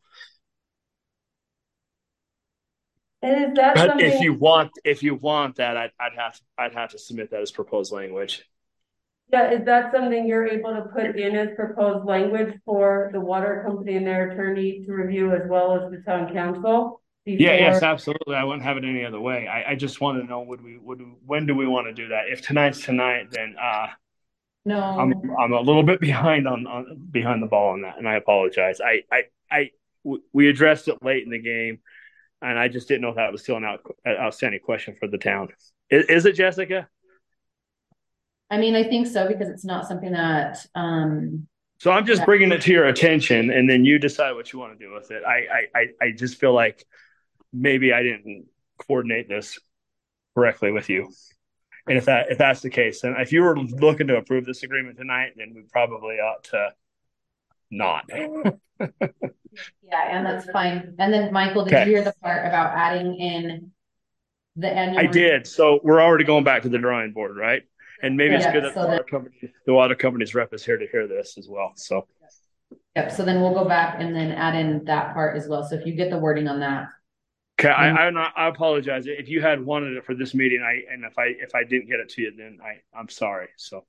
And is that something? If you want that, I'd have to submit that as proposed language. Yeah, is that something you're able to put in as proposed language for the water company and their attorney to review as well as the town council? Yes, absolutely. I wouldn't have it any other way. I just want to know when do we want to do that? If tonight's tonight, then no, I'm a little bit behind behind the ball on that, and I apologize. We addressed it late in the game, and I just didn't know if that was still an outstanding question for the town. Is it, Jessica? I mean, I think so, because it's not something that. So I'm just bringing it to your attention, and then you decide what you want to do with it. I just feel like maybe I didn't coordinate this correctly with you. And if that's the case, then if you were looking to approve this agreement tonight, then we probably ought to not. Yeah, and that's fine. And then Michael, did you hear the part about adding in the annual? I did. So we're already going back to the drawing board, right? And maybe it's good that the water company's rep is here to hear this as well. So. Yep. So then we'll go back and then add in that part as well. So if you get the wording on that. Okay, I apologize if you had wanted it for this meeting. If I didn't get it to you, then I'm sorry. So.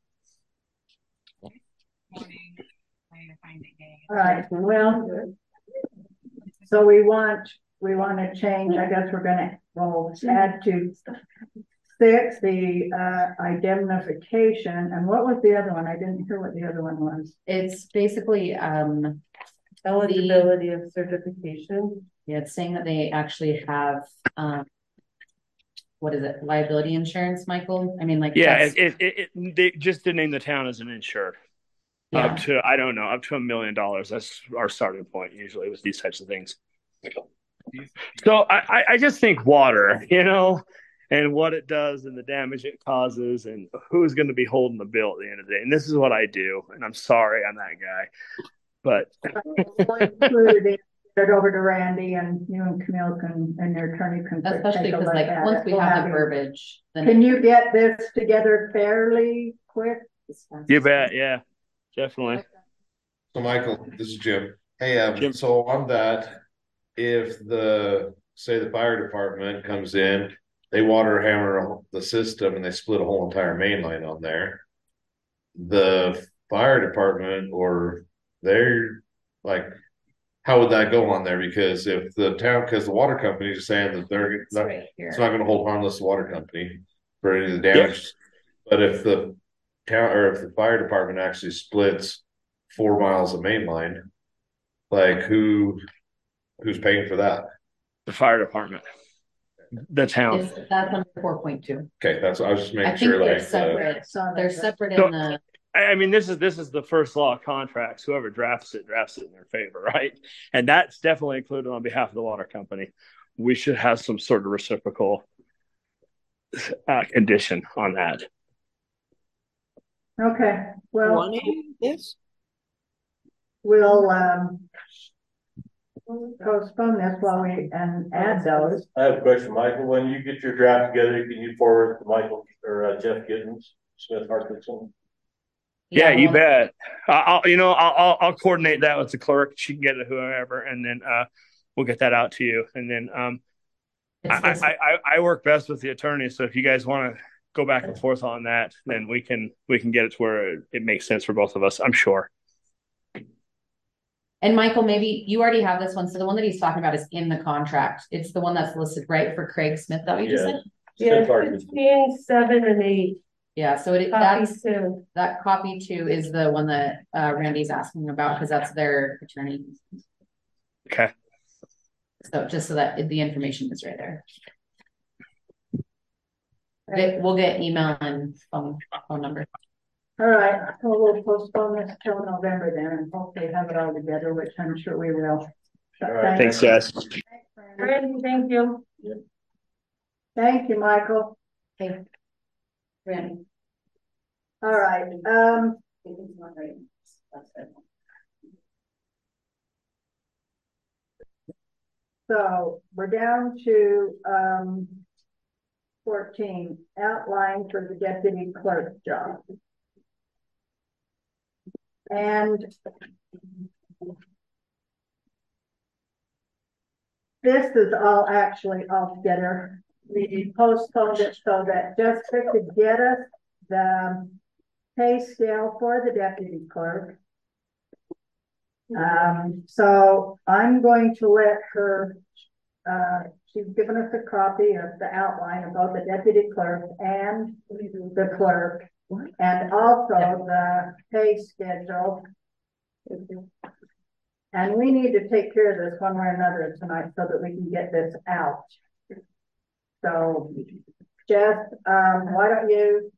All right. Well, so we want to change. I guess we'll add to 6 the indemnification. And what was the other one? I didn't hear what the other one was. It's basically eligibility of certification. Yeah, it's saying that they actually have what is it, liability insurance, Michael? I mean, like, yeah, they just to name the town as an insured. Yeah. Up to $1 million. That's our starting point usually with these types of things. So I just think water, and what it does and the damage it causes and who's going to be holding the bill at the end of the day. And this is what I do. And I'm sorry I'm that guy, but. It over to Randy, and you and Camille and their attorney can. Especially because once we have the verbiage. Then can you get this together fairly quick? You bet. Yeah, definitely. So Michael, this is Jim. Hey, Jim. So on that, if say the fire department comes in, they water hammer the system and they split a whole entire main line on there. The fire department, or they're like, how would that go on there? Because if the town, because the water company is saying that they're not, right here. it's not going to hold harmless the water company for any of the damage. But if the town or if the fire department actually splits 4 miles of main line, like who's paying for that? The fire department, the town. That's under 4.2. Okay, that's I was just making I think sure. they're Like separate. They're separate So- in the. I mean, this is the first law of contracts. Whoever drafts it in their favor, right? And that's definitely included on behalf of the water company. We should have some sort of reciprocal condition on that. Okay, well, Yes. we'll postpone this while we and add those. I have a question, Michael. When you get your draft together, can you forward it to Michael or Jeff Gittens, Smith Harkinson? Yeah, you bet. I'll coordinate that with the clerk. She can get it to whoever, and then we'll get that out to you. And then I work best with the attorney, so if you guys want to go back and forth on that, then we can get it to where it makes sense for both of us. I'm sure. And Michael, maybe you already have this one. So the one that he's talking about is in the contract. It's the one that's listed right for Craig Smith that we just said. Yeah, 15, 7, and 8. Yeah, so that copy 2 is the one that Randy's asking about because that's their attorney. Okay. So just so that the information is right there. We'll get email and phone number. All right, well, we'll postpone this till November then and hopefully have it all together, which I'm sure we will. All right. Thanks, Jess. Randy, thank you. Thank you, Michael. Okay. Randy. All right, so we're down to 14, outline for the deputy clerk job. And this is all actually all together. We postponed it so that Jessica could get us the pay scale for the deputy clerk. So I'm going to let her, she's given us a copy of the outline of both the deputy clerk and the clerk, and also the pay schedule. And we need to take care of this one way or another tonight so that we can get this out. So, Jess, why don't you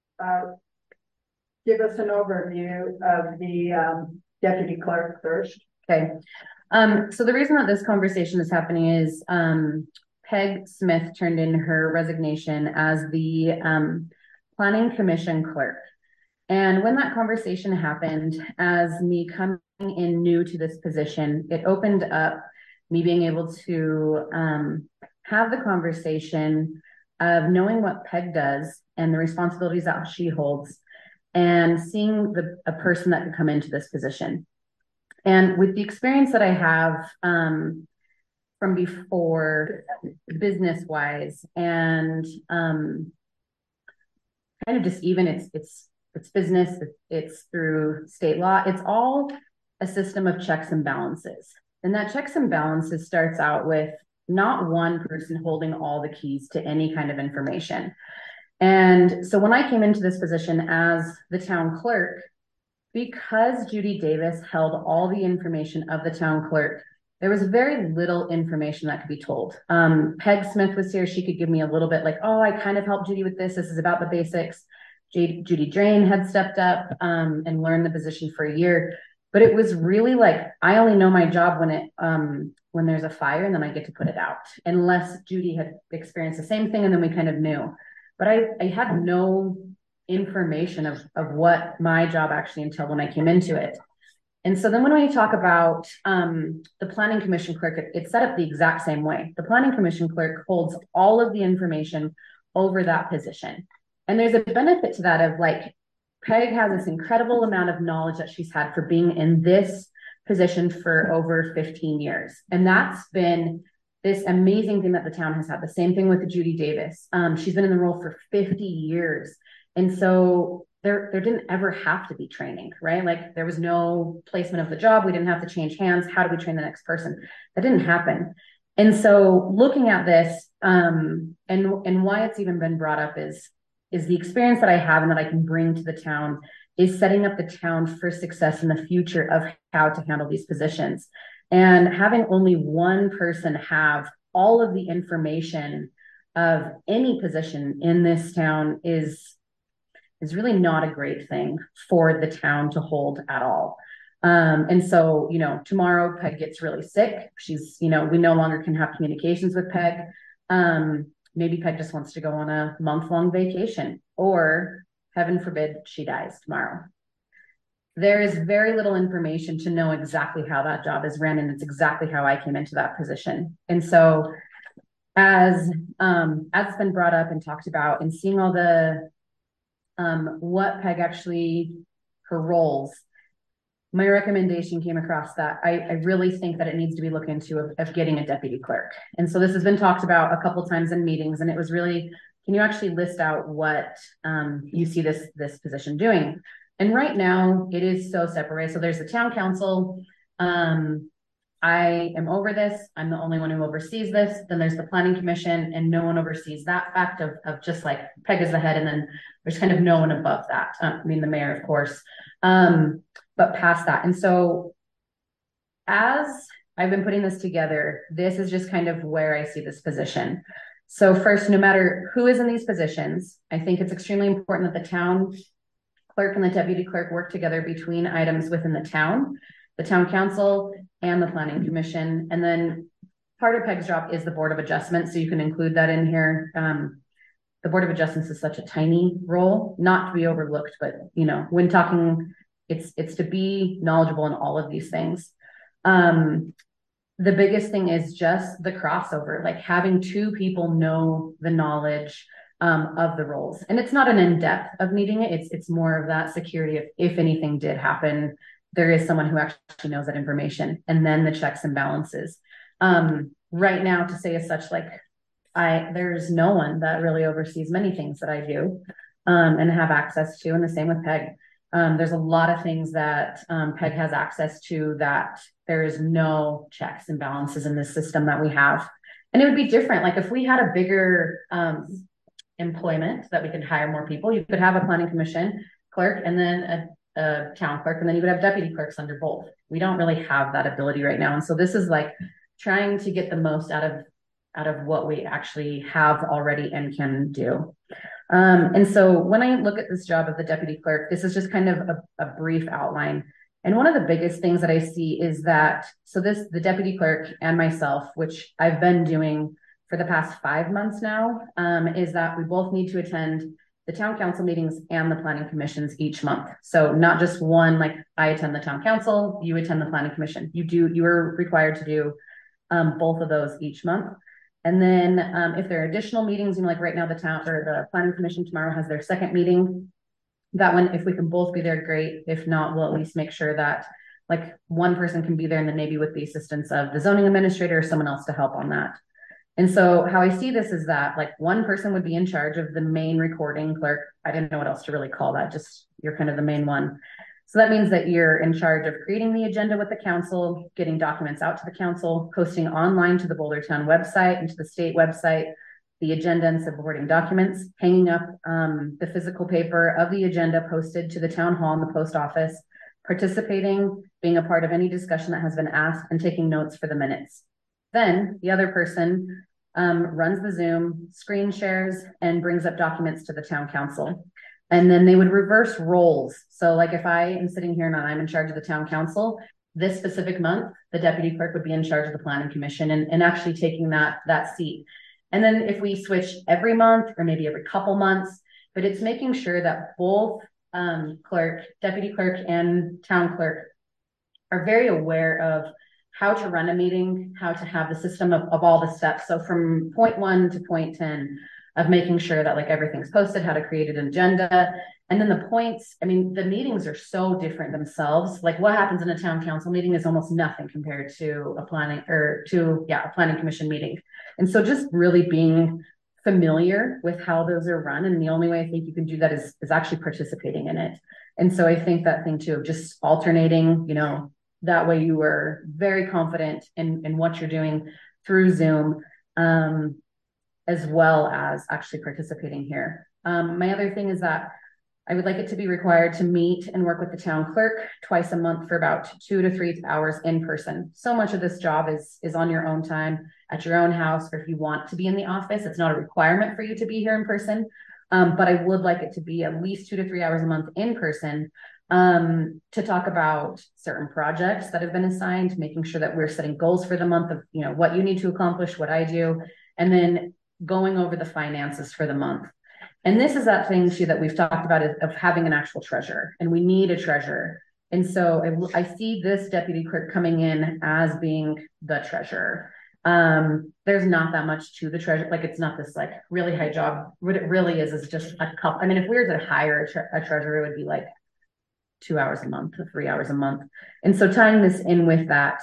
give us an overview of the deputy clerk first? Okay. So the reason that this conversation is happening is Peg Smith turned in her resignation as the planning commission clerk. And when that conversation happened, as me coming in new to this position, it opened up me being able to have the conversation of knowing what Peg does and the responsibilities that she holds and seeing a person that could come into this position. And with the experience that I have from before, business-wise, and kind of just even it's business, it's through state law, it's all a system of checks and balances. And that checks and balances starts out with not one person holding all the keys to any kind of information. And so when I came into this position as the town clerk, because Judy Davis held all the information of the town clerk, there was very little information that could be told. Peg Smith was here. She could give me a little bit like, oh, I kind of helped Judy with this. This is about the basics. Judy Drain had stepped up and learned the position for a year. But it was really like, I only know my job when there's a fire and then I get to put it out, unless Judy had experienced the same thing and then we kind of knew. But I had no information of what my job actually entailed when I came into it. And so then when we talk about the planning commission clerk, it's set up the exact same way. The planning commission clerk holds all of the information over that position. And there's a benefit to that of like, Peg has this incredible amount of knowledge that she's had for being in this position for over 15 years. And that's been this amazing thing that the town has had. The same thing with Judy Davis. She's been in the role for 50 years. And so there didn't ever have to be training, right? Like there was no placement of the job. We didn't have to change hands. How do we train the next person? That didn't happen. And so looking at this, and why it's even been brought up is the experience that I have and that I can bring to the town is setting up the town for success in the future of how to handle these positions. And having only one person have all of the information of any position in this town is really not a great thing for the town to hold at all. And so, you know, tomorrow Peg gets really sick. She's, you know, we no longer can have communications with Peg. Maybe Peg just wants to go on a month-long vacation, or heaven forbid she dies tomorrow. There is very little information to know exactly how that job is ran, and it's exactly how I came into that position. And so as it's been brought up and talked about, and seeing all the what Peg actually, her roles, my recommendation came across that I really think that it needs to be looked into of getting a deputy clerk. And so this has been talked about a couple times in meetings, and it was really, can you actually list out what you see this position doing? And right now it is so separated. So there's the town council. I am over this. I'm the only one who oversees this. Then there's the planning commission, and no one oversees that fact of just like Peg is the head, and then there's kind of no one above that. I mean, the mayor, of course, but past that. And so as I've been putting this together, this is just kind of where I see this position. So first, no matter who is in these positions, I think it's extremely important that the town clerk and the deputy clerk work together between items within the town council and the planning commission. And then part of Peg's job is the board of adjustment. So you can include that in here. The board of adjustments is such a tiny role, not to be overlooked, but you know, when talking, it's to be knowledgeable in all of these things. The biggest thing is just the crossover, like having two people know the knowledge of the roles. And it's not an in-depth of needing it. It's more of that security if anything did happen, there is someone who actually knows that information, and then the checks and balances. Right now, to say as such, like there's no one that really oversees many things that I do and have access to, and the same with Peg. There's a lot of things that Peg has access to that there is no checks and balances in this system that we have. And it would be different. Like if we had a bigger employment that we could hire more people, you could have a planning commission clerk and then a town clerk, and then you would have deputy clerks under both. We don't really have that ability right now. And so this is like trying to get the most out of what we actually have already and can do. And so when I look at this job of the deputy clerk, this is just kind of a brief outline. And one of the biggest things that I see is that, so the deputy clerk and myself, which I've been doing for the past 5 months now, is that we both need to attend the town council meetings and the planning commissions each month. So not just one, like I attend the town council, you attend the planning commission. You are required to do both of those each month. And then if there are additional meetings, you know, like right now the town or the planning commission tomorrow has their second meeting. That one, if we can both be there, great. If not, we'll at least make sure that like one person can be there, and then maybe with the assistance of the zoning administrator or someone else to help on that. And so how I see this is that like one person would be in charge of the main recording clerk. I didn't know what else to really call that. Just you're kind of the main one. So that means that you're in charge of creating the agenda with the council, getting documents out to the council, posting online to the Boulder Town website and to the state website, the agenda and supporting documents, hanging up the physical paper of the agenda posted to the town hall and the post office, participating, being a part of any discussion that has been asked, and taking notes for the minutes. Then the other person runs the Zoom, screen shares, and brings up documents to the town council. And then they would reverse roles. So like if I am sitting here and I'm in charge of the town council, this specific month, the deputy clerk would be in charge of the planning commission and actually taking that seat. And then if we switch every month or maybe every couple months, but it's making sure that both deputy clerk and town clerk are very aware of how to run a meeting, how to have the system of all the steps. So from point 1 to point 10 of making sure that like everything's posted, how to create an agenda. And then the points, I mean, the meetings are so different themselves. Like what happens in a town council meeting is almost nothing compared to a planning commission meeting. And so just really being familiar with how those are run. And the only way I think you can do that is actually participating in it. And so I think that thing too, of just alternating, you know, that way you are very confident in what you're doing through Zoom, as well as actually participating here. My other thing is that I would like it to be required to meet and work with the town clerk twice a month for about 2 to 3 hours in person. So much of this job is on your own time, at your own house, or if you want to be in the office, it's not a requirement for you to be here in person. But I would like it to be at least 2 to 3 hours a month in person, to talk about certain projects that have been assigned, making sure that we're setting goals for the month of, you know, what you need to accomplish, what I do, and then going over the finances for the month. And this is that thing too that we've talked about, of having an actual treasurer, and we need a treasurer. And so I see this deputy clerk coming in as being the treasurer. There's not that much to the treasurer. Like, it's not this like really high job. What it really is just a couple. I mean, if we were to hire a treasurer, it would be like 2 hours a month or 3 hours a month. And so tying this in with that,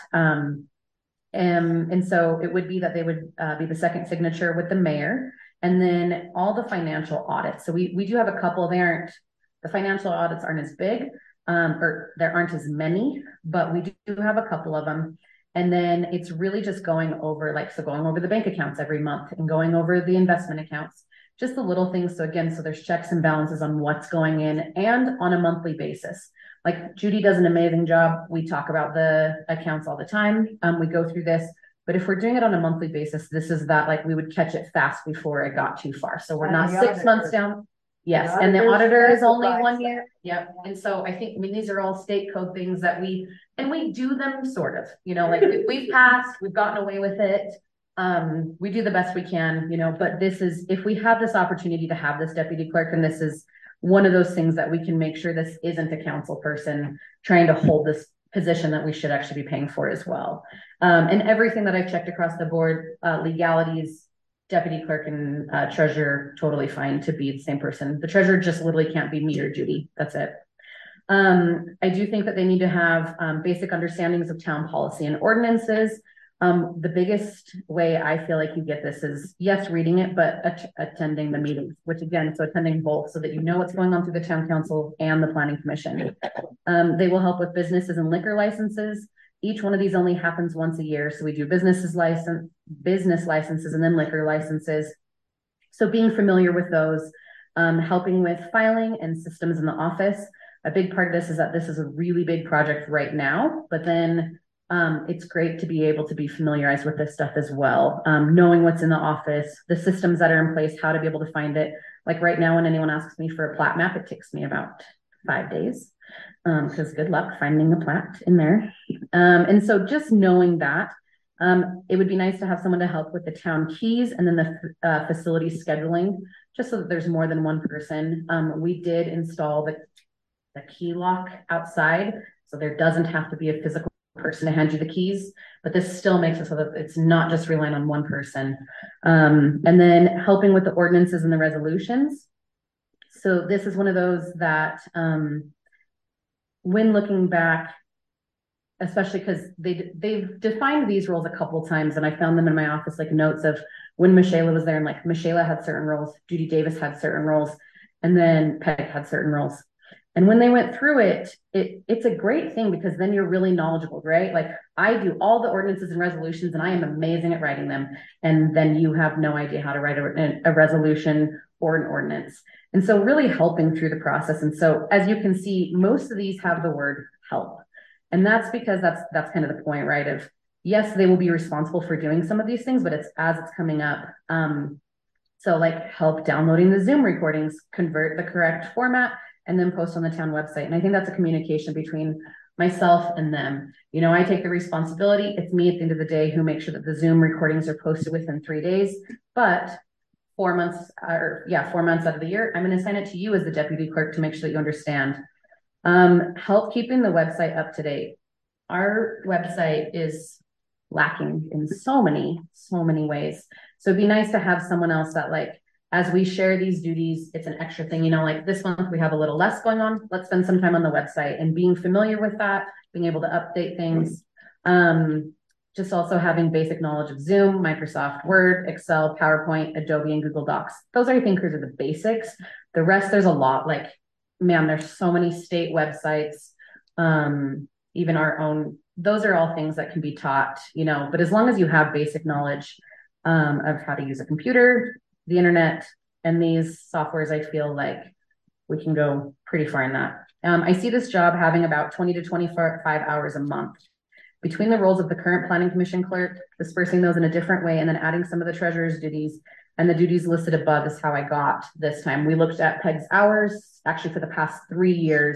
and so it would be that they would be the second signature with the mayor, and then all the financial audits. So we do have a couple. The financial audits aren't as big, or there aren't as many, but we do have a couple of them. And then it's really just going over the bank accounts every month and going over the investment accounts, just the little things. So again, so there's checks and balances on what's going in, and on a monthly basis. Like, Judy does an amazing job. We talk about the accounts all the time. We go through this, but if we're doing it on a monthly basis, this is that, like, we would catch it fast before it got too far. So we're not 6 months down. Yes. And the auditor is only 1 year. Yep. And so I think, these are all state code things that we do them sort of, you know, like we've passed, we've gotten away with it. We do the best we can, you know, but this is, if we have this opportunity to have this deputy clerk, and this is one of those things that we can make sure this isn't a council person trying to hold this position that we should actually be paying for as well. And everything that I've checked across the board, legalities, deputy clerk and treasurer, totally fine to be the same person. The treasurer just literally can't be me or Judy. That's it. I do think that they need to have basic understandings of town policy and ordinances. The biggest way I feel like you get this is, yes, reading it, but attending the meetings, which again, so attending both so that you know what's going on through the town council and the planning commission. They will help with businesses and liquor licenses. Each one of these only happens once a year. So we do business licenses, and then liquor licenses. So being familiar with those, helping with filing and systems in the office. A big part of this is that this is a really big project right now, but then it's great to be able to be familiarized with this stuff as well. Knowing what's in the office, the systems that are in place, how to be able to find it. Like right now, when anyone asks me for a plat map, it takes me about 5 days. Because good luck finding the plat in there. And so just knowing that, it would be nice to have someone to help with the town keys, and then the facility scheduling, just so that there's more than one person. We did install the key lock outside, so there doesn't have to be a physical person to hand you the keys, but this still makes it so that it's not just relying on one person. And then helping with the ordinances and the resolutions. So this is one of those that, when looking back, especially because they've defined these roles a couple times, and I found them in my office, like notes of when Michaela was there, and like Michaela had certain roles, Judy Davis had certain roles, and then Peg had certain roles. And when they went through it, it's a great thing, because then you're really knowledgeable, right? Like, I do all the ordinances and resolutions, and I am amazing at writing them. And then you have no idea how to write a resolution or an ordinance. And so really helping through the process. And so as you can see, most of these have the word help. And that's because that's kind of the point, right? Of, yes, they will be responsible for doing some of these things, but it's as it's coming up. So like help downloading the Zoom recordings, convert the correct format, and then post on the town website. And I think that's a communication between myself and them. You know, I take the responsibility. It's me at the end of the day who makes sure that the Zoom recordings are posted within 3 days, but 4 months out of the year, I'm going to assign it to you as the deputy clerk to make sure that you understand. Help keeping the website up to date. Our website is lacking in so many ways. So it'd be nice to have someone else that, like, as we share these duties, it's an extra thing, you know, like this month we have a little less going on. Let's spend some time on the website and being familiar with that, being able to update things. just also having basic knowledge of Zoom, Microsoft Word, Excel, PowerPoint, Adobe, and Google Docs. Those I think are the basics. The rest, there's a lot. Like, man, there's so many state websites, even our own. Those are all things that can be taught, you know, but as long as you have basic knowledge of how to use a computer, the internet, and these softwares, I feel like we can go pretty far in that. I see this job having about 20 to 25 hours a month. Between the roles of the current planning commission clerk, dispersing those in a different way, and then adding some of the treasurer's duties, and the duties listed above is how I got this time. We looked at Peg's hours, actually for the past 3 years.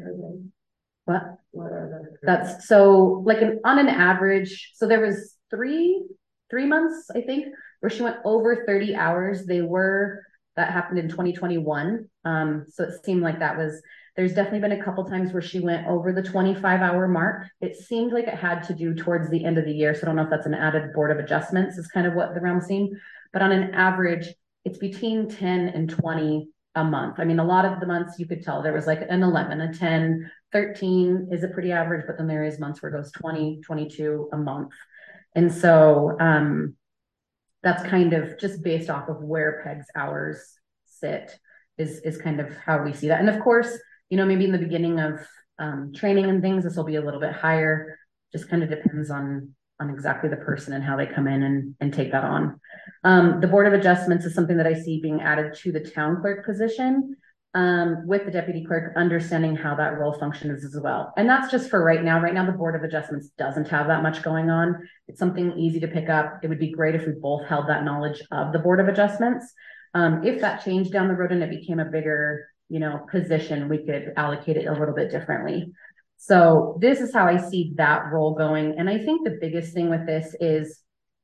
What? That's so like on an average. So there was three months, I think, where she went over 30 hours. That happened in 2021. So it seemed like there's definitely been a couple times where she went over the 25-hour mark. It seemed like it had to do towards the end of the year. So I don't know if that's an added board of adjustments is kind of what the realm seemed. But on an average, it's between 10 and 20 a month. I mean, a lot of the months you could tell there was like an 11, a 10, 13 is a pretty average, but then there is months where it goes 20, 22 a month. And so that's kind of just based off of where Peg's hours sit is kind of how we see that. And of course, you know, maybe in the beginning of training and things, this will be a little bit higher. Just kind of depends on exactly the person and how they come in and take that on. The Board of Adjustments is something that I see being added to the town clerk position with the deputy clerk, understanding how that role functions as well. And that's just for right now. Right now, the Board of Adjustments doesn't have that much going on. It's something easy to pick up. It would be great if we both held that knowledge of the Board of Adjustments. If that changed down the road and it became a bigger, you know, position, we could allocate it a little bit differently. So this is how I see that role going. And I think the biggest thing with this is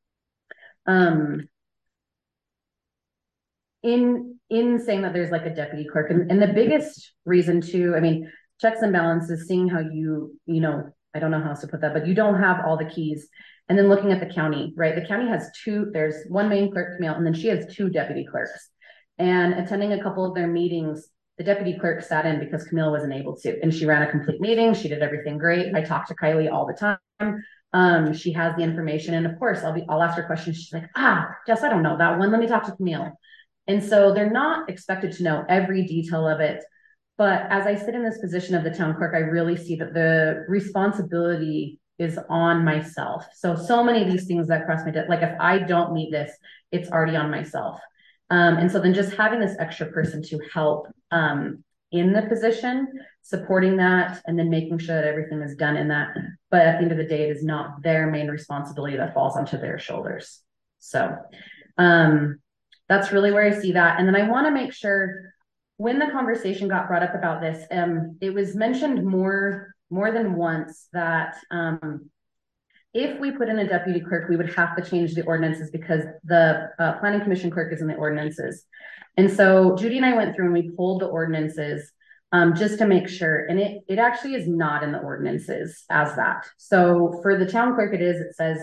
in saying that there's like a deputy clerk, and the biggest reason too, I mean, checks and balances, seeing how you know, I don't know how else to put that, but you don't have all the keys. And then looking at the county, right? The county has there's one main clerk, Camille, and then she has 2 deputy clerks. And attending a couple of their meetings, the deputy clerk sat in because Camille wasn't able to, and she ran a complete meeting. She did everything great. I talked to Kylie all the time. She has the information, and of course I'll ask her questions. She's like, Jess, I don't know that one. Let me talk to Camille. And so they're not expected to know every detail of it. But as I sit in this position of the town clerk, I really see that the responsibility is on myself. So many of these things that cross my desk, like if I don't meet this, it's already on myself. And so then just having this extra person to help in the position, supporting that, and then making sure that everything is done in that. But at the end of the day, it is not their main responsibility that falls onto their shoulders. So that's really where I see that. And then I want to make sure when the conversation got brought up about this, it was mentioned more than once that if we put in a deputy clerk, we would have to change the ordinances because the planning commission clerk is in the ordinances. And so Judy and I went through and we pulled the ordinances just to make sure. And it actually is not in the ordinances as that. So for the town clerk, it says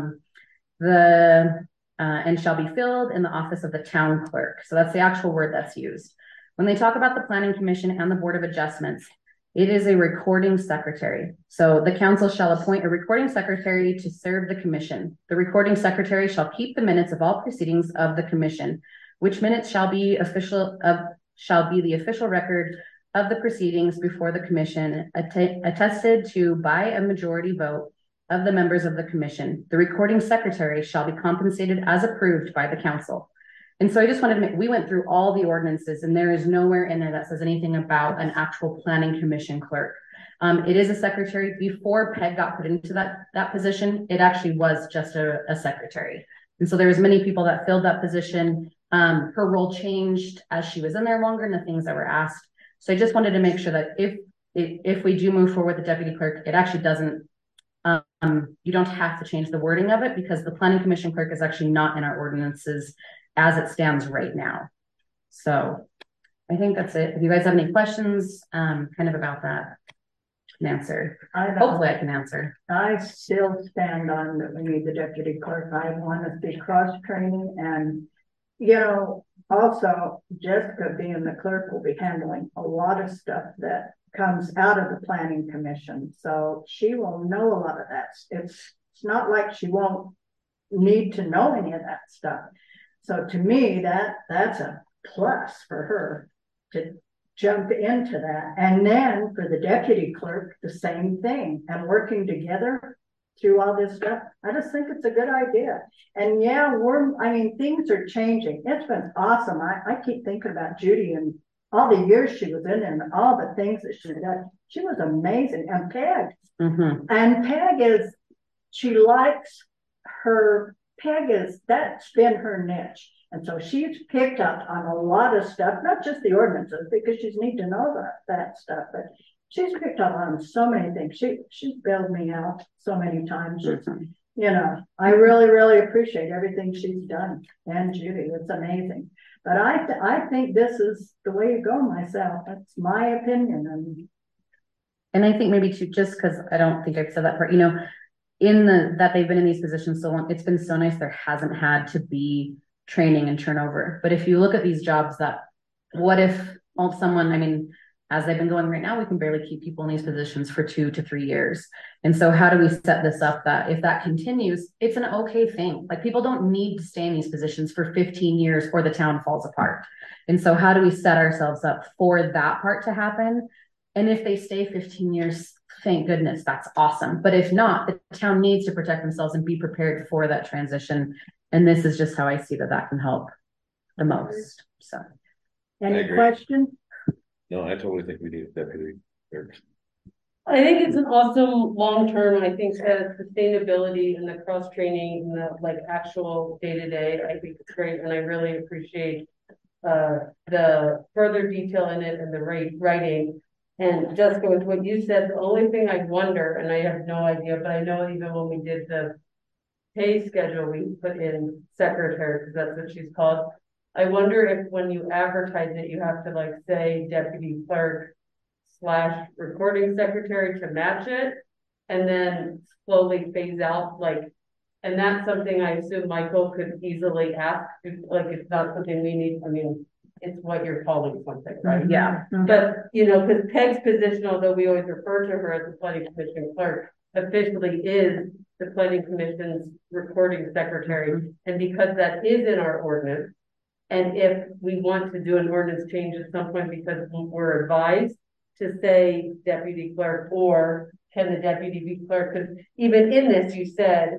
and shall be filled in the office of the town clerk. So that's the actual word that's used. When they talk about the planning commission and the board of adjustments, it is a recording secretary. So the council shall appoint a recording secretary to serve the commission. The recording secretary shall keep the minutes of all proceedings of the commission, which minutes shall be the official record of the proceedings before the commission, attested to by a majority vote of the members of the commission. The recording secretary shall be compensated as approved by the council. And so I just wanted to we went through all the ordinances, and there is nowhere in there that says anything about an actual planning commission clerk. It is a secretary. Before Peg got put into that position, it actually was just a secretary. And so there was many people that filled that position. Her role changed as she was in there longer and the things that were asked. So I just wanted to make sure that if we do move forward with the deputy clerk, it actually doesn't, you don't have to change the wording of it because the planning commission clerk is actually not in our ordinances as it stands right now. So I think that's it. If you guys have any questions, kind of about that, I can answer. Hopefully I can answer. I still stand on that we need the deputy clerk. I want to see cross training, and you know, also Jessica being the clerk will be handling a lot of stuff that comes out of the planning commission. So she will know a lot of that. It's It's not like she won't need to know any of that stuff. So to me, that's a plus for her to jump into that. And then for the deputy clerk, the same thing, and working together through all this stuff. I just think it's a good idea. And yeah, things are changing. It's been awesome. I keep thinking about Judy and all the years she was in there and all the things that she did. She was amazing. And Peg, and Peg she likes that's been her niche. And so she's picked up on a lot of stuff, not just the ordinances, because she's need to know that stuff, but she's picked up on so many things. She's bailed me out so many times. I really, really appreciate everything she's done. And Judy, it's amazing. But I think this is the way to go myself. That's my opinion. And I think maybe too, just because I don't think I've said that part, that they've been in these positions so long, it's been so nice there hasn't had to be training and turnover. But if you look at these jobs, what if someone, as they've been going right now, we can barely keep people in these positions for 2 to 3 years. And so how do we set this up that if that continues, it's an okay thing? Like, people don't need to stay in these positions for 15 years or the town falls apart. And so how do we set ourselves up for that part to happen? And if they stay 15 years, thank goodness, that's awesome. But if not, the town needs to protect themselves and be prepared for that transition. And this is just how I see that can help the most. So, any questions? No, I totally think we need a deputy clerk. I think it's an awesome long-term. I think the sustainability and the cross-training and the actual day-to-day, I think it's great. And I really appreciate the further detail in it and the writing. And just going to what you said, the only thing I wonder, and I have no idea, but I know even when we did the pay schedule, we put in secretary, because that's what she's called. I wonder if when you advertise it, you have to say deputy clerk / recording secretary to match it, and then slowly phase out, and that's something I assume Michael could easily ask, it's not something we need, it's what you're calling something, right? Yeah. But, because Peg's position, although we always refer to her as the planning commission clerk, officially is the planning commission's recording secretary. And because that is in our ordinance, and if we want to do an ordinance change at some point, because we're advised to say deputy clerk, or can the deputy be clerk? Because even in this, you said,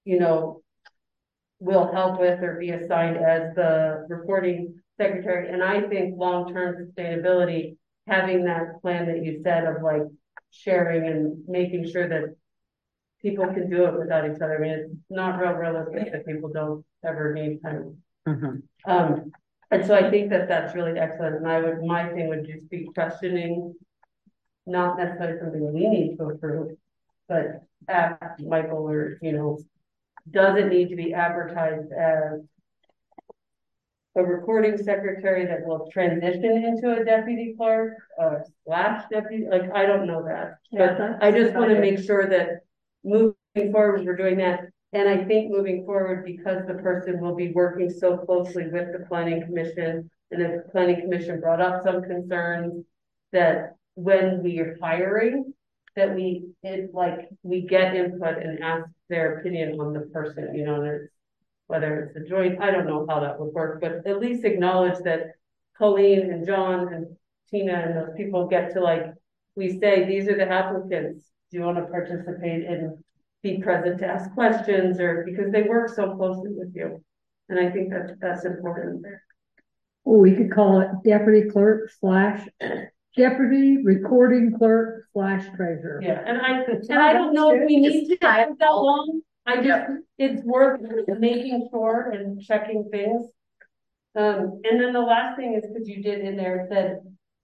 will help with or be assigned as the recording secretary. And I think long-term sustainability, having that plan that you said of sharing and making sure that people can do it without each other. It's not real realistic that people don't ever need time. And so I think that that's really excellent. And my thing would just be questioning, not necessarily something we need to approve, but ask Michael, or, does it need to be advertised as a recording secretary that will transition into a deputy clerk / deputy? I don't know that, but I just want to make sure that moving forward, we're doing that. And I think moving forward, because the person will be working so closely with the planning commission, and if the planning commission brought up some concerns, that when we are hiring, that we get input and ask their opinion on the person, and whether it's a joint, I don't know how that would work, but at least acknowledge that Colleen and John and Tina and those people get to we say, these are the applicants. Do you want to participate and be present to ask questions, or because they work so closely with you? And I think that's important there. Oh, we could call it deputy clerk / deputy recording clerk / treasurer. Yeah, and I don't know if we need to have that long. It's worth making sure and checking things. And then the last thing is, because you did in there, it said,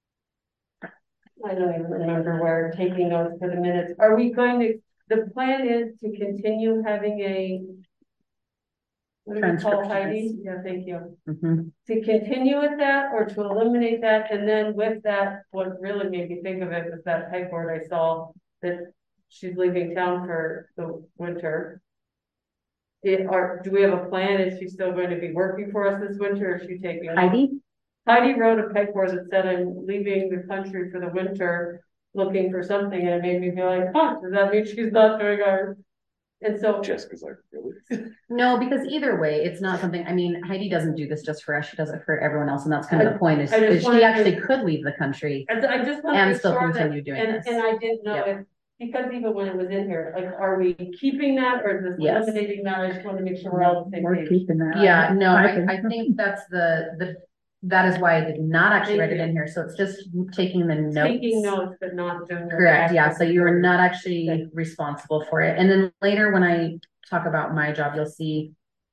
I don't even remember where, taking notes for the minutes. Are we going to, the plan is to continue having what do we call Heidi? Yeah, thank you. To continue with that, or to eliminate that. And then with that, what really made me think of it was that pegboard I saw that she's leaving town for the winter. Do we have a plan? Is she still going to be working for us this winter, or is she taking Heidi? Heidi wrote a pegboard that said, I'm leaving the country for the winter looking for something, and it made me feel does that mean she's not doing And so. Jessica's like, really? No, because either way, it's not something, I mean, Heidi doesn't do this just for us, she does it for everyone else, and that's kind of the point, is she actually could leave the country I just want to and make still sure continue doing this. and I didn't know if, because even when it was in here, like, are we keeping that or is this Yes. eliminating that? I just want to make sure we're all on the same We're page. keeping that. Yeah, no, I think that's that is why I did not actually write it in here, so it's just taking the notes. Taking notes, but not doing. Correct, yeah, so you are not actually responsible for it, and then later when I talk about my job, you'll see,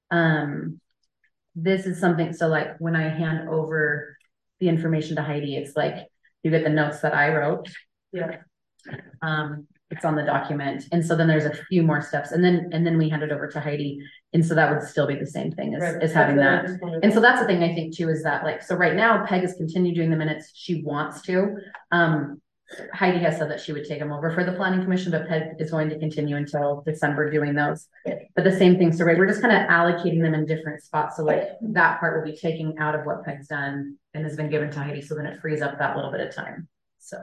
this is something, so like, when I hand over the information to Heidi, it's like, you get the notes that I wrote. Yeah. It's on the document, and so then there's a few more steps, and then we hand it over to Heidi, and so that would still be the same thing as having that. And so that's the thing I think too, is that, like, so right now Peg has continued doing the minutes, she wants to. Heidi has said that she would take them over for the planning commission, but Peg is going to continue until December doing those. But the same thing, so right, we're just kind of allocating them in different spots, so like that part will be taken out of what Peg's done and has been given to Heidi, so then it frees up that little bit of time, so.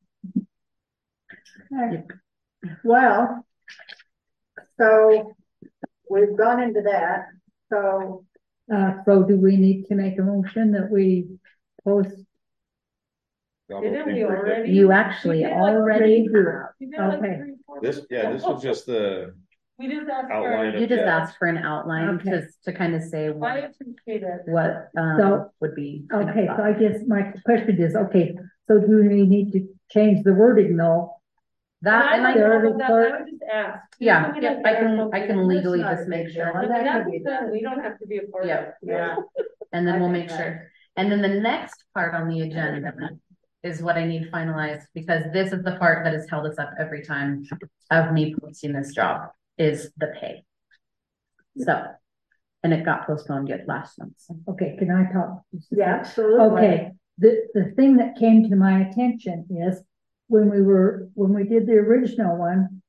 Okay. Well, so we've gone into that. So do we need to make a motion that we post? Didn't we already? You actually already do. Okay. This was just the We just asked outline. You just asked for an outline to kind of say I what appreciate it. would be. Okay, so I guess my question is, okay, so do we need to change the wording though? That, I would just ask. Yeah, I can legally just make sure. We don't have to be a part of it. Yeah. And then we'll make sure. And then the next part on the agenda is what I need finalized, because this is the part that has held us up every time of me posting this job, is the pay. So, and it got postponed yet last month. So. Okay, can I talk? Yeah, absolutely. Okay, the thing that came to my attention is when we did the original one,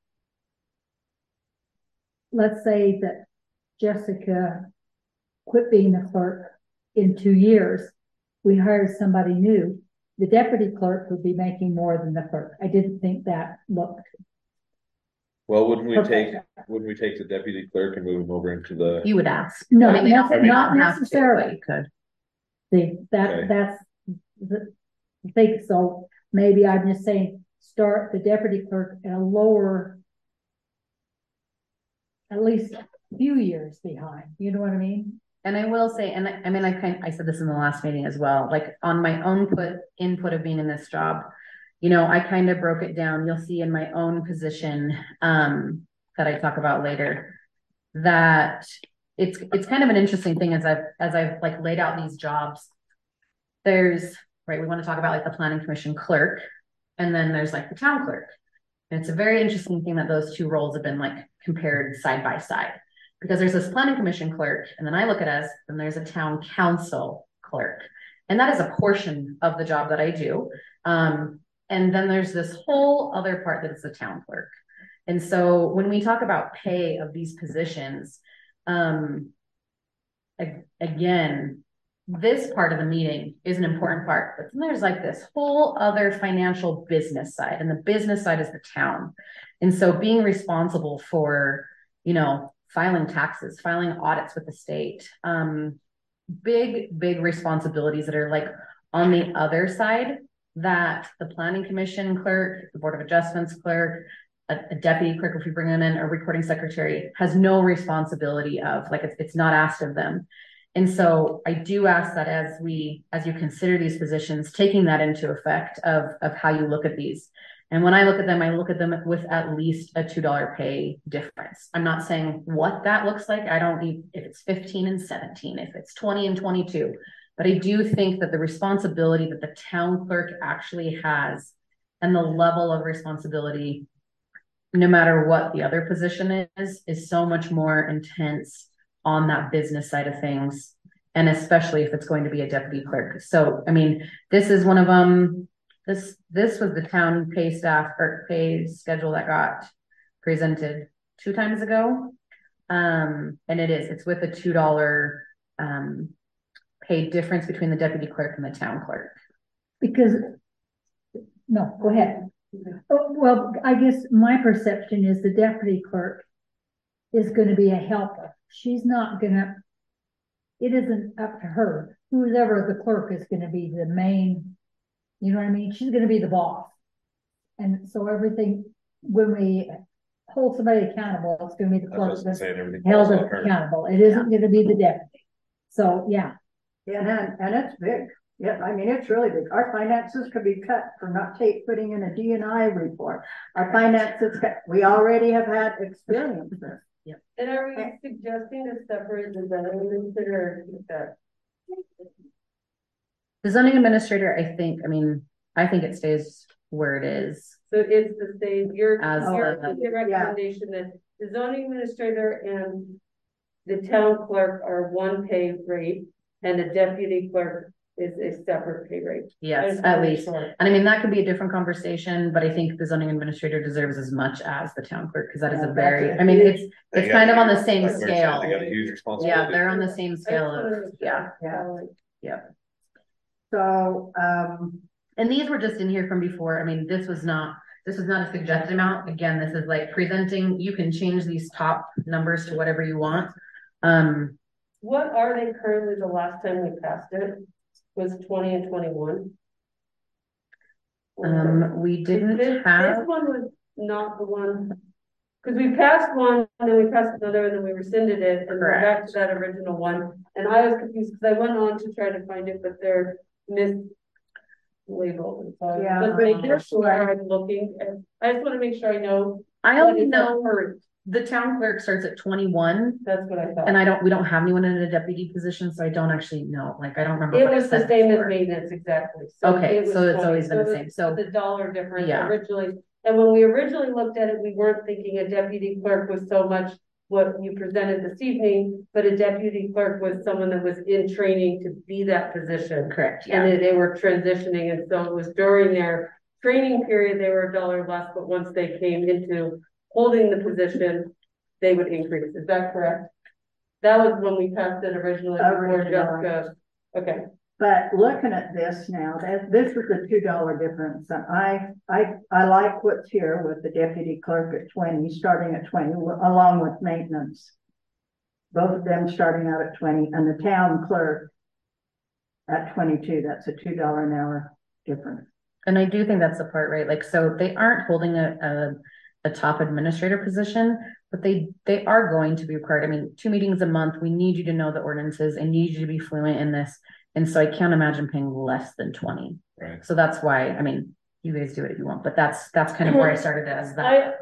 let's say that Jessica quit being the clerk in 2 years, we hired somebody new, the deputy clerk would be making more than the clerk. I didn't think that looked. Well, wouldn't we take the deputy clerk and move him over into the? You would ask. No, I mean, not necessarily. You could. That's the thing. So maybe I'm just saying, start the deputy clerk at a lower, at least a few years behind. You know what I mean? And I will say, and I mean, I said this in the last meeting as well, like on my own input of being in this job, you know, I kind of broke it down. You'll see in my own position, that I talk about later, that it's kind of an interesting thing as I've like laid out these jobs. There's, right, we want to talk about like the planning commission clerk, and then there's like the town clerk. And it's a very interesting thing that those two roles have been like compared side by side, because there's this planning commission clerk, and then I look at us, and there's a town council clerk. And that is a portion of the job that I do. And then there's this whole other part that is the town clerk. And so when we talk about pay of these positions, again, this part of the meeting is an important part, but then there's like this whole other financial business side, and the business side is the town. And so being responsible for, you know, filing taxes, filing audits with the state, big responsibilities that are like on the other side, that the planning commission clerk, the board of adjustments clerk, a deputy clerk, if you bring them in, a recording secretary, has no responsibility of, like, it's not asked of them. And so I do ask that as you consider these positions, taking that into effect of how you look at these. And when I look at them with at least a $2 pay difference. I'm not saying what that looks like. I don't need if it's 15 and 17, if it's 20 and 22, but I do think that the responsibility that the town clerk actually has, and the level of responsibility, no matter what the other position is so much more intense on that business side of things. And especially if it's going to be a deputy clerk. So, I mean, this is one of them. This was the town pay schedule that got presented 2 times ago. And it's with a $2 pay difference between the deputy clerk and the town clerk. Because, no, go ahead. Oh, well, I guess my perception is the deputy clerk is gonna be a helper. She's not gonna, it isn't up to her. Whoever the clerk is gonna be the main, you know what I mean? She's gonna be the boss. And so everything, when we hold somebody accountable, it's gonna be the clerk that's held accountable. It isn't gonna be the deputy. So, yeah. Yeah, and it's big. Yeah, I mean, it's really big. Our finances could be cut for not putting in a D&I report. Our finances, we already have had experience with. Yeah. And are we suggesting to separate the zoning administrator or that? The zoning administrator, I think it stays where it is. So it's the same, your the recommendation that the zoning administrator and the town clerk are one pay rate and the deputy clerk is a separate pay rate. Yes, at least. And I mean, that could be a different conversation, but I think the zoning administrator deserves as much as the town clerk, because that is a very, I mean, it's kind of on the same scale. They got a huge responsibility. Yeah, they're on the same scale of, yeah. So, and these were just in here from before. I mean, this was not a suggested amount. Again, this is like presenting, you can change these top numbers to whatever you want. What are they currently? The last time we passed it was 20 and 21. We didn't have. This one was not the one, because we passed one and then we passed another and then we rescinded it and we're back to that original one. And I was confused because I went on to try to find it, but they're mislabeled. So yeah, just making sure I'm looking. And I just want to make sure I know. I only know the town clerk starts at 21. That's what I thought. And we don't have anyone in a deputy position, so I don't actually know. Like, I don't remember. It was the same as maintenance, exactly. So okay, so it's always been the same. So the dollar difference originally. And when we originally looked at it, we weren't thinking a deputy clerk was so much what you presented this evening, but a deputy clerk was someone that was in training to be that position. Correct. Yeah. And they were transitioning, and so it was during their training period they were $1 less, but once they came into holding the position, they would increase. Is that correct? That was when we passed it originally before Jessica. Okay. But looking at this now, this is a $2 difference. And I like what's here with the deputy clerk at 20, starting at 20, along with maintenance. Both of them starting out at 20, and the town clerk at 22. That's a $2 an hour difference. And I do think that's the part, right? Like, so they aren't holding a top administrator position, but they are going to be required. I mean, 2 meetings a month. We need you to know the ordinances. I need you to be fluent in this. And so I can't imagine paying less than 20. Right. So that's why, I mean, you guys do it if you want, but that's kind of where I started as that.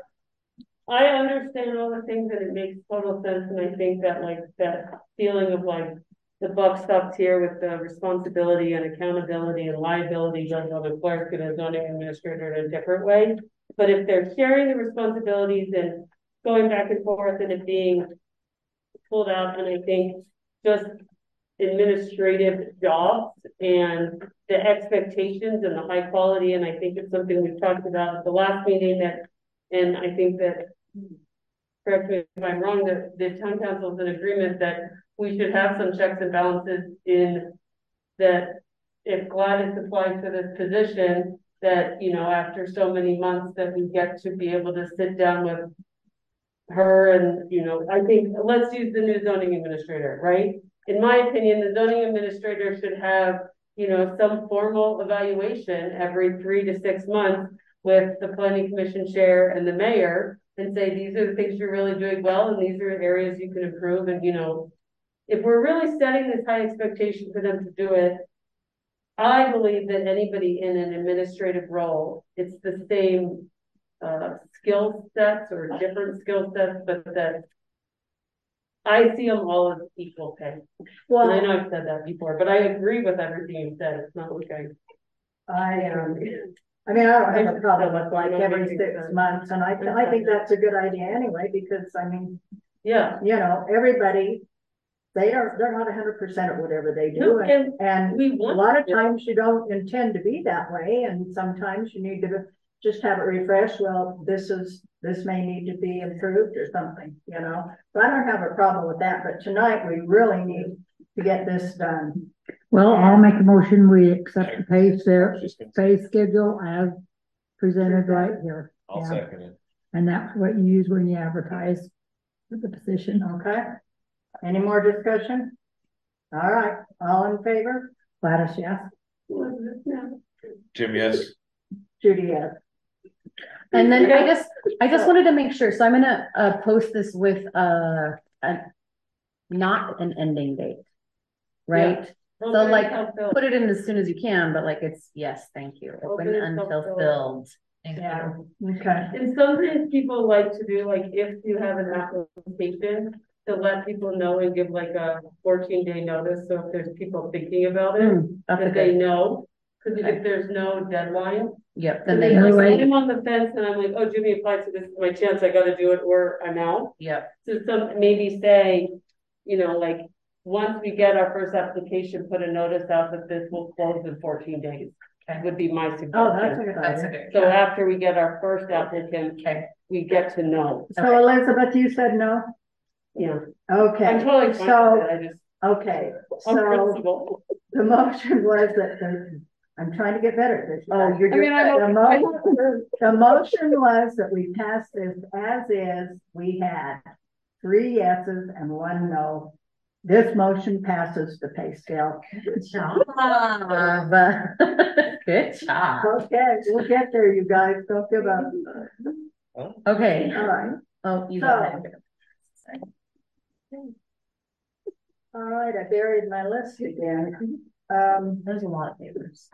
I understand all the things and it makes total sense. And I think that like that feeling of like the buck stops here with the responsibility and accountability and liability done on the clerk and a zoning administrator in a different way. But if they're sharing the responsibilities and going back and forth and it being pulled out, and I think just administrative jobs and the expectations and the high quality, and I think it's something we've talked about at the last meeting and I think that, correct me if I'm wrong, that the town council is in agreement that we should have some checks and balances in that if Gladys applies for this position, that, you know, after so many months that we get to be able to sit down with her and, you know, I think let's use the new zoning administrator, right? In my opinion, the zoning administrator should have, you know, some formal evaluation every 3 to 6 months with the planning commission chair and the mayor and say, these are the things you're really doing well and these are areas you can improve. And, you know, if we're really setting this high expectation for them to do it, I believe that anybody in an administrative role, it's the same skill sets or different skill sets, but that I see them all as equal pay. Well, and I know I've said that before, but I agree with everything you said. It's not like I mean, I don't have a problem with like every 6 months, and I think that's a good idea anyway, because I mean, yeah, you know, everybody, they're not 100% at whatever they do, no, and a lot of times you don't intend to be that way, and sometimes you need to just have it refreshed. Well, this may need to be improved or something, you know. So I don't have a problem with that, but tonight we really need to get this done. Well, I'll make a motion. We accept the pay schedule as presented right here. I'll second it. And that's what you use when you advertise. The position, okay. Any more discussion? All right, all in favor? Gladys, yes. Jim, yes. Judy, yes. And then I just wanted to make sure, so I'm gonna post this with not an ending date, right? So like put it in as soon as you can, but like it's yes, thank you. Open until filled. Yeah, okay. And sometimes people like to do, like, if you have an application, to let people know and give like a 14-day notice, so if there's people thinking about it, that they know. Cause if there's no deadline. Yep, then then they like, know. I'm on the fence and I'm like, oh, Jimmy applied, so this is my chance, I gotta do it, or I'm out. Yep. So some, maybe say, you know, like, once we get our first application, put a notice out that this will close in 14 days. Would be my suggestion. Oh, that's a good idea. So after we get our first applicant, we get to know. So Elizabeth, you said no? Yeah. Okay. I'm totally fine So, with it, I just. okay, On so principle. the motion was that I'm trying to get better at this. Oh, you're doing the motion was that we passed this as is. We had 3 yeses and 1 no. This motion passes the pay scale. Good job. Good job. Okay, we'll get there, you guys. Don't give up. Okay. All right. Oh, you So, got it. All right, I buried my list again. There's a lot of papers.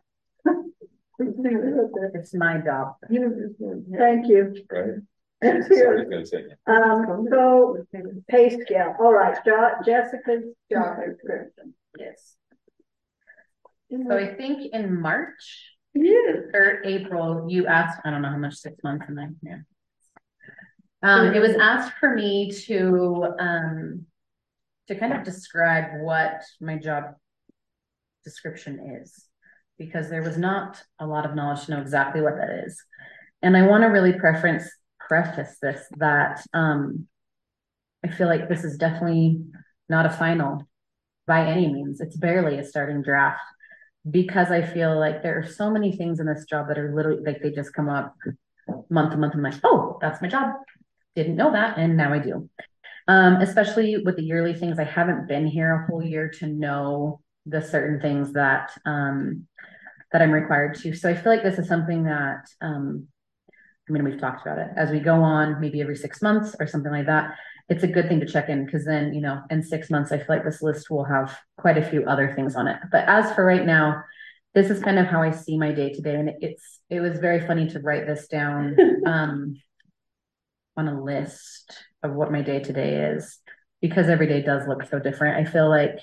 It's my job. Thank you. Right. It's Sorry, I here. was gonna say. So pay scale. All right, Jessica's job description. Yes. So I think in March Yeah. or April, you asked, I don't know how much, 6 months and then, yeah. It was asked for me to kind of describe what my job description is, because there was not a lot of knowledge to know exactly what that is. And I want to really preface this that I feel like this is definitely not a final by any means. It's barely a starting draft, because I feel like there are so many things in this job that are literally like they just come up month to month. I'm like, oh, that's my job. Didn't know that, and now I do. Especially with the yearly things, I haven't been here a whole year to know the certain things that that I'm required to. So I feel like this is something that I mean, we've talked about it as we go on, maybe every 6 months or something like that. It's a good thing to check in, because then, you know, in 6 months, I feel like this list will have quite a few other things on it. But as for right now, this is kind of how I see my day to day. And it was very funny to write this down on a list of what my day to day is, because every day does look so different. I feel like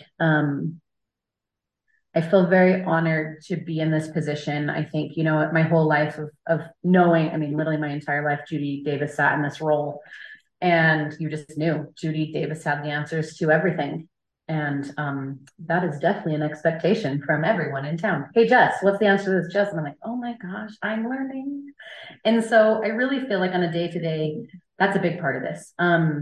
I feel very honored to be in this position. I think, you know, my whole life of knowing, I mean, literally my entire life, Judy Davis sat in this role, and you just knew Judy Davis had the answers to everything. And that is definitely an expectation from everyone in town. Hey, Jess, what's the answer to this, Jess? And I'm like, oh my gosh, I'm learning. And so I really feel like on a day-to-day, that's a big part of this,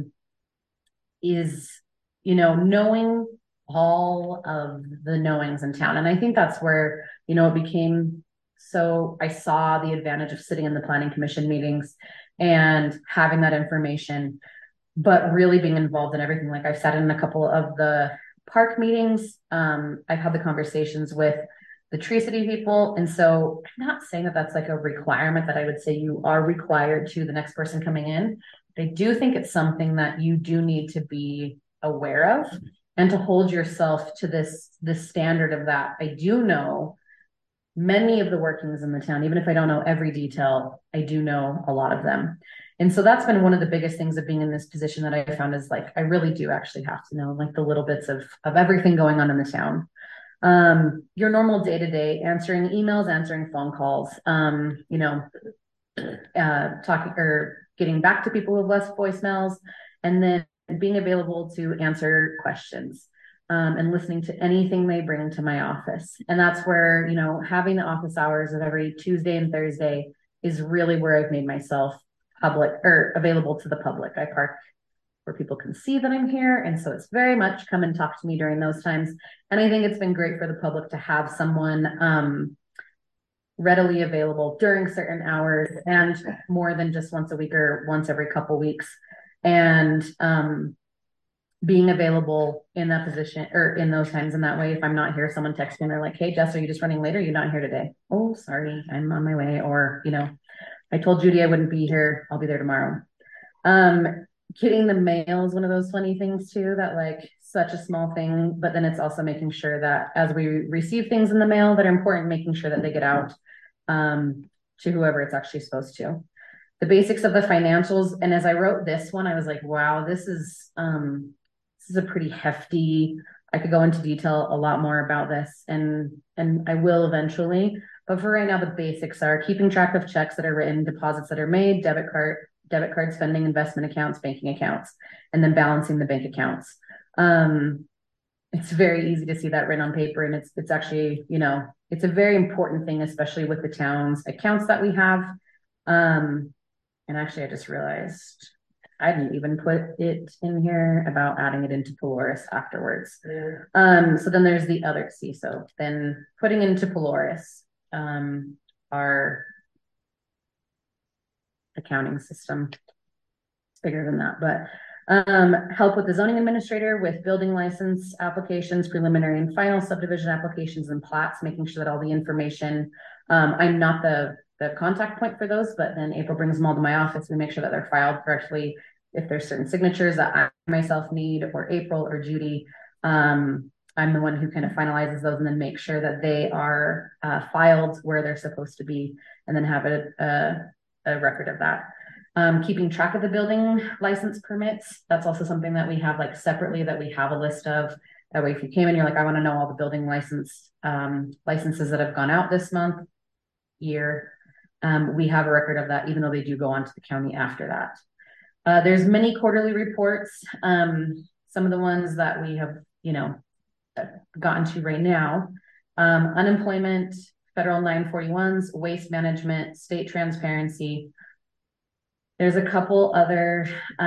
is, you know, knowing all of the knowings in town. And I think that's where, you know, it became, so I saw the advantage of sitting in the planning commission meetings and having that information, but really being involved in everything. Like I've sat in a couple of the park meetings. I've had the conversations with the Tree City people. And so I'm not saying that that's like a requirement that I would say you are required to the next person coming in. I do think it's something that you do need to be aware of, and to hold yourself to this standard of that. I do know many of the workings in the town, even if I don't know every detail, I do know a lot of them. And so that's been one of the biggest things of being in this position that I found is like, I really do actually have to know like the little bits of everything going on in the town. Your normal day-to-day, answering emails, answering phone calls, you know, talking or getting back to people who have left voicemails, and then being available to answer questions, and listening to anything they bring to my office. And that's where, you know, having the office hours of every Tuesday and Thursday is really where I've made myself public or available to the public. I park where people can see that I'm here. And so it's very much come and talk to me during those times. And I think it's been great for the public to have someone readily available during certain hours, and more than just once a week or once every couple weeks. and being available in that position or in those times. In that way, if I'm not here, someone texts me and they're like, hey Jess, are you just running late or you're not here today? Oh, sorry, I'm on my way. Or, you know, I told Judy I wouldn't be here, I'll be there tomorrow. Getting the mail is one of those funny things too, that like such a small thing, but then it's also making sure that as we receive things in the mail that are important, making sure that they get out to whoever it's actually supposed to. The basics of the financials. And as I wrote this one, I was like, wow, this is a pretty hefty, I could go into detail a lot more about this and I will eventually, but for right now, the basics are keeping track of checks that are written, deposits that are made, debit card spending, investment accounts, banking accounts, and then balancing the bank accounts. It's very easy to see that written on paper, and it's actually, you know, it's a very important thing, especially with the town's accounts that we have. And actually, I just realized I didn't even put it in here about adding it into Polaris afterwards. So then there's the other CISO, then putting into Polaris our accounting system. It's bigger than that, but help with the zoning administrator with building license applications, preliminary and final subdivision applications and plats, making sure that all the information, I'm not the contact point for those, but then April brings them all to my office. We make sure that they're filed correctly. If there's certain signatures that I myself need, or April or Judy, I'm the one who kind of finalizes those and then make sure that they are filed where they're supposed to be, and then have a record of that. Keeping track of the building license permits. That's also something that we have like separately, that we have a list of. That way, if you came in, you're like, I want to know all the building licenses that have gone out this month, year. We have a record of that, even though they do go on to the county after that. There's many quarterly reports. Some of the ones that we have, you know, gotten to right now, unemployment, federal 941s, waste management, state transparency. There's a couple other,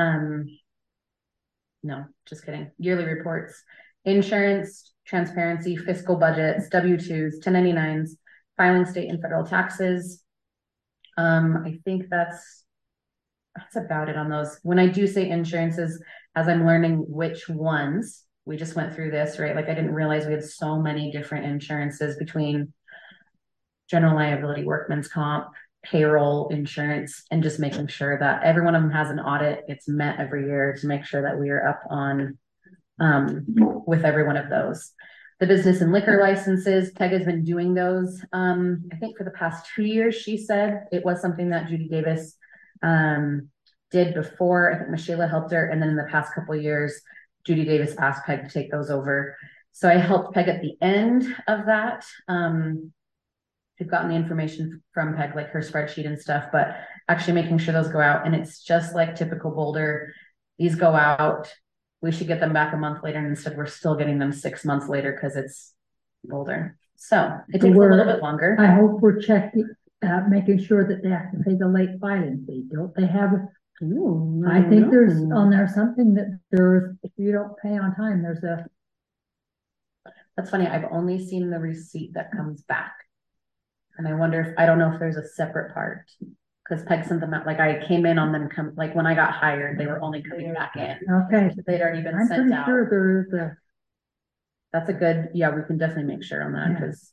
no, just kidding. Yearly reports, insurance, transparency, fiscal budgets, W-2s, 1099s, filing state and federal taxes. I think that's about it on those. When I do say insurances, as I'm learning which ones, we just went through this, right? Like I didn't realize we had so many different insurances between general liability, workman's comp, payroll, insurance, and just making sure that every one of them has an audit. It's met every year to make sure that we are up on with every one of those. The business and liquor licenses, Peg has been doing those. I think for the past 2 years, she said it was something that Judy Davis did before. I think Michelle helped her. And then in the past couple of years, Judy Davis asked Peg to take those over. So I helped Peg at the end of that. We've gotten the information from Peg, like her spreadsheet and stuff, but actually making sure those go out. And it's just like typical Boulder. These go out. We should get them back a month later. And instead, we're still getting them 6 months later because it's Boulder. So it takes a little bit longer. I hope we're checking, making sure that they have to pay the late filing fee. Don't they have? I think there's on there something that there's, if you don't pay on time, there's a. That's funny. I've only seen the receipt that comes back. And I wonder if, I don't know if there's a separate part. Because Peg sent them out, like I came in on them, like when I got hired, they were only coming back in. Okay. They'd already been sent out. Sure there is a. That's a good, yeah, we can definitely make sure on that because.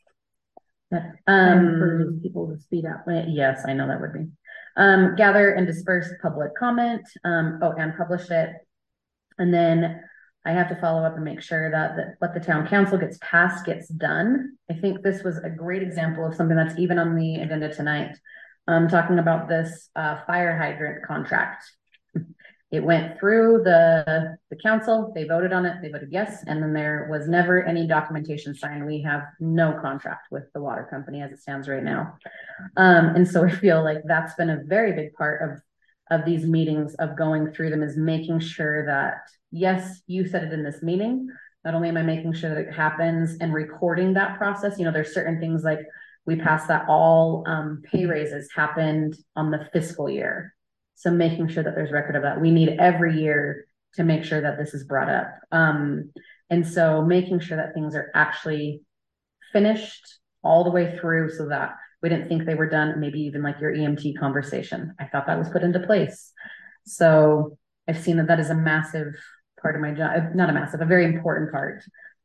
For people to speed up. Yes, I know that would be. Gather and disperse public comment. And publish it. And then I have to follow up and make sure that what the town council gets passed gets done. I think this was a great example of something that's even on the agenda tonight. Talking about this fire hydrant contract. It went through the council, they voted on it, they voted yes, and then there was never any documentation signed. We have no contract with the water company as it stands right now. And so I feel like that's been a very big part of these meetings, of going through them, is making sure that, yes, you said it in this meeting. Not only am I making sure that it happens and recording that process, you know, there's certain things like we passed that all pay raises happened on the fiscal year. So making sure that there's record of that. We need every year to make sure that this is brought up. And so making sure that things are actually finished all the way through so that we didn't think they were done. Maybe even like your EMT conversation. I thought that was put into place. So I've seen that that is a massive part of my job, not a massive, a very important part.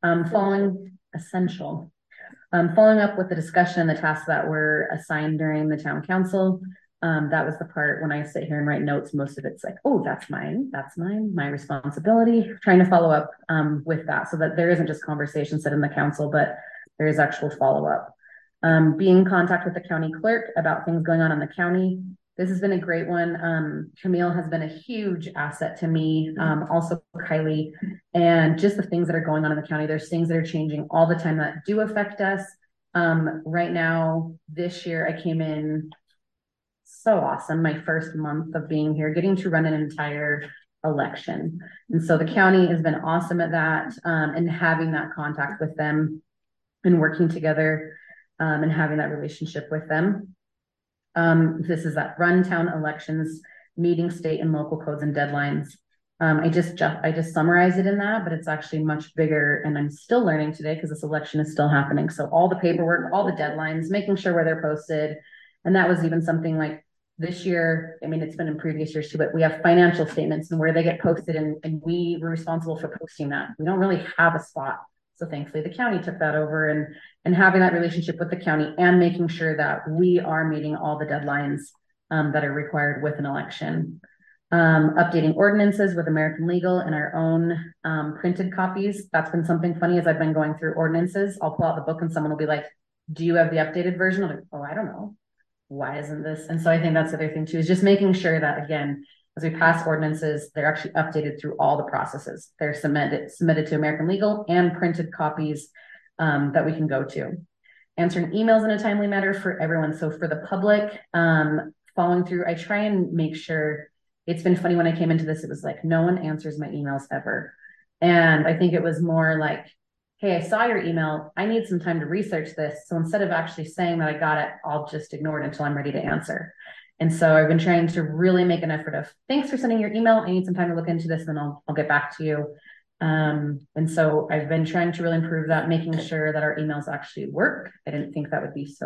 Essential. Following up with the discussion and the tasks that were assigned during the town council. That was the part when I sit here and write notes, most of it's like, oh, that's mine, my responsibility. Trying to follow up with that so that there isn't just conversation said in the council, but there is actual follow-up. Being in contact with the county clerk about things going on in the county. This has been a great one. Camille has been a huge asset to me, also Kylie, and just the things that are going on in the county. There's things that are changing all the time that do affect us. Right now, this year, I came in so awesome. My first month of being here, getting to run an entire election. And so the county has been awesome at that, and having that contact with them and working together, and having that relationship with them. This is that run town elections, meeting state and local codes and deadlines. I just summarized it in that, but it's actually much bigger, and I'm still learning today because this election is still happening. So all the paperwork, all the deadlines, making sure where they're posted. And that was even something like this year, I mean, it's been in previous years too, but we have financial statements and where they get posted, and we were responsible for posting that. We don't really have a spot. So thankfully the county took that over, and having that relationship with the county and making sure that we are meeting all the deadlines that are required with an election. Updating ordinances with American Legal and our own printed copies. That's been something funny as I've been going through ordinances. I'll pull out the book and someone will be like, do you have the updated version? I'm like, oh, I don't know. Why isn't this? And so I think that's the other thing too, is just making sure that, again, as we pass ordinances, they're actually updated through all the processes. They're submitted to American Legal and printed copies that we can go to. Answering emails in a timely manner for everyone. So for the public, following through, I try and make sure. It's been funny when I came into this, it was like, no one answers my emails ever. And I think it was more like, hey, I saw your email. I need some time to research this. So instead of actually saying that I got it, I'll just ignore it until I'm ready to answer. And so I've been trying to really make an effort of, thanks for sending your email. I need some time to look into this, and then I'll get back to you. And so I've been trying to really improve that, making sure that our emails actually work. I didn't think that would be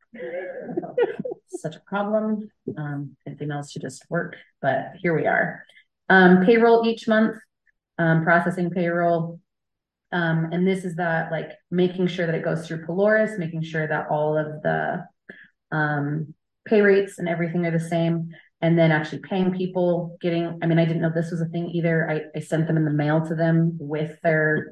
such a problem. Anything else should just work, but here we are. Payroll each month, processing payroll. And this is that, like, making sure that it goes through Polaris, making sure that all of the pay rates and everything are the same, and then actually paying people, I mean, I didn't know this was a thing either. I sent them in the mail to them with their,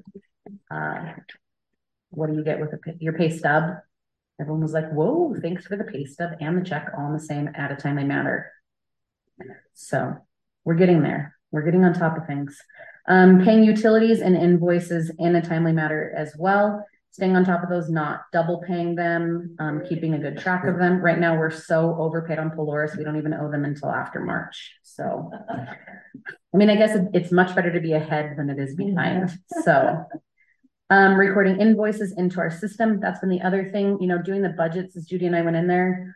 what do you get with your pay stub? Everyone was like, whoa, thanks for the pay stub and the check all in the same at a timely manner. So we're getting there. We're getting on top of things. Paying utilities and invoices in a timely manner as well. Staying on top of those, not double paying them, keeping a good track of them. Right now, we're so overpaid on Polaris, we don't even owe them until after March. So, I mean, I guess it's much better to be ahead than it is behind. So, recording invoices into our system. That's been the other thing, doing the budgets as Judy and I went in there.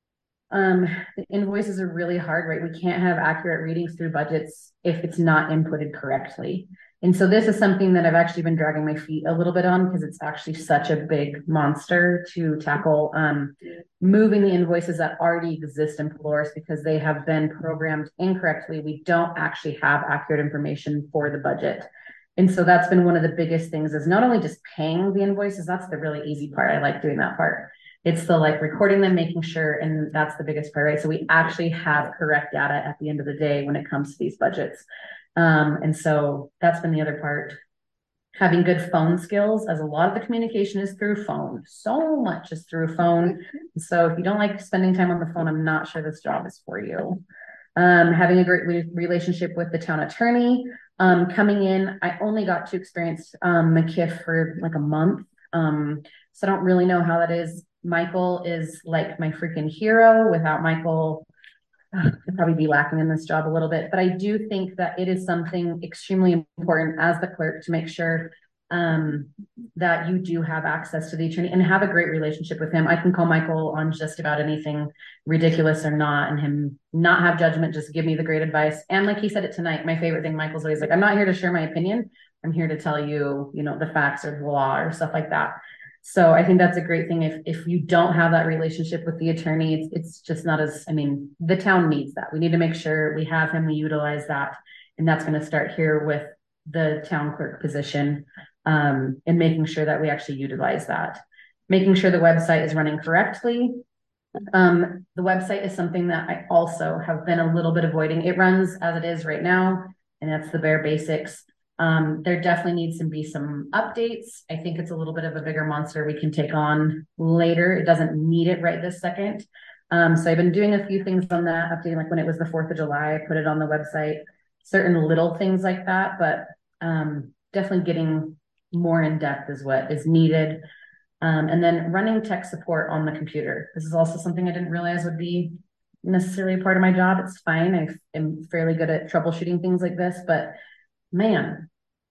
The invoices are really hard, right? We can't have accurate readings through budgets if it's not inputted correctly. And so this is something that I've actually been dragging my feet a little bit on, because it's actually such a big monster to tackle, moving the invoices that already exist in Polaris because they have been programmed incorrectly. We don't actually have accurate information for the budget. And so that's been one of the biggest things, is not only just paying the invoices, that's the really easy part. I like doing that part. It's the recording them, making sure, and that's the biggest part, right? So we actually have correct data at the end of the day when it comes to these budgets. And so that's been the other part. Having good phone skills, as a lot of the communication is through phone. So much is through phone. So if you don't like spending time on the phone, I'm not sure this job is for you. Having a great relationship with the town attorney. Coming in, I only got to experience McKiff for like a month. So I don't really know how that is. Michael is like my freaking hero. Without Michael, I'd probably be lacking in this job a little bit. But I do think that it is something extremely important as the clerk to make sure that you do have access to the attorney and have a great relationship with him. I can call Michael on just about anything, ridiculous or not, and him not have judgment, just give me the great advice. And like he said it tonight, my favorite thing, Michael's always like, I'm not here to share my opinion. I'm here to tell you, the facts or the law or stuff like that. So I think that's a great thing. If you don't have that relationship with the attorney, it's just not as, the town needs that. We need to make sure we have him, we utilize that. And that's going to start here with the town clerk position, and making sure that we actually utilize that. Making sure the website is running correctly. The website is something that I also have been a little bit avoiding. It runs as it is right now, and that's the bare basics. There definitely needs to be some updates. I think it's a little bit of a bigger monster we can take on later. It doesn't need it right this second. So I've been doing a few things on that, updating, like when it was the 4th of July, I put it on the website, certain little things like that, but definitely getting more in depth is what is needed. And then running tech support on the computer. This is also something I didn't realize would be necessarily a part of my job. It's fine. I am fairly good at troubleshooting things like this, but man,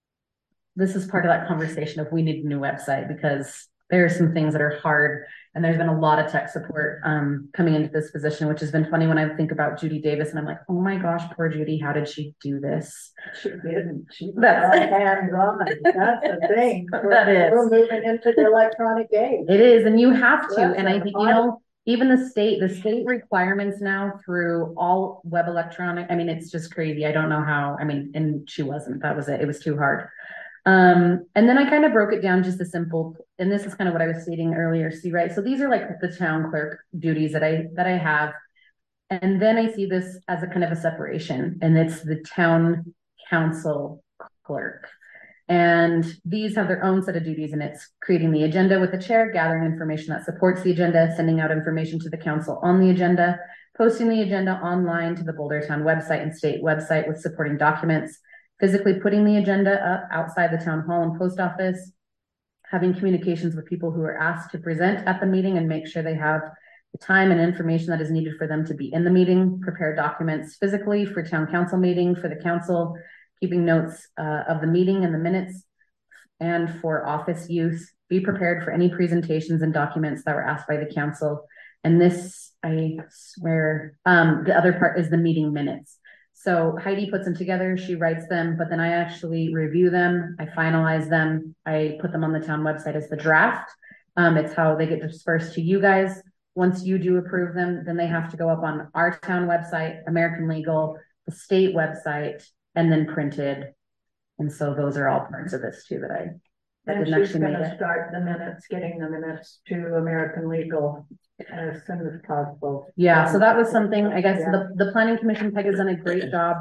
this is part of that conversation of we need a new website, because there are some things that are hard, and there's been a lot of tech support coming into this position, which has been funny when I think about Judy Davis, and I'm like, oh my gosh, poor Judy, how did she do this? She didn't. That's hands-on. That's the thing. We're moving into the electronic age. It is, and you have to. And I think, you know, even the state requirements now through all web electronic, I mean, it's just crazy. I don't know how, I mean, and she wasn't, that was it. It was too hard. And then I kind of broke it down just a simple, and this is kind of what I was stating earlier. See, right? So these are like the town clerk duties that I have. And then I see this as a kind of a separation, and it's the town council clerk. And these have their own set of duties, and it's creating the agenda with the chair, gathering information that supports the agenda, sending out information to the council on the agenda, posting the agenda online to the Boulder Town website and state website with supporting documents, physically putting the agenda up outside the town hall and post office, having communications with people who are asked to present at the meeting and make sure they have the time and information that is needed for them to be in the meeting, prepare documents physically for town council meeting, for the council, keeping notes of the meeting and the minutes, and for office use, be prepared for any presentations and documents that were asked by the council. And this, I swear, the other part is the meeting minutes. So Heidi puts them together, she writes them, but then I actually review them, I finalize them, I put them on the town website as the draft. It's how they get dispersed to you guys. Once you do approve them, then they have to go up on our town website, American Legal, the state website, and then printed. And so those are all parts of this too that I and she's going to start the minutes, getting the minutes to American Legal as soon as possible. Yeah, so that was something, I guess, the planning commission, Peg, has done a great job.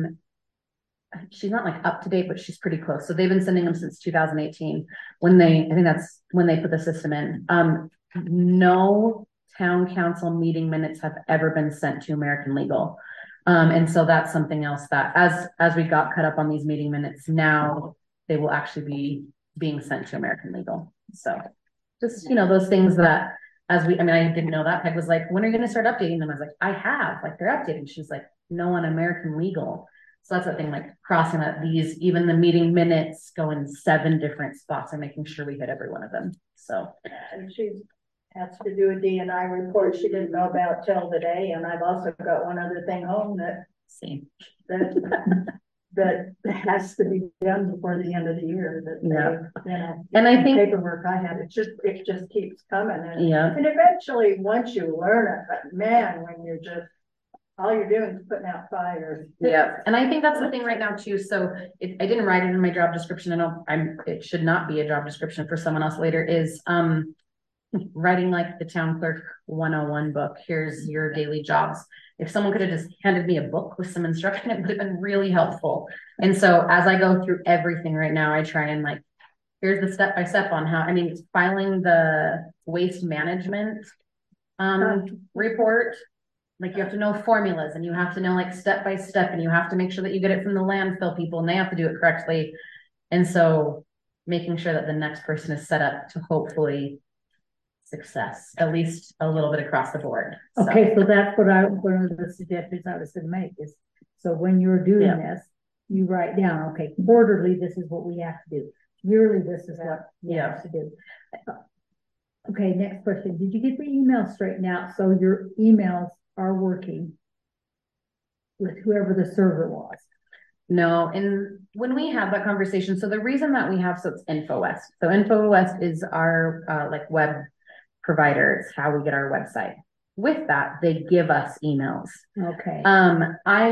She's not like up to date, but she's pretty close. So they've been sending them since 2018 when I think that's when they put the system in. No town council meeting minutes have ever been sent to American Legal. And so that's something else that as we got cut up on these meeting minutes, now they will actually be being sent to American Legal. So just, you know, those things that I didn't know that. Peg was like, when are you going to start updating them? I was like, I have, like, they're updating. She's like, no, on American Legal. So that's the thing, like crossing that even the meeting minutes go in 7 different spots and making sure we hit every one of them. So. And she has to do a D&I report she didn't know about till today. And I've also got one other thing home that has to be done before the end of the year. And I think paperwork I had, it just keeps coming. And eventually, once you learn it, but man, when you're just all you're doing is putting out fires. Yeah, and I think that's the thing right now too. So I didn't write it in my job description. It should not be a job description for someone else later. Is writing like the town clerk 101 book. Here's your daily jobs. If someone could have just handed me a book with some instruction, it would have been really helpful. And so as I go through everything right now, I try and like, here's the step-by-step on how, it's filing the waste management report. Like you have to know formulas and you have to know like step-by-step and you have to make sure that you get it from the landfill people and they have to do it correctly. And so making sure that the next person is set up to hopefully success, at least a little bit across the board. Okay, so that's one of the suggestions I was going to make is, so when you're doing this, you write down, okay, quarterly, this is what we have to do. Yearly, this is what we have to do. Okay, next question. Did you get the email straightened out so your emails are working with whoever the server was? No, and when we have that conversation, so the reason that we have, so it's InfoWest. So InfoWest is our like web provider. It's how we get our website. With that, they give us emails. Okay. I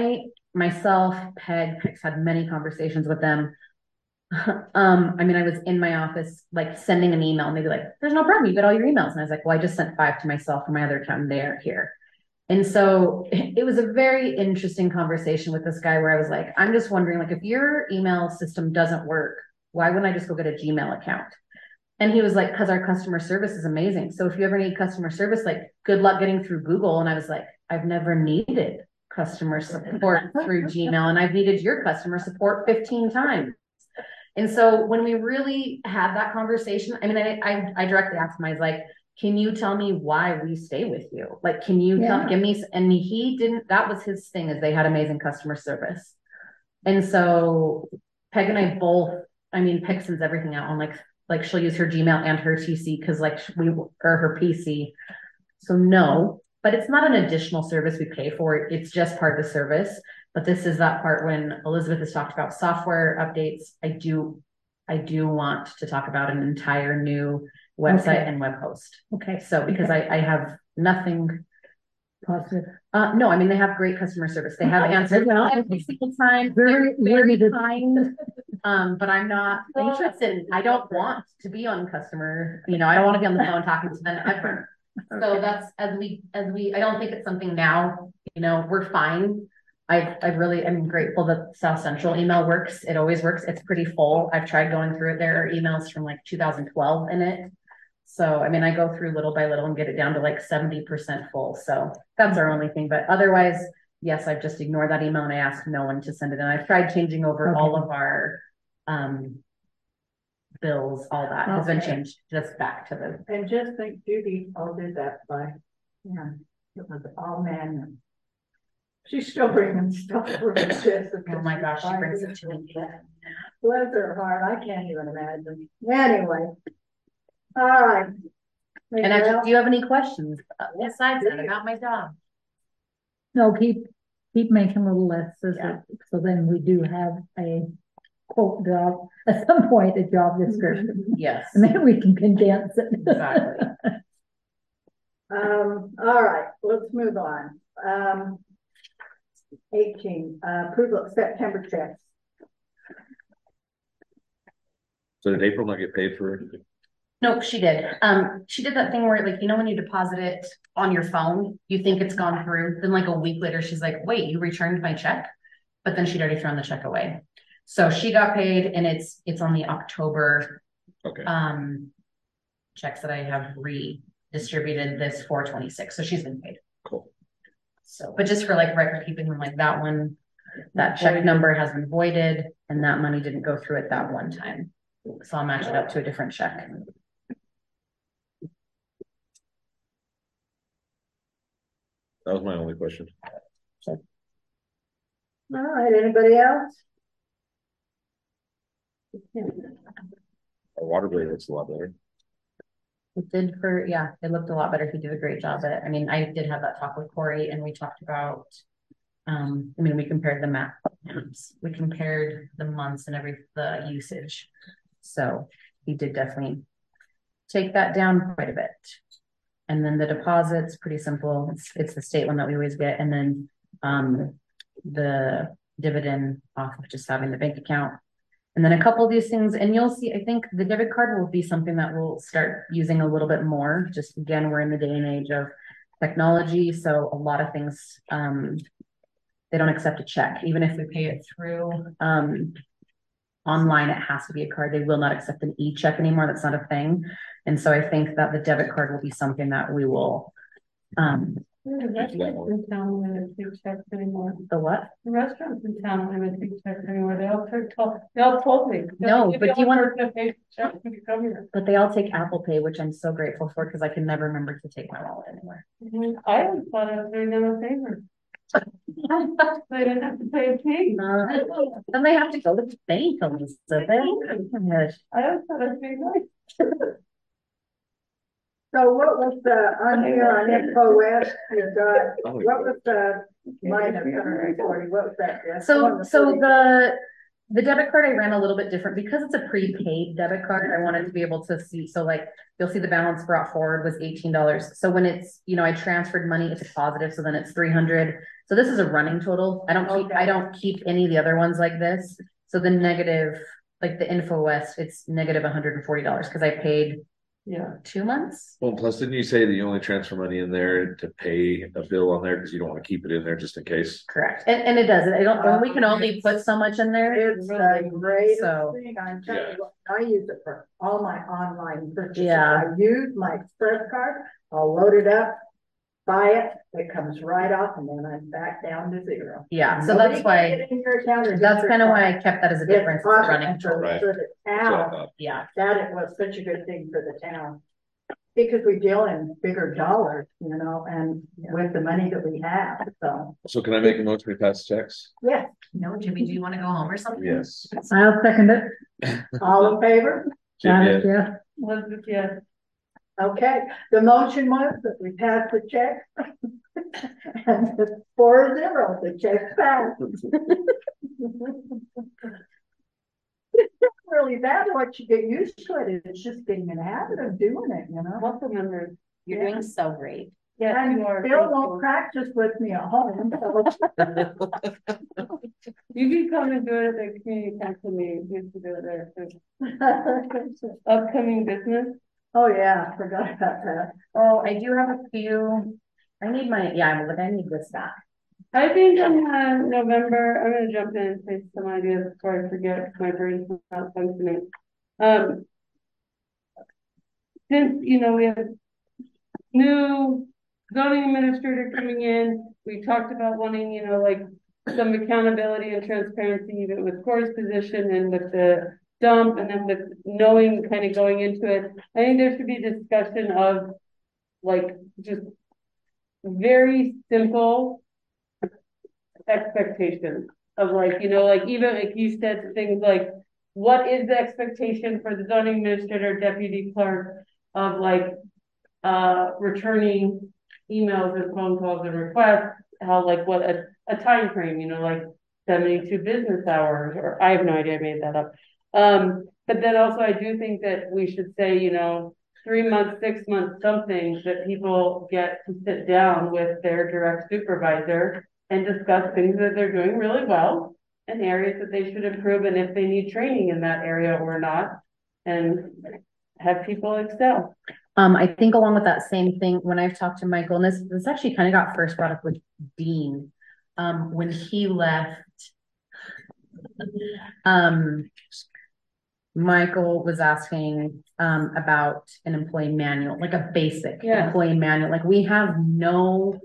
myself, Peg's had many conversations with them. I mean, I was in my office, like sending an email, maybe like, there's no problem, you get all your emails. And I was like, well, I just sent 5 to myself and my other account, and they're here. And so it was a very interesting conversation with this guy where I was like, I'm just wondering, like, if your email system doesn't work, why wouldn't I just go get a Gmail account? And he was like, because our customer service is amazing. So if you ever need customer service, like, good luck getting through Google. And I was like, I've never needed customer support through Gmail, and I've needed your customer support 15 times. And so when we really had that conversation, I mean, I directly asked him, I was like, can you tell me why we stay with you? Like, can you give me, and he didn't, that was his thing, is they had amazing customer service. And so Peg and I both, I mean, Peg sends everything out on like she'll use her Gmail and her TC because like or her PC. So no, but it's not an additional service we pay for. It's just part of the service. But this is that part when Elizabeth has talked about software updates. I do want to talk about an entire new website and web host. Okay. So because I have nothing positive. No, I mean, they have great customer service. They have answered every single time. Very kind. But I'm not interested. I don't want to be on customer, I don't want to be on the phone talking to them ever. So that's as we, I don't think it's something now, we're fine. I'm grateful that South Central email works. It always works. It's pretty full. I've tried going through it. There are emails from like 2012 in it. So, I mean, I go through little by little and get it down to like 70% full. So that's our only thing. But otherwise, yes, I've just ignored that email and I asked no one to send it. And I've tried changing over all of our bills, all that has been changed just back to the. And just think Judy all did that by, it was all manual. She's still bringing stuff for the Oh my gosh, she brings it to me. Bless her heart, I can't even imagine. Anyway. All right. And actually, do you have any questions besides that about my job? No, keep making little lists so then we do have a quote job at some point, a job description. Yes. And then we can condense it. Exactly. All right, let's move on. 18, approval of September checks. So did April not get paid for it? Nope, she did. She did that thing where, like, when you deposit it on your phone, you think it's gone through. Then like a week later, she's like, wait, you returned my check? But then she'd already thrown the check away. So she got paid, and it's on the October checks that I have redistributed this 4/26. So she's been paid. Cool. So, but just for like record keeping, like that one, that check number has been voided and that money didn't go through at that one time. So I'll match it up to a different check. That was my only question. All right, anybody else? Our water bill looks a lot better. It did it looked a lot better. He did a great job at it. I mean, I did have that talk with Corey and we talked about, we compared the maps, we compared the months and the usage. So he did definitely take that down quite a bit. And then the deposits, pretty simple. It's the state one that we always get. And then the dividend off of just having the bank account. And then a couple of these things, and you'll see, I think the debit card will be something that we'll start using a little bit more. Just again, we're in the day and age of technology. So a lot of things, they don't accept a check. Even if we pay it through online, it has to be a card. They will not accept an e-check anymore. That's not a thing. And so I think that the debit card will be something that we will The restaurants in town don't have big checks anymore. The what? The restaurants in town don't have big checks anymore. They all told me. No, but do you want to pay check when you come here? But they all take Apple Pay, which I'm so grateful for because I can never remember to take my wallet anywhere. I always thought I was doing them a favor. They didn't have to pay a fee. Then they have to go to the bank, Elizabeth. I always thought it was being nice. So what was on here on Info West, you got, what was the line of $140? What was that? So the debit card I ran a little bit different because it's a prepaid debit card. I wanted to be able to see, so like you'll see the balance brought forward was $18. So when it's, I transferred money, it's positive, so then it's 300. So this is a running total. I don't keep any of the other ones like this. So the negative, like the Info West, it's negative $140 because I paid 2 months. Well, plus didn't you say that you only transfer money in there to pay a bill on there because you don't want to keep it in there just in case? Correct. And it does. We can only put so much in there. It's the greatest So, thing. I'm telling you, I use it for all my online purchases. Yeah. I use my express card, I'll load it up, buy it, it comes right off, and then I'm back down to zero. yeah, so Nobody that's can why, get in your account or that's get kind of your why I card. kept that as a It's difference. It's awesome. running And total. Right. for the town, Yeah. that it was such a good thing for the town. Because we deal in bigger dollars, you know, and with the money that we have, so. So can I make a motion to pass checks? Yeah. No, Jimmy, do you want to go home or something? Yes. I'll second it. All in favor? Jim, yes. Yeah. Elizabeth, yes. Okay, the motion was that we pass the check. And it's 4-0, the check passed. It's not really bad once you get used to it. It's just getting in the habit of doing it, you know? Council members. You're doing so great. Yes, And you are. Bill Thank won't you. practice with me at home, so. You can come and do it at the community council meeting. We used to do it there too. Upcoming business. Oh, yeah, I forgot about that. Oh, I do have a few. I need I need this back. I think on November, I'm gonna jump in and say some ideas before I forget. My brain's not functioning. Since, you know, we have new zoning administrator coming in, we talked about wanting, you know, like some accountability and transparency, even with Corey's position and with the dump, and then with knowing, kind of going into it. I think there should be discussion of like just very simple expectations of like, you know, like even like you said things like, what is the expectation for the zoning administrator, deputy clerk of like returning emails and phone calls and requests, how like what a time frame, you know, like 72 business hours, or I have no idea, I made that up. But then also I do think that we should say, you know, 3 months, 6 months, something that people get to sit down with their direct supervisor and discuss things that they're doing really well and areas that they should improve, and if they need training in that area or not, and have people excel. I think along with that same thing, when I've talked to Michael, and this actually kind of got first brought up with Dean, when he left, Michael was asking about an employee manual, like a basic employee manual. Like we have no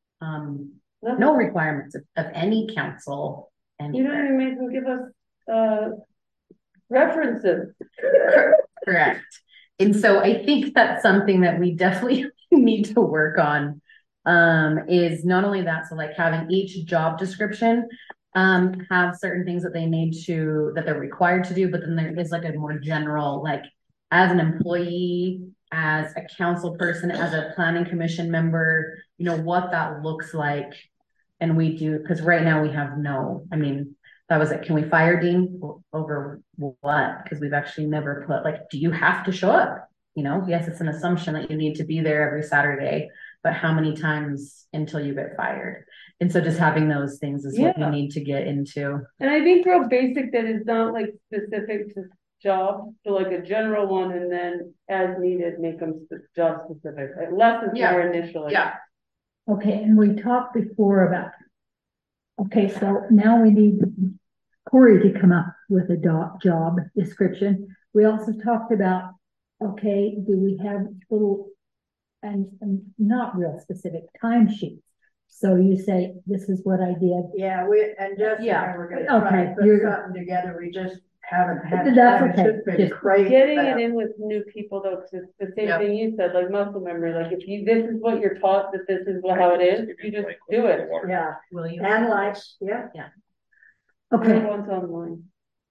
requirements of any council. You don't even make them give us references. Correct. And so I think that's something that we definitely need to work on, is not only that, so like having each job description have certain things that they need to, that they're required to do, but then there is like a more general, like as an employee, as a council person, as a planning commission member, you know, what that looks like. And we do, because right now we have no, I mean, that was it. Can we fire Dean over what? Because we've actually never put like, do you have to show up? You know, yes, it's an assumption that you need to be there every Saturday, but how many times until you get fired? And so just having those things is what we need to get into. And I think real basic that is not like specific to job, so like a general one, and then as needed, make them job specific. Like less is more initially. Yeah. Okay, and we talked before about, okay, so now we need Corey to come up with a job description. We also talked about, okay, do we have little and not real specific timesheets? So you say, this is what I did. Yeah, we're gonna try to put something together. We just haven't had That's time. okay. It's just been crazy. Getting it in with new people though, because it's the same thing you said, like muscle memory. Like if you, this is what you're taught, that this is how it is, you just do it. Yeah. Will you? And like, Yeah. Okay. Everyone's online.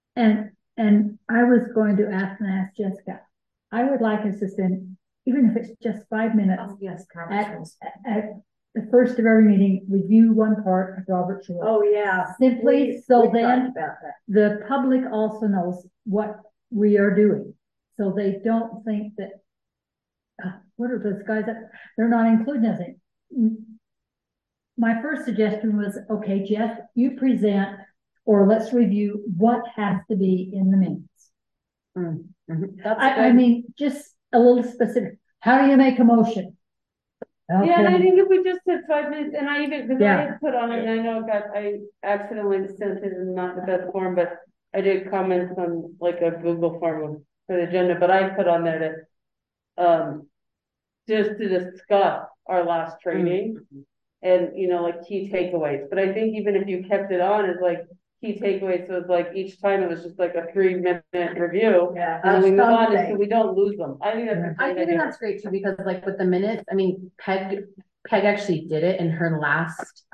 And I was going to ask Jessica, I would like us to spend, even if it's just 5 minutes. Oh, yes, at the first of every meeting, review one part of Robert's Rules. oh yeah. Simply so we then talked about that. the public also knows what we are doing. So they don't think that, what are those guys that they're not including us in? my first suggestion was, okay, Jeff, you present, or let's review what has to be in the minutes. I mean, just a little specific. How do you make a motion? Okay. Yeah, and I think if we just took 5 minutes, and I even, because I Yeah. had put on it, and I know I accidentally sent it in not the best form, but I did comments on like a Google form for the agenda, but I put on there to, just to discuss our last training and, you know, like key takeaways. But I think even if you kept it on as like key takeaways, so it's like each time it was just like a 3-minute review. Yeah. And then we move on, and so we don't lose them. I think that's a I great think idea. that's great too, because like with the minutes, I mean, Peg actually did it in her last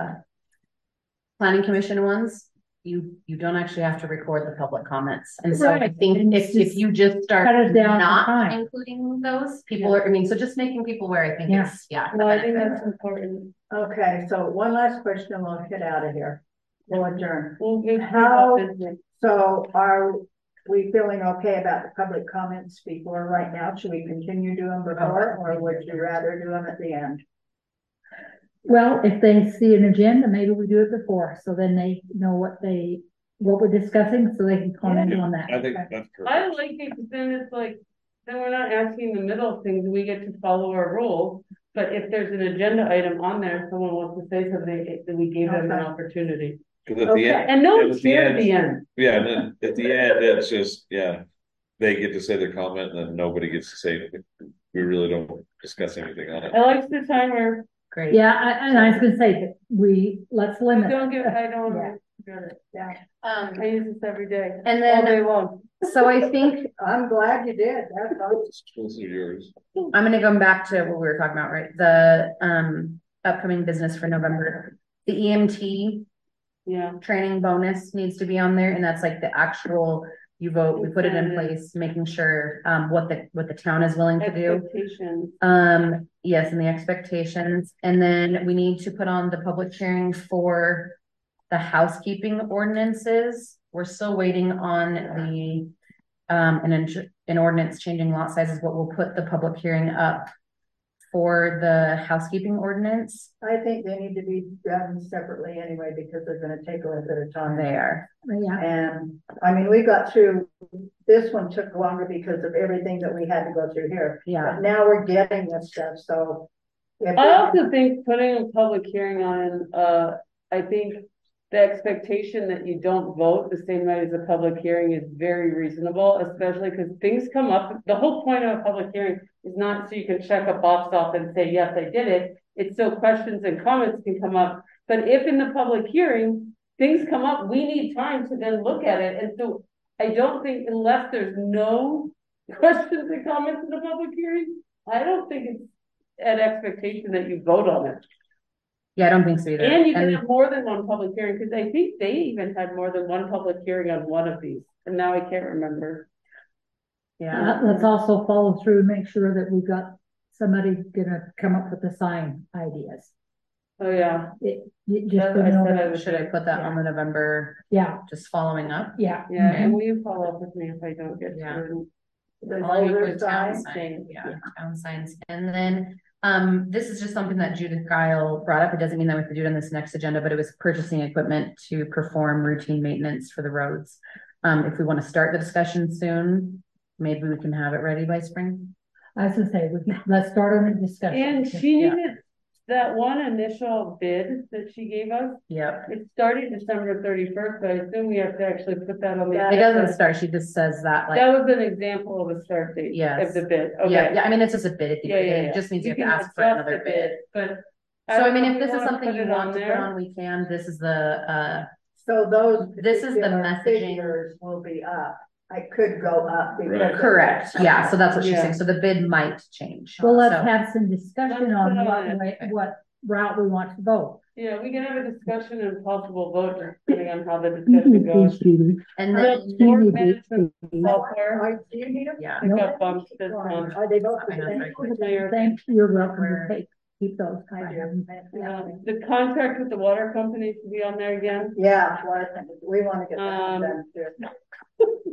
planning commission ones. You don't actually have to record the public comments. And so I think if you just start cut it down to not time. including those, people are, I mean, so just making people aware, I think it's, No, I think that's important. Okay, so one last question, we'll get out of here. We'll adjourn. We'll get How, through business. so are we feeling okay about the public comments before right now? Should we continue doing before, or would you rather do them at the end? Well, if they see an agenda, maybe we do it before, so then they know what we're discussing, so they can comment on that. I think that's correct. I like it, because then it's like, then we're not asking the middle things, we get to follow our rules. But if there's an agenda item on there, someone wants to say something, then we gave them an opportunity. Because at the end, And no one's here at the end. yeah, and then at the end, it's just, they get to say their comment, and then nobody gets to say, we really don't discuss anything on it. I like the timer. Great. Yeah, and I was gonna say that let's limit. Don't get, I don't Yeah. get it. Yeah. I use this every day. And All day then, long. so I think I'm glad you did. That's all. Those are yours. I'm gonna go back to what we were talking about, right? The upcoming business for November. The EMT training bonus needs to be on there, and that's like the actual, you vote, we put it in place, making sure what the town is willing to do. Expectations. Yes, and the expectations. And then we need to put on the public hearing for the housekeeping ordinances. We're still waiting on the an ordinance changing lot sizes, but we'll put the public hearing up for the housekeeping ordinance. I think they need to be done separately anyway, because they're gonna take a little bit of time. They are. Yeah. And I mean, we got through, this one took longer because of everything that we had to go through here. Yeah. But now we're getting this stuff, so. I also think putting a public hearing on, I think the expectation that you don't vote the same night as a public hearing is very reasonable, especially because things come up. The whole point of a public hearing is not so you can check a box off and say, yes, I did it. It's so questions and comments can come up. But if in the public hearing, things come up, we need time to then look at it. And so I don't think, unless there's no questions and comments in the public hearing, I don't think it's an expectation that you vote on it. Yeah, I don't think so either. And you can have more than one public hearing, because I think they even had more than one public hearing on one of these, and now I can't remember. Yeah. Let's also follow through, make sure that we've got somebody gonna come up with the sign ideas. Oh, yeah. Should I put that on the November? Yeah. Just following up? Yeah. Yeah, and will you follow up with me if I don't get to it? I'll do it for town signs. Yeah, town signs. And then this is just something that Judith Guile brought up. It doesn't mean that we have to do it on this next agenda, but it was purchasing equipment to perform routine maintenance for the roads. If we want to start the discussion soon, maybe we can have it ready by spring. I was gonna say, let's start on the discussion. And she needed that one initial bid that she gave us. Yep. It started December 31st, but I assume we have to actually put that on the. It doesn't start. She just says that like. That was an example of a start date. Yes. Of the bid. Okay. Yeah. I mean, it's just a bid at the end. It just means you have to ask for another bid. But so I mean, if this is something you want to put on, we can. This is the so this is the messaging figures will be up. I could go up. Correct. Yeah. So that's what she's saying. So the bid might change. Well, let's have some discussion on what route we want to go. Yeah, we can have a discussion and possible vote depending on how the discussion goes. And then sport management software. Yeah. I got bumped this month. Are they both Thanks. You're welcome to keep those. The contract with the water company to be on there again. Yeah, we want to get that done too.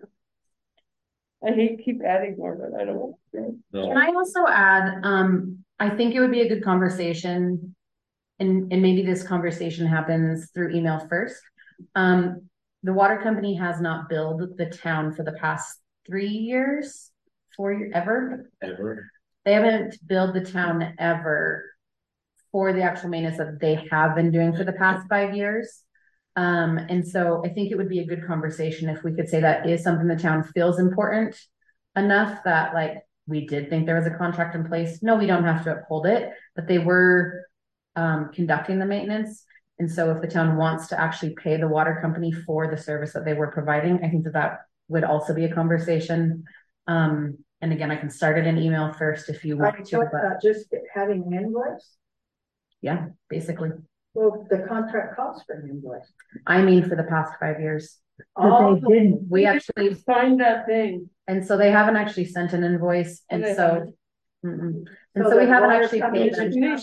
I hate to keep adding more, but I don't want to. Can I also add, I think it would be a good conversation and maybe this conversation happens through email first. The water company has not billed the town for the past 3 years, 4 years, ever. They haven't billed the town ever for the actual maintenance that they have been doing for the past 5 years. And so I think it would be a good conversation if we could say that is something the town feels important enough that like we did think there was a contract in place. No, we don't have to uphold it, but they were conducting the maintenance. And so if the town wants to actually pay the water company for the service that they were providing, I think that would also be a conversation. And again, I can start it in email first if you want to. But just having an invoice? Yeah, basically. Well, the contract calls for an invoice. I mean, for the past 5 years. Oh, they didn't. We actually signed that thing. And so they haven't actually sent an invoice. And they so, and so we haven't actually paid them.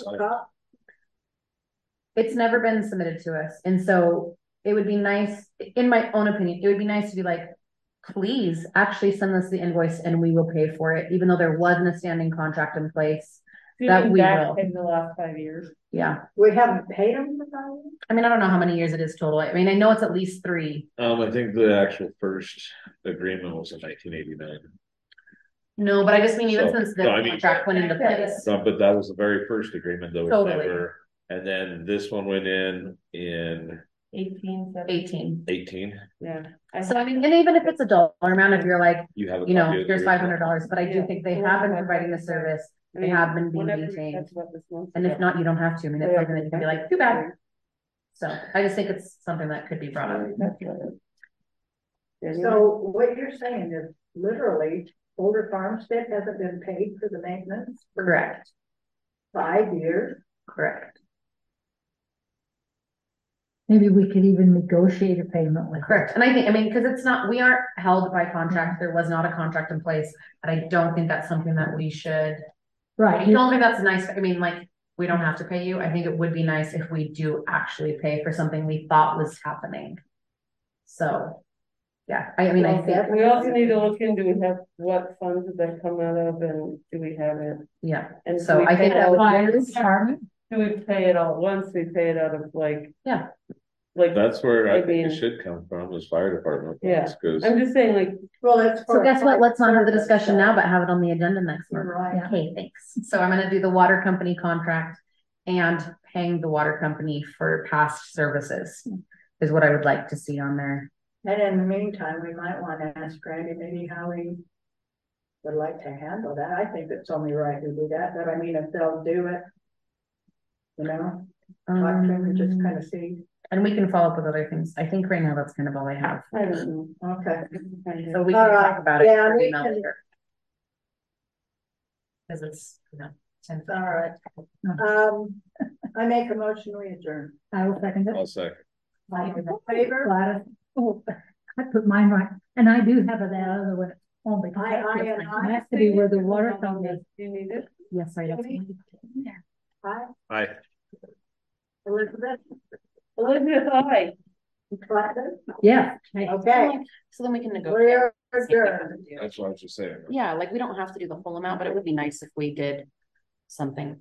It's never been submitted to us. And so it would be nice, in my own opinion, it would be nice to be like, please actually send us the invoice and we will pay for it, even though there wasn't a standing contract in place. That we will. In the last 5 years. Yeah. We haven't paid them for 5 years? I mean, I don't know how many years it is total. I mean, I know it's at least 3. I think the actual first agreement was in 1989. No, but I just mean even So, since the no, I mean- contract went into place. No, but that was the very first agreement though. Totally. And then this one went in 18. 18. Yeah. So I mean, and even if it's a dollar amount, if you're like, You have a you know, copy of the here's agreement. $500, but I do think they have been providing the service. I They mean, have been being whenever maintained. that's what this month And if is. not, you don't have to. I mean, it's Yeah. something that you can be like, too bad. So I just think it's something that could be brought up. So what you're saying is literally Older Farmstead hasn't been paid for the maintenance? For Correct. 5 years? Correct. Maybe we could even negotiate a payment with. Correct. And I think, I mean, because it's not, we aren't held by contract. There was not a contract in place. But I don't think that's something that we should. Right. I don't think that's nice. I mean, like, we don't have to pay you. I think it would be nice if we do actually pay for something we thought was happening. So, yeah, I mean, I think. We also need to look into what funds did that come out of and do we have it? Yeah. And So I think that would do we pay it all at once? We pay it out of like. Yeah. Like. That's where I think mean- it should come from, is fire department. Yeah. Because I'm just saying like. Well, it's. So guess what? Let's not have the discussion now, but have it on the agenda next month. Right. Okay, thanks. So I'm gonna do the water company contract and paying the water company for past services is what I would like to see on there. And in the meantime, we might want to ask Randy maybe how he would like to handle that. I think it's only right to do that, but I mean, if they'll do it, you know, talk to him and just kind of see. And we can follow up with other things. I think right now that's kind of all I have. I don't know. Okay. So we All can right. talk about it. Yeah, for we email can- later. Cause it's, 10. All right. I make a motion, we adjourn. I will second it. I'll second. Favor? Gladys. Oh, I put mine right, and I do have that other one only. It has to be where the water company. Do you need it? Yes, I got Hi, Aye. Elizabeth. Elizabeth, aye. Yeah. Okay. So then we can negotiate. We're adjourned. That's what I was just saying. Yeah, like we don't have to do the whole amount, but it would be nice if we did something.